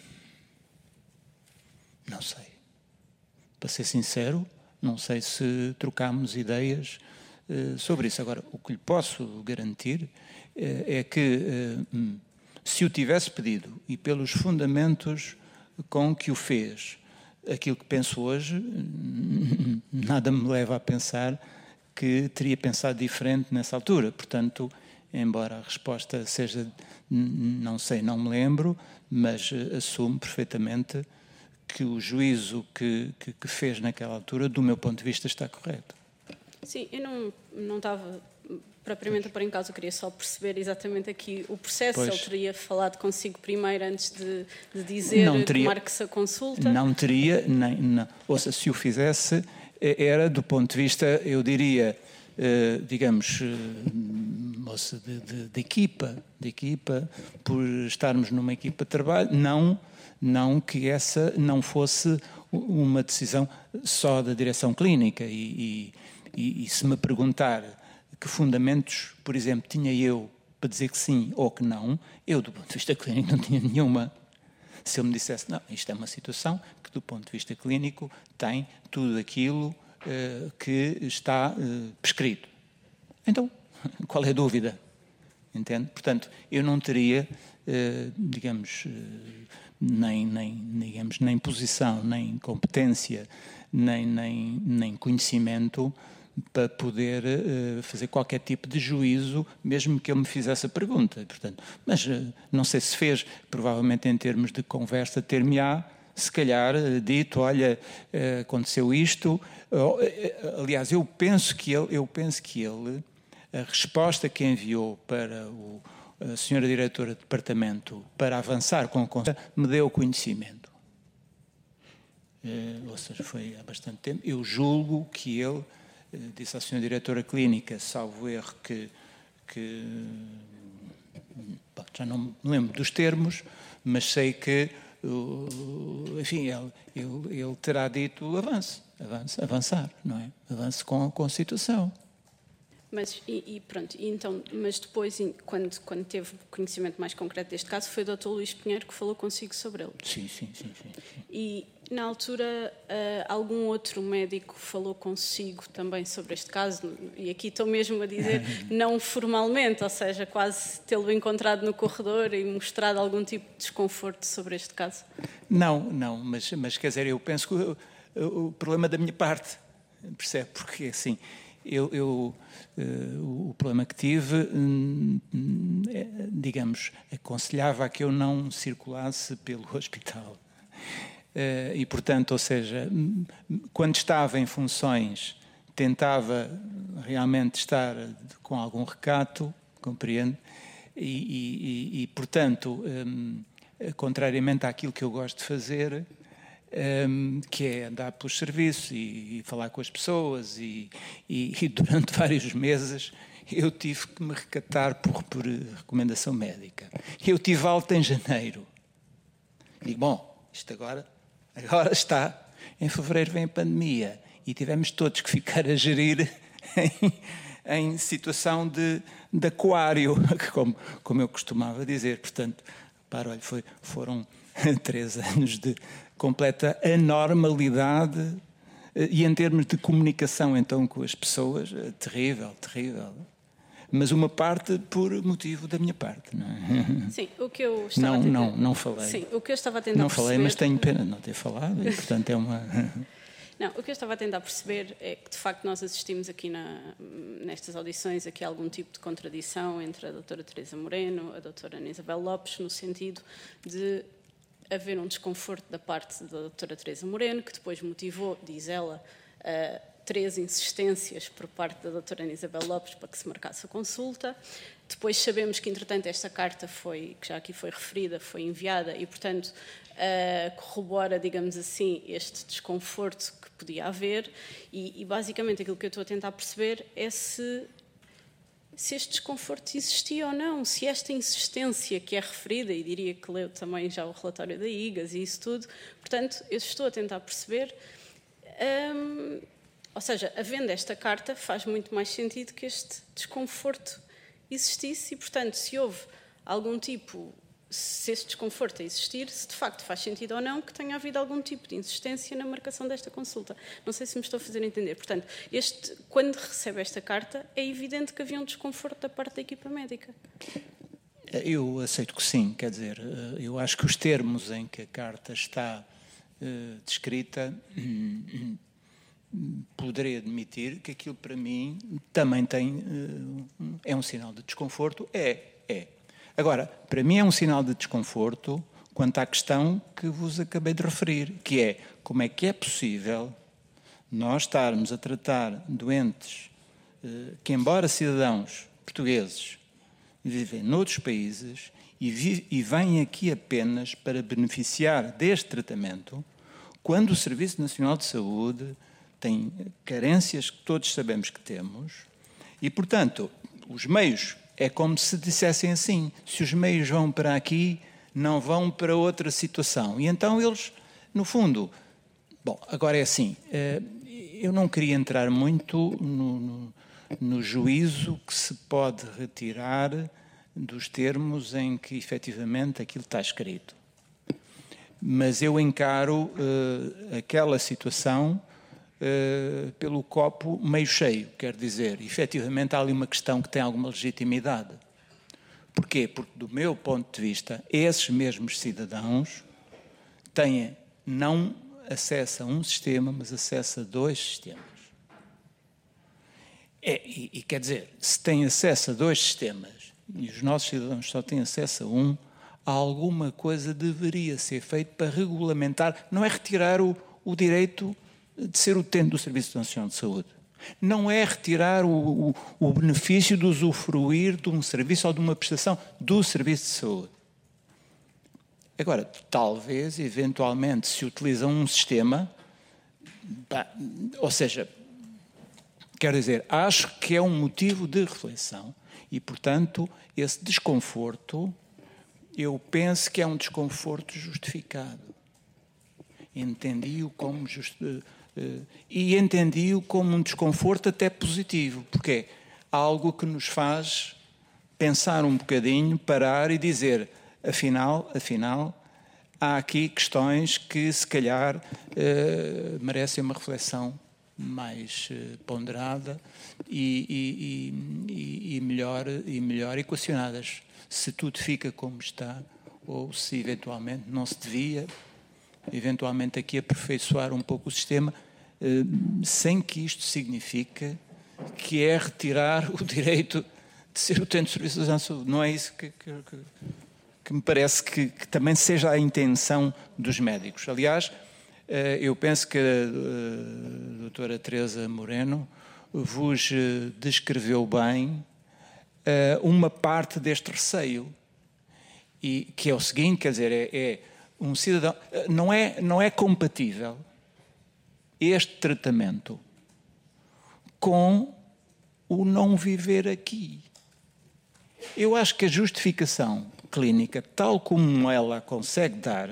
Não sei. Para ser sincero, não sei se trocámos ideias uh, sobre isso. Agora, o que lhe posso garantir uh, é que, uh, se o tivesse pedido e pelos fundamentos com que o fez, aquilo que penso hoje, nada me leva a pensar que teria pensado diferente nessa altura. Portanto, embora a resposta seja, não sei, não me lembro, mas uh, assumo perfeitamente que o juízo que, que, que fez naquela altura, do meu ponto de vista, está correto. Sim, eu não, não estava propriamente a pôr em causa, eu queria só perceber exatamente aqui o processo. Pois. Ele teria falado consigo primeiro antes de, de dizer não teria, que marque-se a consulta? Não teria, nem, não. Ou seja, se o fizesse, era do ponto de vista, eu diria, eh, digamos, moça de, de, de equipa, de equipa, por estarmos numa equipa de trabalho, não... não que essa não fosse uma decisão só da direção clínica e, e, e se me perguntar que fundamentos, por exemplo, tinha eu para dizer que sim ou que não, eu, do ponto de vista clínico, não tinha nenhuma. Se ele me dissesse, não, isto é uma situação que, do ponto de vista clínico, tem tudo aquilo uh, que está uh, prescrito. Então, qual é a dúvida? Entende? Portanto, eu não teria, uh, digamos, uh, nem, nem, digamos, nem posição, nem competência, nem, nem, nem conhecimento para poder uh, fazer qualquer tipo de juízo, mesmo que ele me fizesse a pergunta. Portanto, mas uh, não sei se fez, provavelmente em termos de conversa, ter-me-á, se calhar, uh, dito, olha, uh, aconteceu isto. Uh, uh, aliás, eu penso que ele, eu penso que ele, a resposta que enviou para o, a senhora diretora de departamento para avançar com a consulta, me deu conhecimento. Uh, ou seja, foi há bastante tempo. Eu julgo que ele disse à senhora diretora clínica, salvo erro, que, que bom, já não me lembro dos termos, mas sei que, enfim, ele, ele, ele terá dito avance, avance, avançar, não é? Avance com, com a situação. Mas, e, e pronto, e então, mas depois, quando, quando teve conhecimento mais concreto deste caso, foi o doutor Luís Pinheiro que falou consigo sobre ele? Sim, sim, sim. sim, sim. E, na altura, uh, algum outro médico falou consigo também sobre este caso? E aqui estou mesmo a dizer, não formalmente, ou seja, quase tê-lo encontrado no corredor e mostrado algum tipo de desconforto sobre este caso? Não, não, mas, mas quer dizer, eu penso que o, o, o problema da minha parte, percebe? Porque, assim, eu, eu uh, o problema que tive, hum, é, digamos, aconselhava a que eu não circulasse pelo hospital. Uh, e, portanto, ou seja, quando estava em funções, tentava realmente estar com algum recato, compreendo, e, e, e portanto, um, contrariamente àquilo que eu gosto de fazer, um, que é andar pelos serviços e, e falar com as pessoas, e, e, e durante vários meses eu tive que me recatar por, por recomendação médica. Eu tive alta em janeiro. Digo, bom, isto agora... Agora está, em fevereiro vem a pandemia e tivemos todos que ficar a gerir em, em situação de, de aquário, como, como eu costumava dizer. Portanto, para, olha, foi, foram três anos de completa anormalidade e em termos de comunicação então com as pessoas, terrível, terrível. Mas uma parte por motivo da minha parte, não é? Sim, o que eu estava não, a tentar... não, não falei. Sim, o que eu estava a tentar Não perceber... falei, mas tenho pena de não ter falado e, portanto, é uma... Não, o que eu estava a tentar perceber é que, de facto, nós assistimos aqui na, nestas audições aqui a algum tipo de contradição entre a doutora Teresa Moreno e a doutora Ana Isabel Lopes, no sentido de haver um desconforto da parte da doutora Teresa Moreno, que depois motivou, diz ela, a três insistências por parte da doutora Ana Isabel Lopes para que se marcasse a consulta. Depois sabemos que, entretanto, esta carta foi, que já aqui foi referida, foi enviada e, portanto, uh, corrobora, digamos assim, este desconforto que podia haver e, e, basicamente, aquilo que eu estou a tentar perceber é se, se este desconforto existia ou não, se esta insistência que é referida, e diria que leu também já o relatório da I G A S e isso tudo, portanto, eu estou a tentar perceber... Um, Ou seja, havendo esta carta, faz muito mais sentido que este desconforto existisse e, portanto, se houve algum tipo, se esse desconforto a existir, se de facto faz sentido ou não que tenha havido algum tipo de insistência na marcação desta consulta. Não sei se me estou a fazer entender. Portanto, este, quando recebe esta carta, é evidente que havia um desconforto da parte da equipa médica. Eu aceito que sim, quer dizer, eu acho que os termos em que a carta está uh, descrita... poderei admitir que aquilo para mim também tem, é um sinal de desconforto, é, é. Agora, para mim é um sinal de desconforto quanto à questão que vos acabei de referir, que é como é que é possível nós estarmos a tratar doentes que, embora cidadãos portugueses, vivem noutros países e, vi, e vêm aqui apenas para beneficiar deste tratamento, quando o Serviço Nacional de Saúde tem carências que todos sabemos que temos e, portanto, os meios, é como se dissessem assim, se os meios vão para aqui, não vão para outra situação. E então eles, no fundo... Bom, agora é assim, eu não queria entrar muito no, no, no juízo que se pode retirar dos termos em que efetivamente aquilo está escrito. Mas eu encaro uh, aquela situação uh, pelo copo meio cheio, quer dizer, efetivamente há ali uma questão que tem alguma legitimidade. Porquê? Porque, do meu ponto de vista, esses mesmos cidadãos têm não acesso a um sistema, mas acesso a dois sistemas. É, e, e quer dizer, se têm acesso a dois sistemas e os nossos cidadãos só têm acesso a um, alguma coisa deveria ser feita para regulamentar, não é retirar o, o direito de ser utente do Serviço Nacional de Saúde, não é retirar o, o, o benefício de usufruir de um serviço ou de uma prestação do Serviço de Saúde. Agora, talvez, eventualmente, se utilizam um sistema, pá, ou seja, quero dizer, acho que é um motivo de reflexão e, portanto, esse desconforto, eu penso que é um desconforto justificado. Entendi-o como just... e entendi-o como um desconforto até positivo, porque é algo que nos faz pensar um bocadinho, parar e dizer, afinal, afinal, há aqui questões que, se calhar, eh, merecem uma reflexão mais eh, ponderada e, e, e, e, melhor, e melhor equacionadas. Se tudo fica como está, ou se eventualmente não se devia, eventualmente aqui aperfeiçoar um pouco o sistema, eh, sem que isto signifique que é retirar o direito de ser utente de serviços de saúde. Não é isso que, que, que, que me parece que, que também seja a intenção dos médicos. Aliás, eu penso que a doutora Teresa Moreno vos descreveu bem uma parte deste receio, e que é o seguinte, quer dizer, é, é um cidadão, não é, não é compatível este tratamento com o não viver aqui. Eu acho que a justificação clínica, tal como ela consegue dar,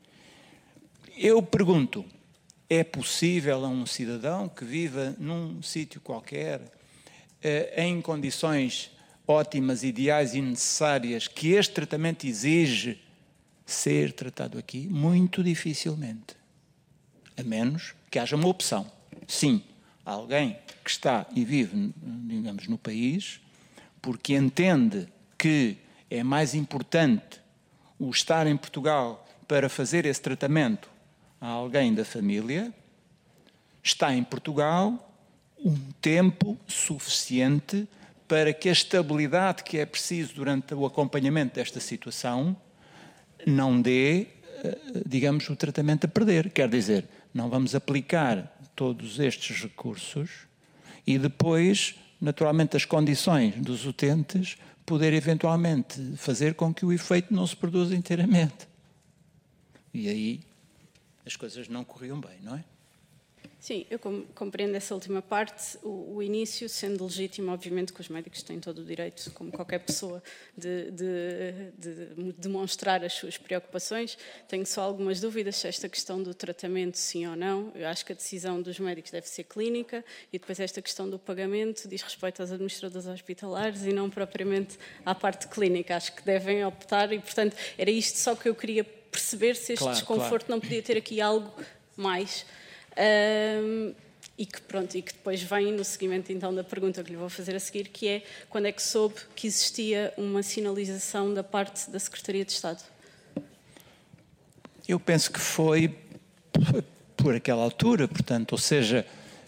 eu pergunto, é possível a um cidadão que viva num sítio qualquer, eh, em condições ótimas, ideais e necessárias, que este tratamento exige ser tratado aqui? Muito dificilmente. A menos que haja uma opção. Sim, alguém que está e vive, digamos, no país, porque entende que é mais importante o estar em Portugal para fazer esse tratamento a alguém da família, está em Portugal um tempo suficiente para que a estabilidade que é preciso durante o acompanhamento desta situação não dê, digamos, o tratamento a perder. Quer dizer, não vamos aplicar todos estes recursos e depois, naturalmente, as condições dos utentes poder eventualmente fazer com que o efeito não se produza inteiramente. E aí as coisas não corriam bem, não é? Sim, eu compreendo essa última parte. O, o início, sendo legítimo, obviamente que os médicos têm todo o direito, como qualquer pessoa, de, de, de demonstrar as suas preocupações. Tenho só algumas dúvidas se esta questão do tratamento, sim ou não. Eu acho que a decisão dos médicos deve ser clínica e depois esta questão do pagamento diz respeito aos administradores hospitalares e não propriamente à parte clínica. Acho que devem optar e, portanto, era isto só que eu queria perceber se este claro, desconforto claro. não podia ter aqui algo mais... Um, e que pronto, e que depois vem no seguimento então da pergunta que lhe vou fazer a seguir, que é quando é que soube que existia uma sinalização da parte da Secretaria de Estado? Eu penso que foi, foi por aquela altura, portanto, ou seja,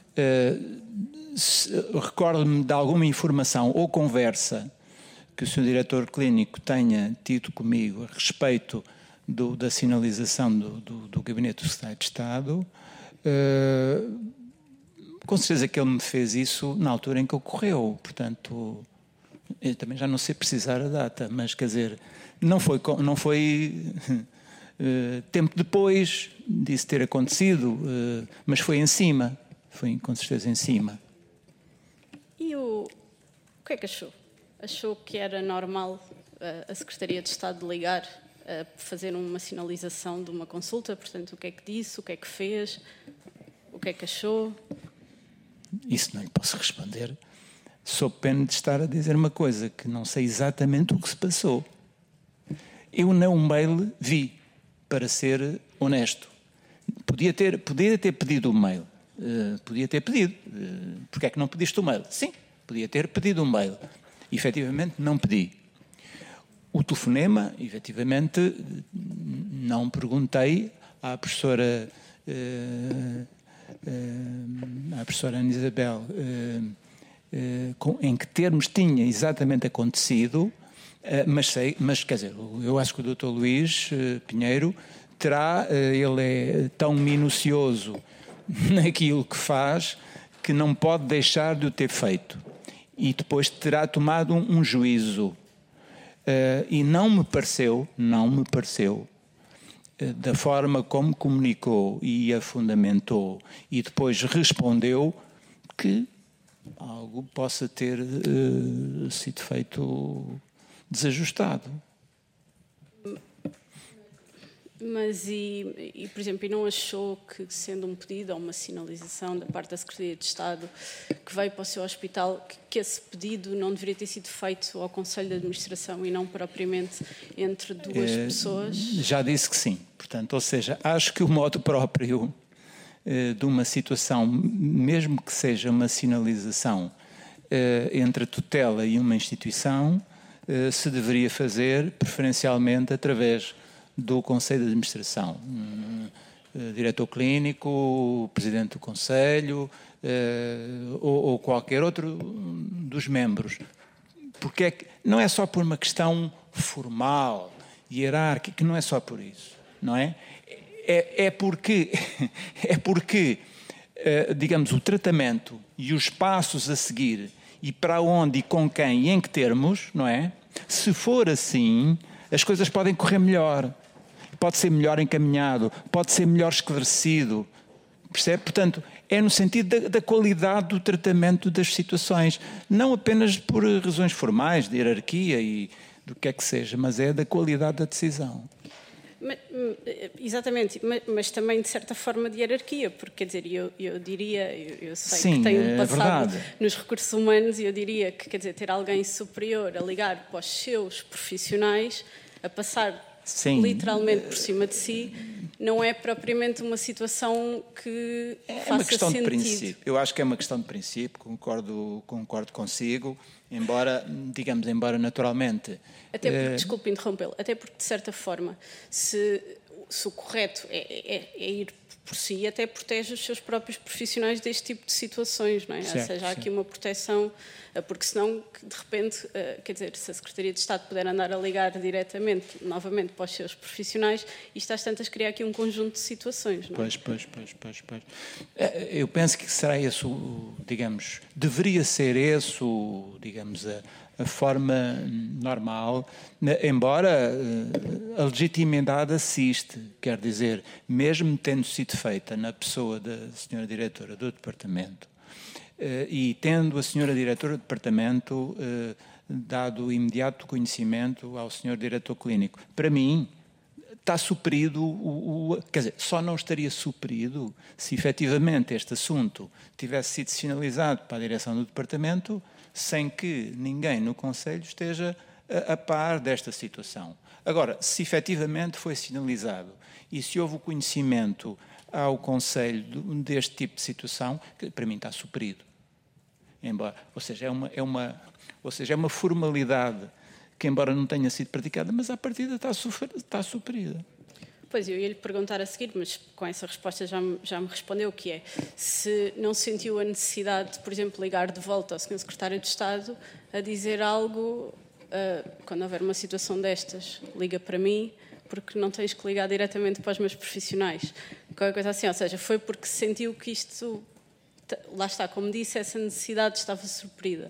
uh, recordo-me de alguma informação ou conversa que o senhor diretor clínico tenha tido comigo a respeito do, da sinalização do, do, do Gabinete do Secretário de Estado. Uh, com certeza que ele me fez isso na altura em que ocorreu, portanto, eu também já não sei precisar a data, mas quer dizer, não foi, não foi uh, tempo depois disso ter acontecido, uh, mas foi em cima, foi com certeza em cima. E o, o que é que achou? Achou que era normal uh, a Secretaria de Estado ligar a fazer uma sinalização de uma consulta? Portanto, o que é que disse, o que é que fez, o que é que achou? Isso não lhe posso responder, sob pena de estar a dizer uma coisa que não sei exatamente o que se passou. Eu não mail vi, para ser honesto. Podia ter, podia ter pedido o mail. Uh, podia ter pedido. Uh, Porquê é que não pediste o mail? Sim, podia ter pedido o mail. E, efetivamente, não pedi. O telefonema, efetivamente, não perguntei à professora, uh, uh, à professora Ana Isabel uh, uh, com, em que termos tinha exatamente acontecido, uh, mas sei, mas quer dizer, eu acho que o doutor Luís uh, Pinheiro terá, uh, ele é tão minucioso naquilo que faz que não pode deixar de o ter feito. E depois terá tomado um, um juízo. Uh, e não me pareceu, não me pareceu, uh, da forma como comunicou e a fundamentou e depois respondeu, que algo possa ter uh, sido feito desajustado. Mas, e, e, por exemplo, e não achou que, sendo um pedido ou uma sinalização da parte da Secretaria de Estado que veio para o seu hospital, que, que esse pedido não deveria ter sido feito ao Conselho de Administração e não propriamente entre duas é, pessoas? Já disse que sim. Portanto, ou seja, acho que o modo próprio eh, de uma situação, mesmo que seja uma sinalização eh, entre a tutela e uma instituição, eh, se deveria fazer preferencialmente através do Conselho de Administração, um, uh, diretor clínico, presidente do Conselho uh, ou, ou qualquer outro dos membros. Porque é que, não é só por uma questão formal, hierárquica, não é só por isso, não é? É, é porque, é porque uh, digamos, o tratamento e os passos a seguir e para onde e com quem e em que termos, não é? Se for assim, as coisas podem correr melhor. Pode ser melhor encaminhado, pode ser melhor esclarecido, percebe? Portanto, é no sentido da, da qualidade do tratamento das situações, não apenas por razões formais, de hierarquia e do que é que seja, mas é da qualidade da decisão. Mas, exatamente, mas, mas também de certa forma de hierarquia, porque quer dizer, eu, eu diria, eu, eu sei Sim, que tenho é passado verdade. nos recursos humanos e eu diria que, quer dizer, ter alguém superior a ligar para os seus profissionais, a passar Sim. literalmente por cima de si, não é propriamente uma situação que é faça uma questão sentido. De princípio. Eu acho que é uma questão de princípio, concordo, concordo consigo, embora, digamos, embora naturalmente... Até porque, eh... desculpe interrompê-lo, até porque, de certa forma, se, se o correto é, é, é ir por si, até protege os seus próprios profissionais deste tipo de situações, não é? Certo, Ou seja, há certo. aqui uma proteção, porque senão, de repente, quer dizer, se a Secretaria de Estado puder andar a ligar diretamente, novamente, para os seus profissionais, isto às tantas cria aqui um conjunto de situações, não é? Pois, pois, pois, pois, pois. Eu penso que será esse o, digamos, deveria ser esse o, digamos, a, a forma normal, embora a legitimidade assiste, quer dizer, mesmo tendo sido feita na pessoa da senhora diretora do departamento e tendo a senhora diretora do departamento dado imediato conhecimento ao senhor diretor clínico, para mim está suprido, o, o, quer dizer, só não estaria suprido se efetivamente este assunto tivesse sido sinalizado para a direção do departamento sem que ninguém no Conselho esteja a, a par desta situação. Agora, se efetivamente foi sinalizado e se houve o conhecimento ao Conselho deste tipo de situação, que para mim está suprido. Embora, ou seja, é uma, é uma, ou seja, é uma formalidade que, embora não tenha sido praticada, mas à partida está, está suprida. Pois, eu ia lhe perguntar a seguir, mas com essa resposta já me, já me respondeu, que é, se não sentiu a necessidade de, por exemplo, ligar de volta ao senhor Secretário de Estado a dizer algo, uh, quando houver uma situação destas, liga para mim, porque não tens que ligar diretamente para os meus profissionais. Qualquer coisa assim, ou seja, foi porque sentiu que isto, lá está, como disse, essa necessidade estava suprida.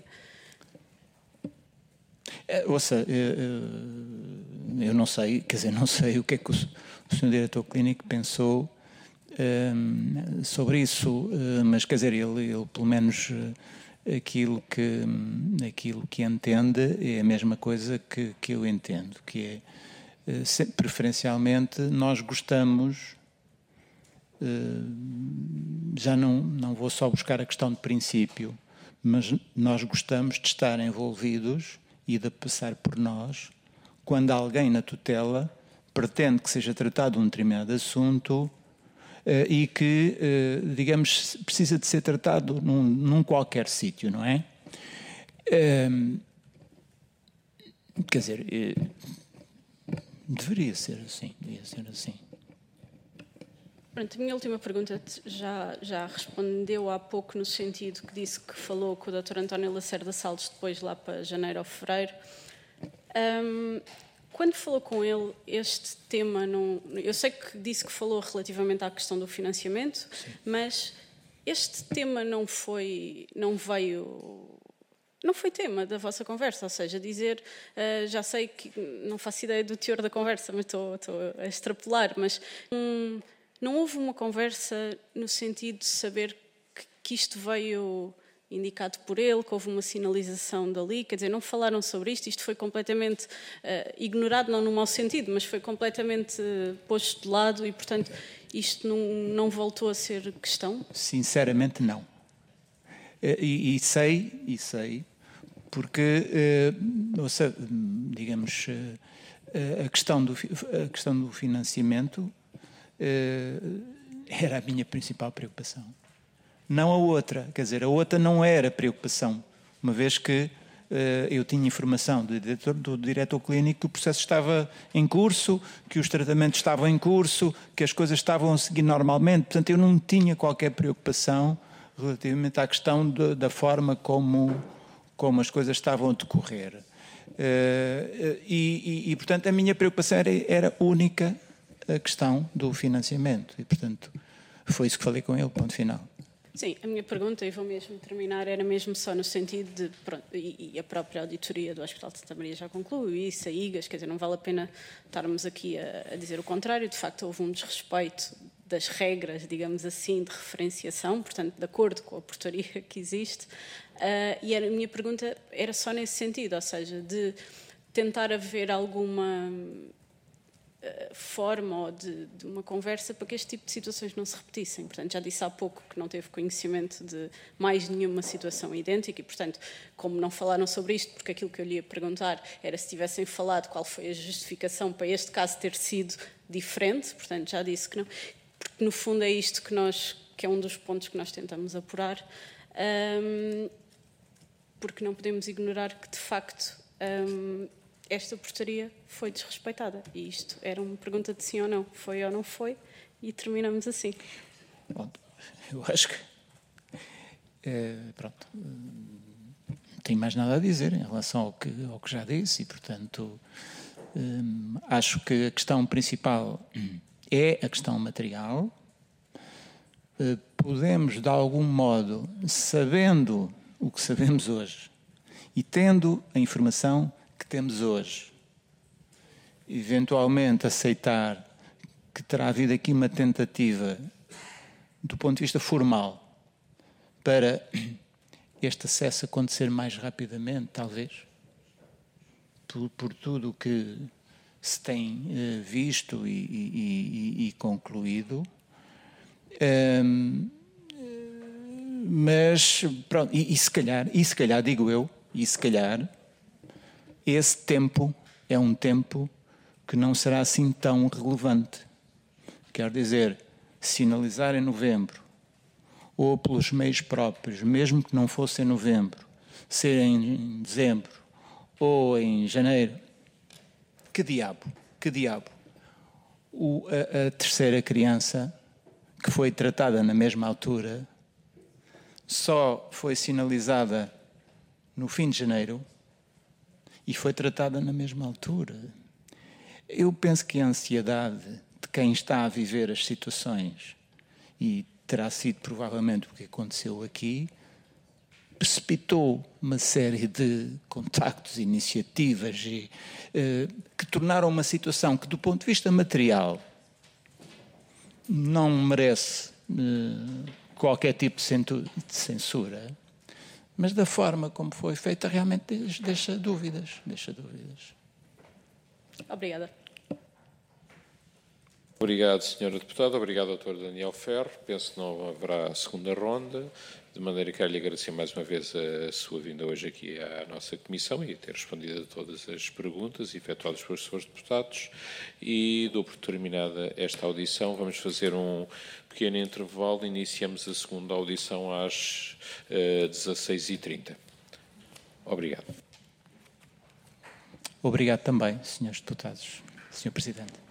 É, ouça, eu, eu não sei, quer dizer, não sei o que é que o, o senhor diretor clínico pensou um, sobre isso, uh, mas quer dizer, ele, ele pelo menos uh, aquilo que, aquilo que entende é a mesma coisa que, que eu entendo, que é, uh, se, preferencialmente, nós gostamos, uh, já não, não vou só buscar a questão de princípio, mas nós gostamos de estar envolvidos e de passar por nós quando alguém na tutela pretende que seja tratado um determinado assunto uh, e que, uh, digamos, precisa de ser tratado num, num qualquer sítio, não é? Uh, quer dizer, uh, deveria ser assim, deveria ser assim. Pronto, a minha última pergunta já, já respondeu há pouco, no sentido que disse que falou com o doutor António Lacerda Salles depois lá para janeiro ou fevereiro. Um, quando falou com ele, este tema não... Eu sei que disse que falou relativamente à questão do financiamento, sim, mas este tema não foi, não veio... Não foi tema da vossa conversa, ou seja, dizer, uh, já sei que não faço ideia do teor da conversa, mas estou, estou a extrapolar, mas um, não houve uma conversa no sentido de saber que, que isto veio indicado por ele, que houve uma sinalização dali, quer dizer, não falaram sobre isto, isto foi completamente uh, ignorado, não no mau sentido, mas foi completamente uh, posto de lado e, portanto, isto não, não voltou a ser questão? Sinceramente, não. E, e sei, e sei, porque, uh, ouça, digamos, uh, a, questão do, a questão do financiamento uh, era a minha principal preocupação. Não a outra, quer dizer, a outra não era preocupação, uma vez que uh, eu tinha informação do diretor, do diretor clínico que o processo estava em curso, que os tratamentos estavam em curso, que as coisas estavam a seguir normalmente, portanto eu não tinha qualquer preocupação relativamente à questão de, da forma como, como as coisas estavam a decorrer. Uh, e, e, e, portanto, a minha preocupação era, era única a questão do financiamento. E, portanto, foi isso que falei com ele, ponto final. Sim, a minha pergunta, e vou mesmo terminar, era mesmo só no sentido de, pronto, e, e a própria auditoria do Hospital de Santa Maria já concluiu isso, a I G A S, quer dizer, não vale a pena estarmos aqui a, a dizer o contrário, de facto houve um desrespeito das regras, digamos assim, de referenciação, portanto, de acordo com a portaria que existe, uh, e a minha pergunta era só nesse sentido, ou seja, de tentar haver alguma forma ou de, de uma conversa para que este tipo de situações não se repetissem. Portanto, já disse há pouco que não teve conhecimento de mais nenhuma situação idêntica e, portanto, como não falaram sobre isto, porque aquilo que eu lhe ia perguntar era se tivessem falado qual foi a justificação para este caso ter sido diferente, portanto, já disse que não, porque no fundo é isto que nós, que é um dos pontos que nós tentamos apurar, um, porque não podemos ignorar que, de facto, um, esta portaria foi desrespeitada. E isto era uma pergunta de sim ou não. Foi ou não foi? E terminamos assim. Bom, eu acho que... É, pronto. Não tenho mais nada a dizer em relação ao que, ao que já disse e, portanto, hum, acho que a questão principal é a questão material. Uh, podemos, de algum modo, sabendo o que sabemos hoje e tendo a informação que temos hoje, eventualmente aceitar que terá havido aqui uma tentativa, do ponto de vista formal, para este acesso acontecer mais rapidamente, talvez, por, por tudo o que se tem uh, visto e, e, e, e concluído. Um, mas, pronto, e, e se calhar, e se calhar, digo eu, e se calhar, esse tempo é um tempo que não será assim tão relevante. Quer dizer, sinalizar em novembro, ou pelos meios próprios, mesmo que não fosse em novembro, ser em dezembro ou em janeiro, que diabo, que diabo. O, a, a terceira criança, que foi tratada na mesma altura, só foi sinalizada no fim de janeiro, e foi tratada na mesma altura. Eu penso que a ansiedade de quem está a viver as situações, e terá sido provavelmente o que aconteceu aqui, precipitou uma série de contactos, iniciativas, e, eh, que tornaram uma situação que, do ponto de vista material, não merece eh, qualquer tipo de censura, mas da forma como foi feita realmente deixa dúvidas, deixa dúvidas. Obrigada. Obrigado, senhora Deputada. Obrigado, doutor Daniel Ferro. Penso que não haverá segunda ronda, de maneira que quero-lhe agradecer mais uma vez a sua vinda hoje aqui à nossa Comissão e a ter respondido a todas as perguntas efetuadas pelos senhores deputados, e dou por terminada esta audição. Vamos fazer um pequeno intervalo. Iniciamos a segunda audição às uh, dezasseis e trinta. Obrigado. Obrigado também, senhores deputados. senhor Presidente.